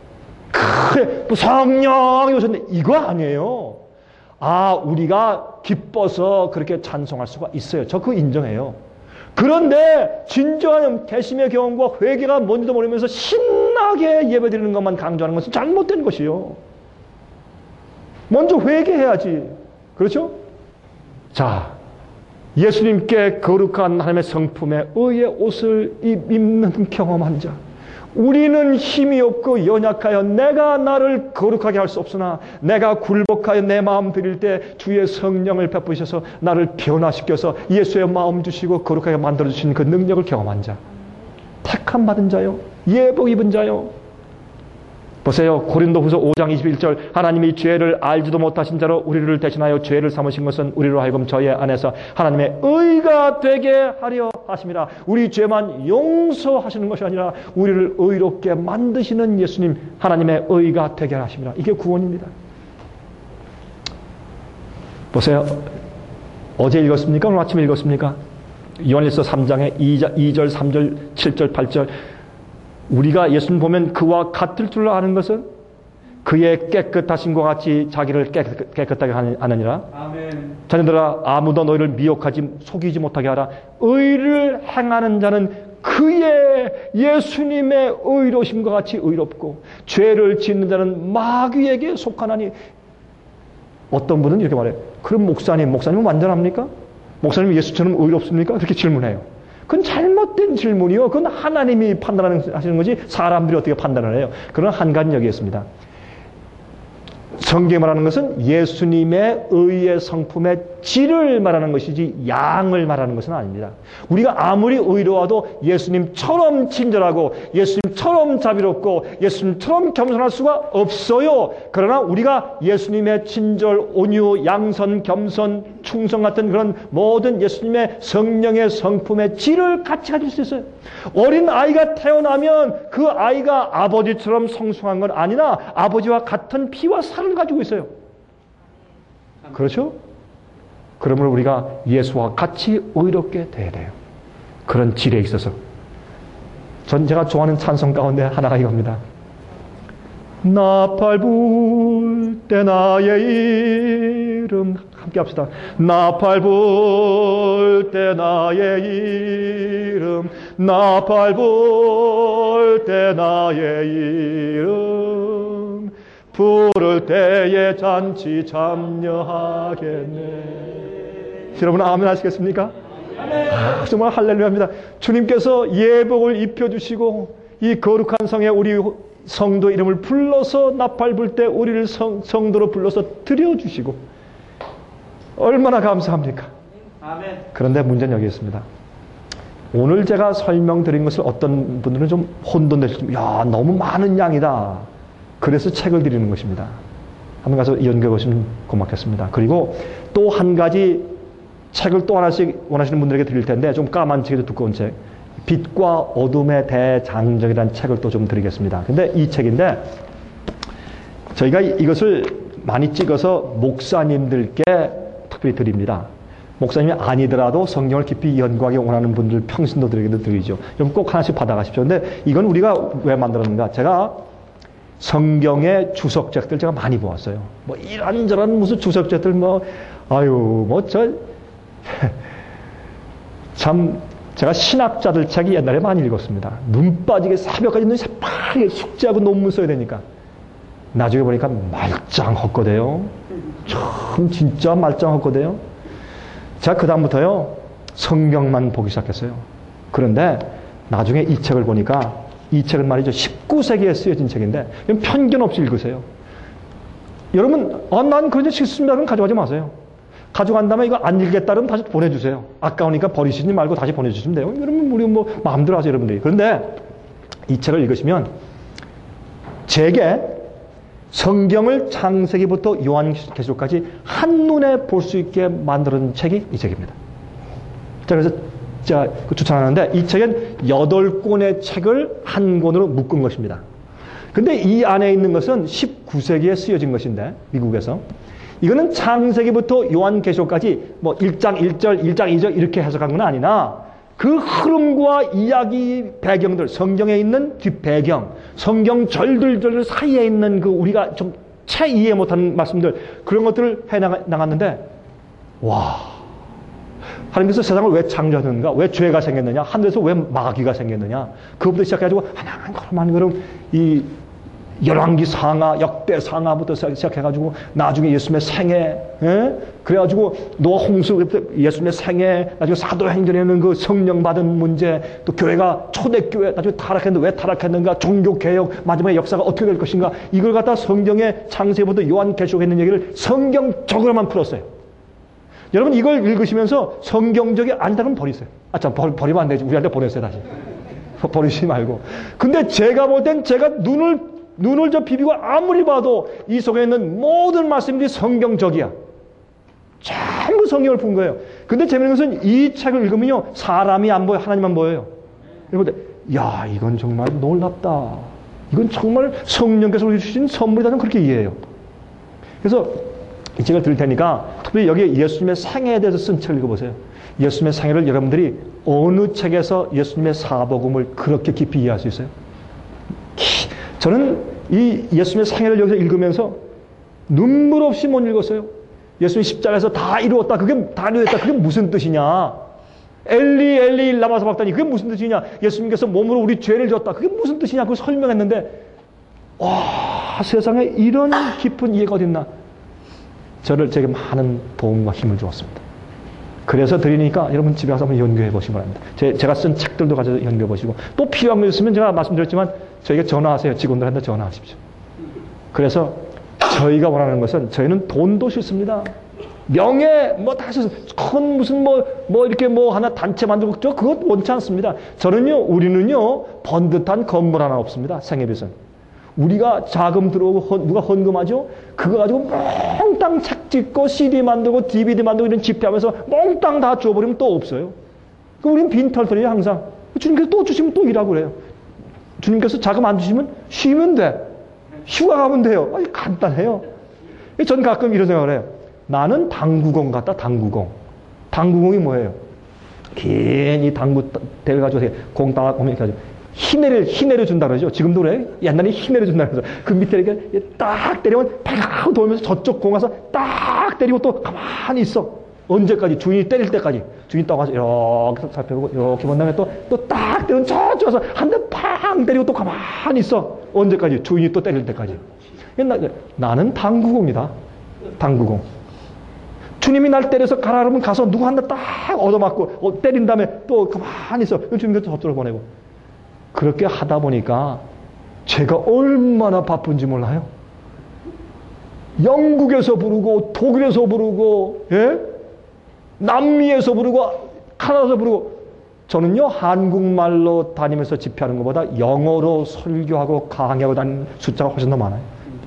그래 성령이 오셨는데 이거 아니에요. 아 우리가 기뻐서 그렇게 찬송할 수가 있어요. 저 그거 인정해요. 그런데 진정한 개심의 경험과 회개가 뭔지도 모르면서 신나게 예배드리는 것만 강조하는 것은 잘못된 것이요. 먼저 회개해야지. 그렇죠? 자, 예수님께 거룩한 하나님의 성품에 의의 옷을 입는 경험한 자, 우리는 힘이 없고 연약하여 내가 나를 거룩하게 할 수 없으나 내가 굴복하여 내 마음 드릴 때 주의 성령을 베푸셔서 나를 변화시켜서 예수의 마음 주시고 거룩하게 만들어주신 그 능력을 경험한 자, 택함 받은 자요, 예복 입은 자요. 보세요. 고린도후서 5장 21절 하나님이 죄를 알지도 못하신 자로 우리를 대신하여 죄를 삼으신 것은 우리로 하여금 저희 안에서 하나님의 의가 되게 하려 하심이라. 우리 죄만 용서하시는 것이 아니라 우리를 의롭게 만드시는 예수님, 하나님의 의가 되게 하심이라. 이게 구원입니다. 보세요. 어제 읽었습니까? 오늘 아침에 읽었습니까? 요한일서 3장에 2절, 3절, 7절, 8절 우리가 예수님 보면 그와 같을 줄 아는 것은 그의 깨끗하심과 같이 자기를 깨끗하게 하느니라. 아멘. 자녀들아 아무도 너희를 미혹하지 속이지 못하게 하라. 의를 행하는 자는 그의 예수님의 의로심과 같이 의롭고 죄를 짓는 자는 마귀에게 속하나니. 어떤 분은 이렇게 말해요. 그럼 목사님은 완전합니까? 목사님 예수처럼 의롭습니까? 그렇게 질문해요. 그건 잘못된 질문이요. 그건 하나님이 판단하시는 거지 사람들이 어떻게 판단을 해요. 그런 한 가지 여기 있습니다. 성경에 말하는 것은 예수님의 의의 성품의 질을 말하는 것이지 양을 말하는 것은 아닙니다. 우리가 아무리 의로워도 예수님처럼 친절하고 예수님처럼 자비롭고 예수님처럼 겸손할 수가 없어요. 그러나 우리가 예수님의 친절, 온유, 양선, 겸손, 충성 같은 그런 모든 예수님의 성령의 성품의 질을 같이 가질 수 있어요. 어린 아이가 태어나면 그 아이가 아버지처럼 성숙한 건 아니나 아버지와 같은 피와 살을 가지고 있어요. 그렇죠? 그러므로 우리가 예수와 같이 의롭게 돼야 돼요. 그런 질에 있어서. 제가 좋아하는 찬송 가운데 하나가 이겁니다. 나팔 불 때 나의 이름, 함께 합시다. 나팔 불 때 나의 이름, 나팔 불 때 나의 이름, 부를 때에 잔치 참여하겠네. 여러분 아멘 하시겠습니까? 정말 할렐루야입니다. 주님께서 예복을 입혀주시고 이 거룩한 성에 우리 성도 이름을 불러서 나팔 불 때 우리를 성도로 불러서 드려주시고 얼마나 감사합니까? 아멘. 그런데 문제는 여기 있습니다. 오늘 제가 설명드린 것을 어떤 분들은 좀 혼돈되시죠. 야, 너무 많은 양이다. 그래서 책을 드리는 것입니다. 한번 가서 연구해 보시면 고맙겠습니다. 그리고 또 한 가지 책을 또 하나씩 원하시는 분들에게 드릴 텐데 좀 까만 책에도 두꺼운 책, 빛과 어둠의 대장정이라는 책을 또 좀 드리겠습니다. 근데 이 책인데 저희가 이것을 많이 찍어서 목사님들께 특별히 드립니다. 목사님이 아니더라도 성경을 깊이 연구하기 원하는 분들 평신도들에게도 드리죠. 여러분 꼭 하나씩 받아가십시오. 근데 이건 우리가 왜 만들었는가? 제가 성경의 주석책들 제가 많이 보았어요. 뭐 이런저런 무슨 주석책들 참 제가 신학자들 책이 옛날에 많이 읽었습니다. 눈 빠지게 새벽까지 눈이 새파랗게 숙제하고 논문 써야 되니까. 나중에 보니까 말짱 헛거대요. 참 진짜 말짱 헛거대요. 제가 그 다음부터요 성경만 보기 시작했어요. 그런데 나중에 이 책을 보니까 이 책은 말이죠 19세기에 쓰여진 책인데 편견 없이 읽으세요. 여러분 난 그런 책 싫습니다. 그럼 가져가지 마세요. 가져간다면 이거 안 읽겠다 그러면 다시 보내주세요. 아까우니까 버리시지 말고 다시 보내주시면 돼요. 여러분 우리 뭐 마음대로 하세요 여러분들이. 그런데 이 책을 읽으시면 제게 성경을 창세기부터 요한계시록까지 한눈에 볼 수 있게 만드는 책이 이 책입니다. 자, 그래서 제가 추천하는데 이 책은 8권의 책을 한 권으로 묶은 것입니다. 근데 이 안에 있는 것은 19세기에 쓰여진 것인데 미국에서 이거는 창세기부터 요한계시록까지 뭐 1장 1절, 1장 2절 이렇게 해석한 건 아니나 그 흐름과 이야기 배경들, 성경에 있는 뒷배경, 성경 절들 사이에 있는 그 우리가 좀 채 이해 못하는 말씀들 그런 것들을 해나갔는데 와, 하나님께서 세상을 왜 창조하셨는가? 왜 죄가 생겼느냐? 하늘에서 왜 마귀가 생겼느냐? 그것부터 시작해가지고 하나만 그럼 이 열왕기 상하, 역대 상하부터 시작해가지고 나중에 예수님의 생애, 그래가지고 노아 홍수, 예수님의 생애, 나중에 사도행전에는 그 성령 받은 문제, 또 교회가 초대교회, 나중에 타락했는데 왜 타락했는가, 종교개혁, 마지막에 역사가 어떻게 될 것인가, 이걸 갖다 성경의 창세부터 요한계시록에 있는 얘기를 성경적으로만 풀었어요. 여러분 이걸 읽으시면서 성경적이 아니다면 버리세요. 참 버리면 안 되지. 우리한테 보냈어요 다시. 버리지 말고. 근데 제가 볼 땐 제가 눈을 저 비비고 아무리 봐도 이 속에 있는 모든 말씀들이 성경적이야. 전부 성경을 푼 거예요. 근데 재밌는 것은 이 책을 읽으면요, 사람이 안 보여, 하나님만 보여요. 그런데 야, 이건 정말 놀랍다. 이건 정말 성령께서 우리 주신 선물이다. 저는 그렇게 이해해요. 그래서 이 책을 들을 테니까 특별히 여기에 예수님의 생애에 대해서 쓴 책을 읽어보세요. 예수님의 생애를 여러분들이 어느 책에서 예수님의 사복음을 그렇게 깊이 이해할 수 있어요? 저는 이 예수님의 생애를 여기서 읽으면서 눈물 없이 못 읽었어요. 예수님 십자가에서 다 이루었다. 다 이루었다. 그게 무슨 뜻이냐? 엘리 엘리 라마 사박다니, 그게 무슨 뜻이냐? 예수님께서 몸으로 우리 죄를 졌다. 그게 무슨 뜻이냐? 그걸 설명했는데, 와, 세상에 이런 깊은 이해가 어딨나? 제게 많은 도움과 힘을 주었습니다. 그래서 드리니까 여러분 집에 가서 한번 연구해 보시기 바랍니다. 제가 쓴 책들도 가져서 연구해 보시고, 또 필요한 거 있으면 제가 말씀드렸지만 저에게 전화하세요. 직원들한테 전화하십시오. 그래서 저희가 원하는 것은, 저희는 돈도 싫습니다. 명예 다 싫어요. 큰 무슨 이렇게 하나 단체 만들고, 그것 원치 않습니다. 우리는요 번듯한 건물 하나 없습니다. 생애비선. 우리가 자금 들어오고 누가 헌금하죠? 그거 가지고 몽땅 책 찍고 CD 만들고 DVD 만들고 이런 집회하면서 몽땅 다 줘버리면 또 없어요. 그럼 우리는 빈털털이에요 항상. 주님께서 또 주시면 또 일하고 그래요. 주님께서 자금 안 주시면 쉬면 돼. 휴가 가면 돼요. 간단해요. 전 가끔 이런 생각을 해요. 나는 당구공 같다. 당구공이 뭐예요? 괜히 당구 대회 가지고 공 따라 오면 이렇게 하죠. 희내를 준다 그러죠. 지금도 그래요. 옛날에 희내를 준다 그래서 그 밑에 이렇게 딱 때리면 팍 돌면서 저쪽 공 가서 딱 때리고 또 가만히 있어. 언제까지? 주인이 때릴 때까지. 주인이 떠가서 이렇게 살펴보고 이렇게 본 다음에 또 딱 때리면 저쪽 가서 한 대 팡 때리고 또 가만히 있어. 언제까지? 주인이 또 때릴 때까지. 나는 당구공이다. 당구공. 주님이 날 때려서 가라 그러면 가서 누구 한 대 딱 얻어맞고 때린 다음에 또 가만히 있어. 주님께서 저쪽으로 보내고. 그렇게 하다 보니까 제가 얼마나 바쁜지 몰라요. 영국에서 부르고 독일에서 부르고, 예? 남미에서 부르고 카나다에서 부르고. 저는요 한국말로 다니면서 집회하는 것보다 영어로 설교하고 강의하고 다니는 숫자가 훨씬 더 많아요.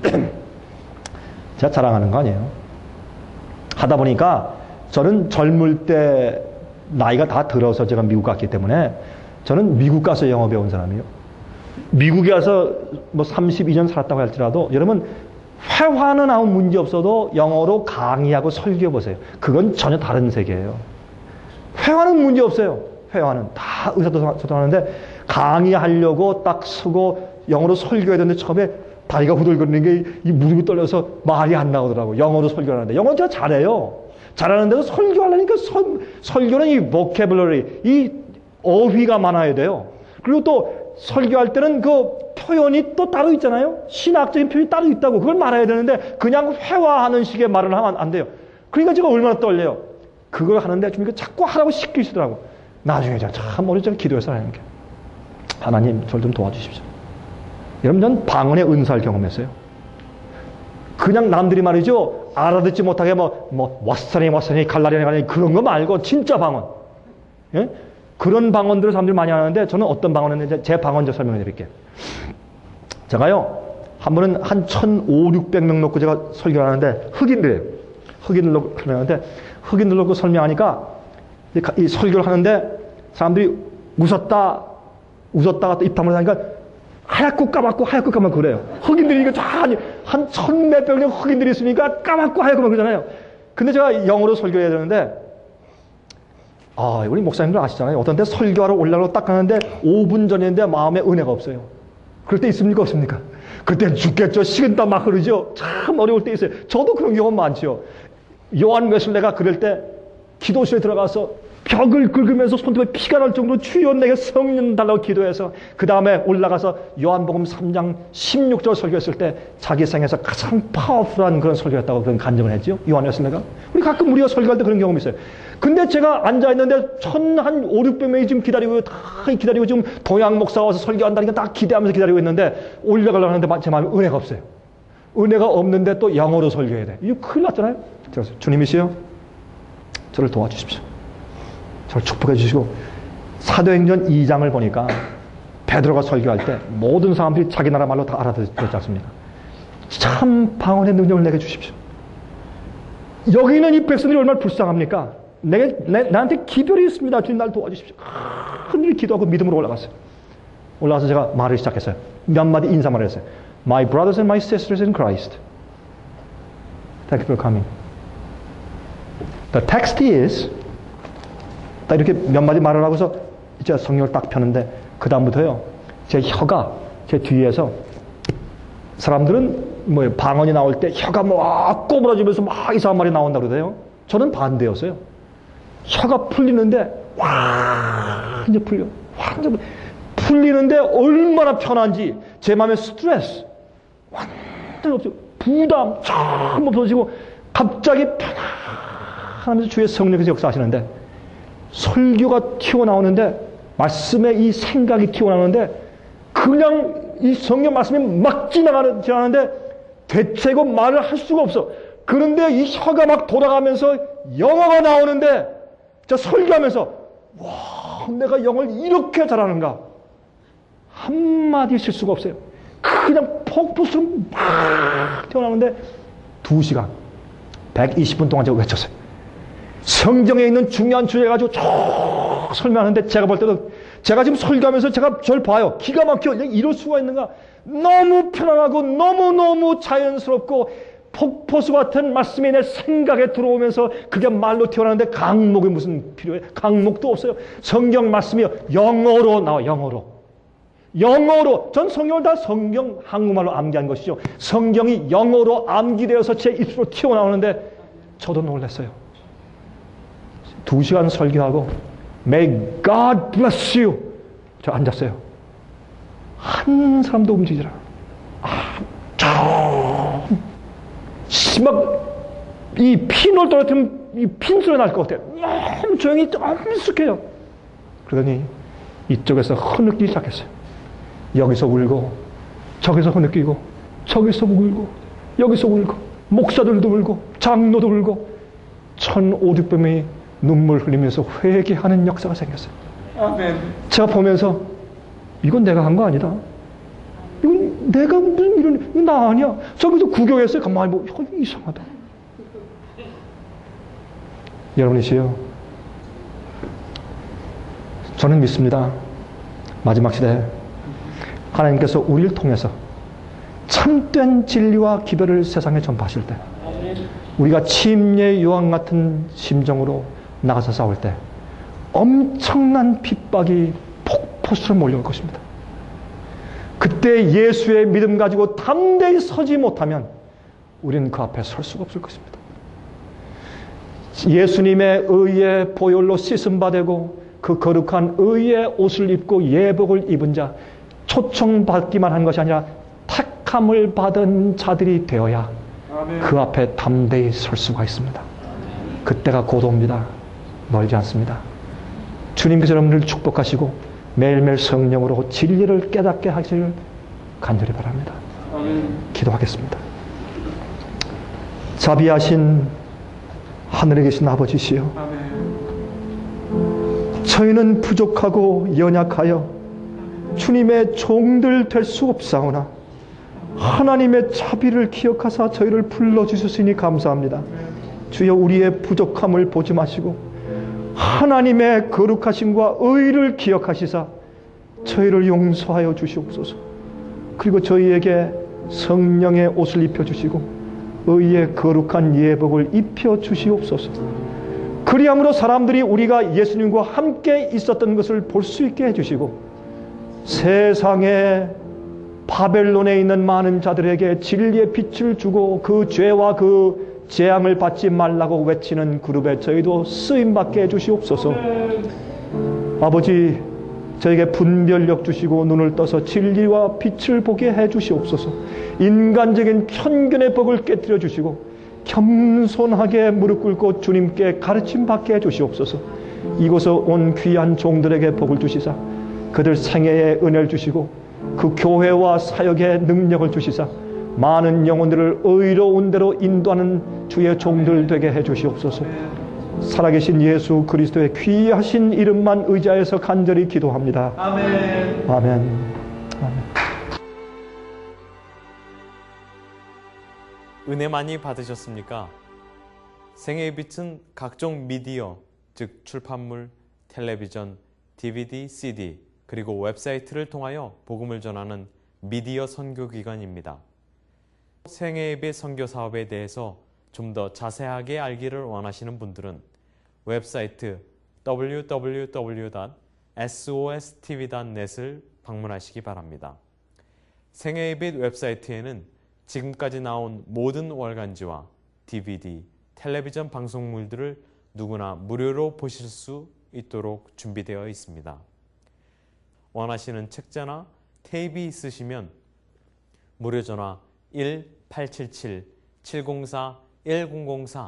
제가 자랑하는 거 아니에요. 하다 보니까 저는 젊을 때 나이가 다 들어서 제가 미국 갔기 때문에, 저는 미국 가서 영어 배운 사람이에요. 미국에 가서 32년 살았다고 할지라도 여러분 회화는 아무 문제 없어도 영어로 강의하고 설교해 보세요. 그건 전혀 다른 세계예요. 회화는 문제 없어요. 회화는 다 의사도 소통하는데, 강의하려고 딱 쓰고 영어로 설교해야 되는데 처음에 다리가 후들거리는 게 이 무릎이 떨려서 말이 안 나오더라고요. 영어로 설교하는데. 영어 제가 잘해요. 잘하는데도 설교하려니까 설교는 이 보캐블러리, 이 어휘가 많아야 돼요. 그리고 또 설교할 때는 그 표현이 또 따로 있잖아요. 신학적인 표현이 따로 있다고. 그걸 말해야 되는데 그냥 회화하는 식의 말을 하면 안 돼요. 그러니까 제가 얼마나 떨려요. 그걸 하는데 주님께서 자꾸 하라고 시키시더라고. 나중에 제가 참 어렵게 기도해서 하나님께, 하나님 저를 좀 도와주십시오. 여러분 전 방언의 은사를 경험했어요. 그냥 남들이 말이죠, 알아듣지 못하게 왓사니 갈라리아니 그런 거 말고 진짜 방언, 예? 그런 방언들을 사람들이 많이 하는데, 저는 어떤 방언을 했는지 제 방언 제가 설명해 드릴게요. 제가요 한 번은 한 1,500~600명 놓고 제가 설교를 하는데, 흑인들 놓고 설명하는데, 흑인들 놓고 설명하니까 이 설교를 하는데 사람들이 웃었다가 또 입 다물고 하니까 하얗고 까맣고 그래요. 흑인들이 이거 한 1,000몇백 명 흑인들이 있으니까 까맣고 하얗고 그러잖아요. 근데 제가 영어로 설교해야 되는데, 우리 목사님들 아시잖아요. 어떤 때 설교하러 올라가고 딱 가는데 5분 전인데 마음에 은혜가 없어요. 그럴 때 있습니까? 없습니까? 그때 죽겠죠. 식은땀 막 흐르죠. 참 어려울 때 있어요. 저도 그런 경험 많죠. 요한 웨슬레가 그럴 때 기도실에 들어가서 벽을 긁으면서 손톱에 피가 날 정도로 주여 내게 성령 달라고 기도해서 그 다음에 올라가서 요한복음 3장 16절 설교했을 때 자기 생에서 가장 파워풀한 그런 설교였다고 그런 간증을 했죠. 요한이었을 내가. 우리가 설교할 때 그런 경험이 있어요. 근데 제가 앉아있는데 한 5, 600명이 지금 기다리고 지금 동양 목사가 와서 설교한다니까 딱 기대하면서 기다리고 있는데 올라가려고 하는데 제 마음에 은혜가 없어요. 은혜가 없는데 또 영어로 설교해야 돼. 이거 큰일 났잖아요. 그래서 주님이시여 저를 도와주십시오. 저를 축복해 주시고 사도행전 2장을 보니까 베드로가 설교할 때 모든 사람들이 자기 나라 말로 다 알아듣지 않습니까? 참 방언의 능력을 내게 주십시오. 여기 있는 이 백성들이 얼마나 불쌍합니까? 나한테 기별이 있습니다. 주님 나를 도와주십시오. 흔히 기도하고 믿음으로 올라갔어요. 올라가서 제가 말을 시작했어요. 몇 마디 인사말을 했어요. My brothers and my sisters in Christ. Thank you for coming. The text is 딱 이렇게 몇 마디 말을 하고서 이제 성경을 딱 펴는데 그 다음부터요. 제 혀가 제 뒤에서 사람들은 뭐 방언이 나올 때 혀가 막 꼬부라지면서 막 이상한 말이 나온다고 그러대요. 저는 반대였어요. 혀가 풀리는데 완전 풀려. 완전 풀리는데 얼마나 편한지 제 마음에 스트레스 완전 없어요. 부담 전부 없어지고 갑자기 편안하면서 주의 성령께서 역사하시는데 설교가 튀어나오는데 말씀에 이 생각이 튀어나오는데 그냥 이 성경 말씀이 막 지나가는데 대체고 말을 할 수가 없어. 그런데 이 혀가 막 돌아가면서 영어가 나오는데 저 설교하면서 와 내가 영어를 이렇게 잘하는가 한마디 실수가 없어요. 그냥 폭포처럼 막 튀어나오는데 2시간 120분 동안 제가 외쳤어요. 성경에 있는 중요한 주제 가지고 쭉 설명하는데 제가 볼 때도 제가 지금 설교하면서 제가 저를 봐요. 기가 막혀. 이럴 수가 있는가. 너무 편안하고 너무너무 자연스럽고 폭포수 같은 말씀이 내 생각에 들어오면서 그게 말로 튀어나오는데 강목이 무슨 필요해? 강목도 없어요. 성경 말씀이 영어로 나와. 영어로. 전 성경을 다 성경 한국말로 암기한 것이죠. 성경이 영어로 암기되어서 제 입술로 튀어나오는데 저도 놀랐어요. 2시간 설교하고 May God bless you. 저 앉았어요. 한 사람도 움직이지 않아. 이 핀을 떨어뜨리면 이 핀소리 날 것 같아요. 너무 조용히 너무 익숙해요. 그러더니 이쪽에서 흐느끼기 시작했어요. 여기서 울고 저기서 흐느끼고 저기서 울고 여기서 울고 목사들도 울고 장로도 울고 1,500명이 눈물 흘리면서 회개하는 역사가 생겼어요. 아멘. 제가 보면서 이건 내가 한 거 아니다. 이건 내가 무슨 이건 나 아니야. 저기서 구경했어요. 가만히 뭐 이상하다. 여러분이시여, 저는 믿습니다. 마지막 시대에 하나님께서 우리를 통해서 참된 진리와 기별을 세상에 전파하실 때 우리가 침례 요한 같은 심정으로 나가서 싸울 때 엄청난 핍박이 폭포수로 몰려올 것입니다. 그때 예수의 믿음 가지고 담대히 서지 못하면 우리는 그 앞에 설 수가 없을 것입니다. 예수님의 의의 보혈로 씻음받고 그 거룩한 의의 옷을 입고 예복을 입은 자, 초청받기만 한 것이 아니라 택함을 받은 자들이 되어야 그 앞에 담대히 설 수가 있습니다. 그때가 곧 옵니다. 멀지 않습니다. 주님께서 여러분을 축복하시고 매일매일 성령으로 진리를 깨닫게 하시길 간절히 바랍니다. 기도하겠습니다. 자비하신 하늘에 계신 아버지시여, 저희는 부족하고 연약하여 주님의 종들 될 수 없사오나 하나님의 자비를 기억하사 저희를 불러주셨으니 감사합니다. 주여, 우리의 부족함을 보지 마시고 하나님의 거룩하심과 의를 기억하시사 저희를 용서하여 주시옵소서. 그리고 저희에게 성령의 옷을 입혀주시고 의의 거룩한 예복을 입혀주시옵소서. 그리함으로 사람들이 우리가 예수님과 함께 있었던 것을 볼 수 있게 해주시고 세상에 바벨론에 있는 많은 자들에게 진리의 빛을 주고 그 죄와 그 재앙을 받지 말라고 외치는 그룹에 저희도 쓰임받게 해주시옵소서. 아버지, 저에게 분별력 주시고 눈을 떠서 진리와 빛을 보게 해주시옵소서. 인간적인 편견의 벽을 깨뜨려 주시고 겸손하게 무릎 꿇고 주님께 가르침 받게 해주시옵소서. 이곳에 온 귀한 종들에게 복을 주시사 그들 생애에 은혜를 주시고 그 교회와 사역의 능력을 주시사 많은 영혼들을 의로운 대로 인도하는 주의 종들 되게 해주시옵소서. 살아계신 예수 그리스도의 귀하신 이름만 의지하여서 간절히 기도합니다. 아멘. 아멘. 아멘. 은혜 많이 받으셨습니까? 생애의 빛은 각종 미디어, 즉 출판물, 텔레비전, DVD, CD, 그리고 웹사이트를 통하여 복음을 전하는 미디어 선교기관입니다. 생애의 빛 선교 사업에 대해서 좀 더 자세하게 알기를 원하시는 분들은 웹사이트 www.sostv.net을 방문하시기 바랍니다. 생애의 빛 웹사이트에는 지금까지 나온 모든 월간지와 DVD, 텔레비전 방송물들을 누구나 무료로 보실 수 있도록 준비되어 있습니다. 원하시는 책자나 테이프 있으시면 무료 전화 1-877-704-1004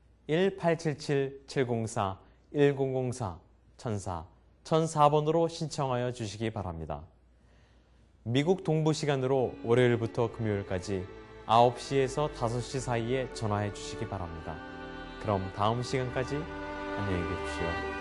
1-877-704-1004 1004번으로 신청하여 주시기 바랍니다. 미국 동부 시간으로 월요일부터 금요일까지 9시에서 5시 사이에 전화해 주시기 바랍니다. 그럼 다음 시간까지 안녕히 계십시오.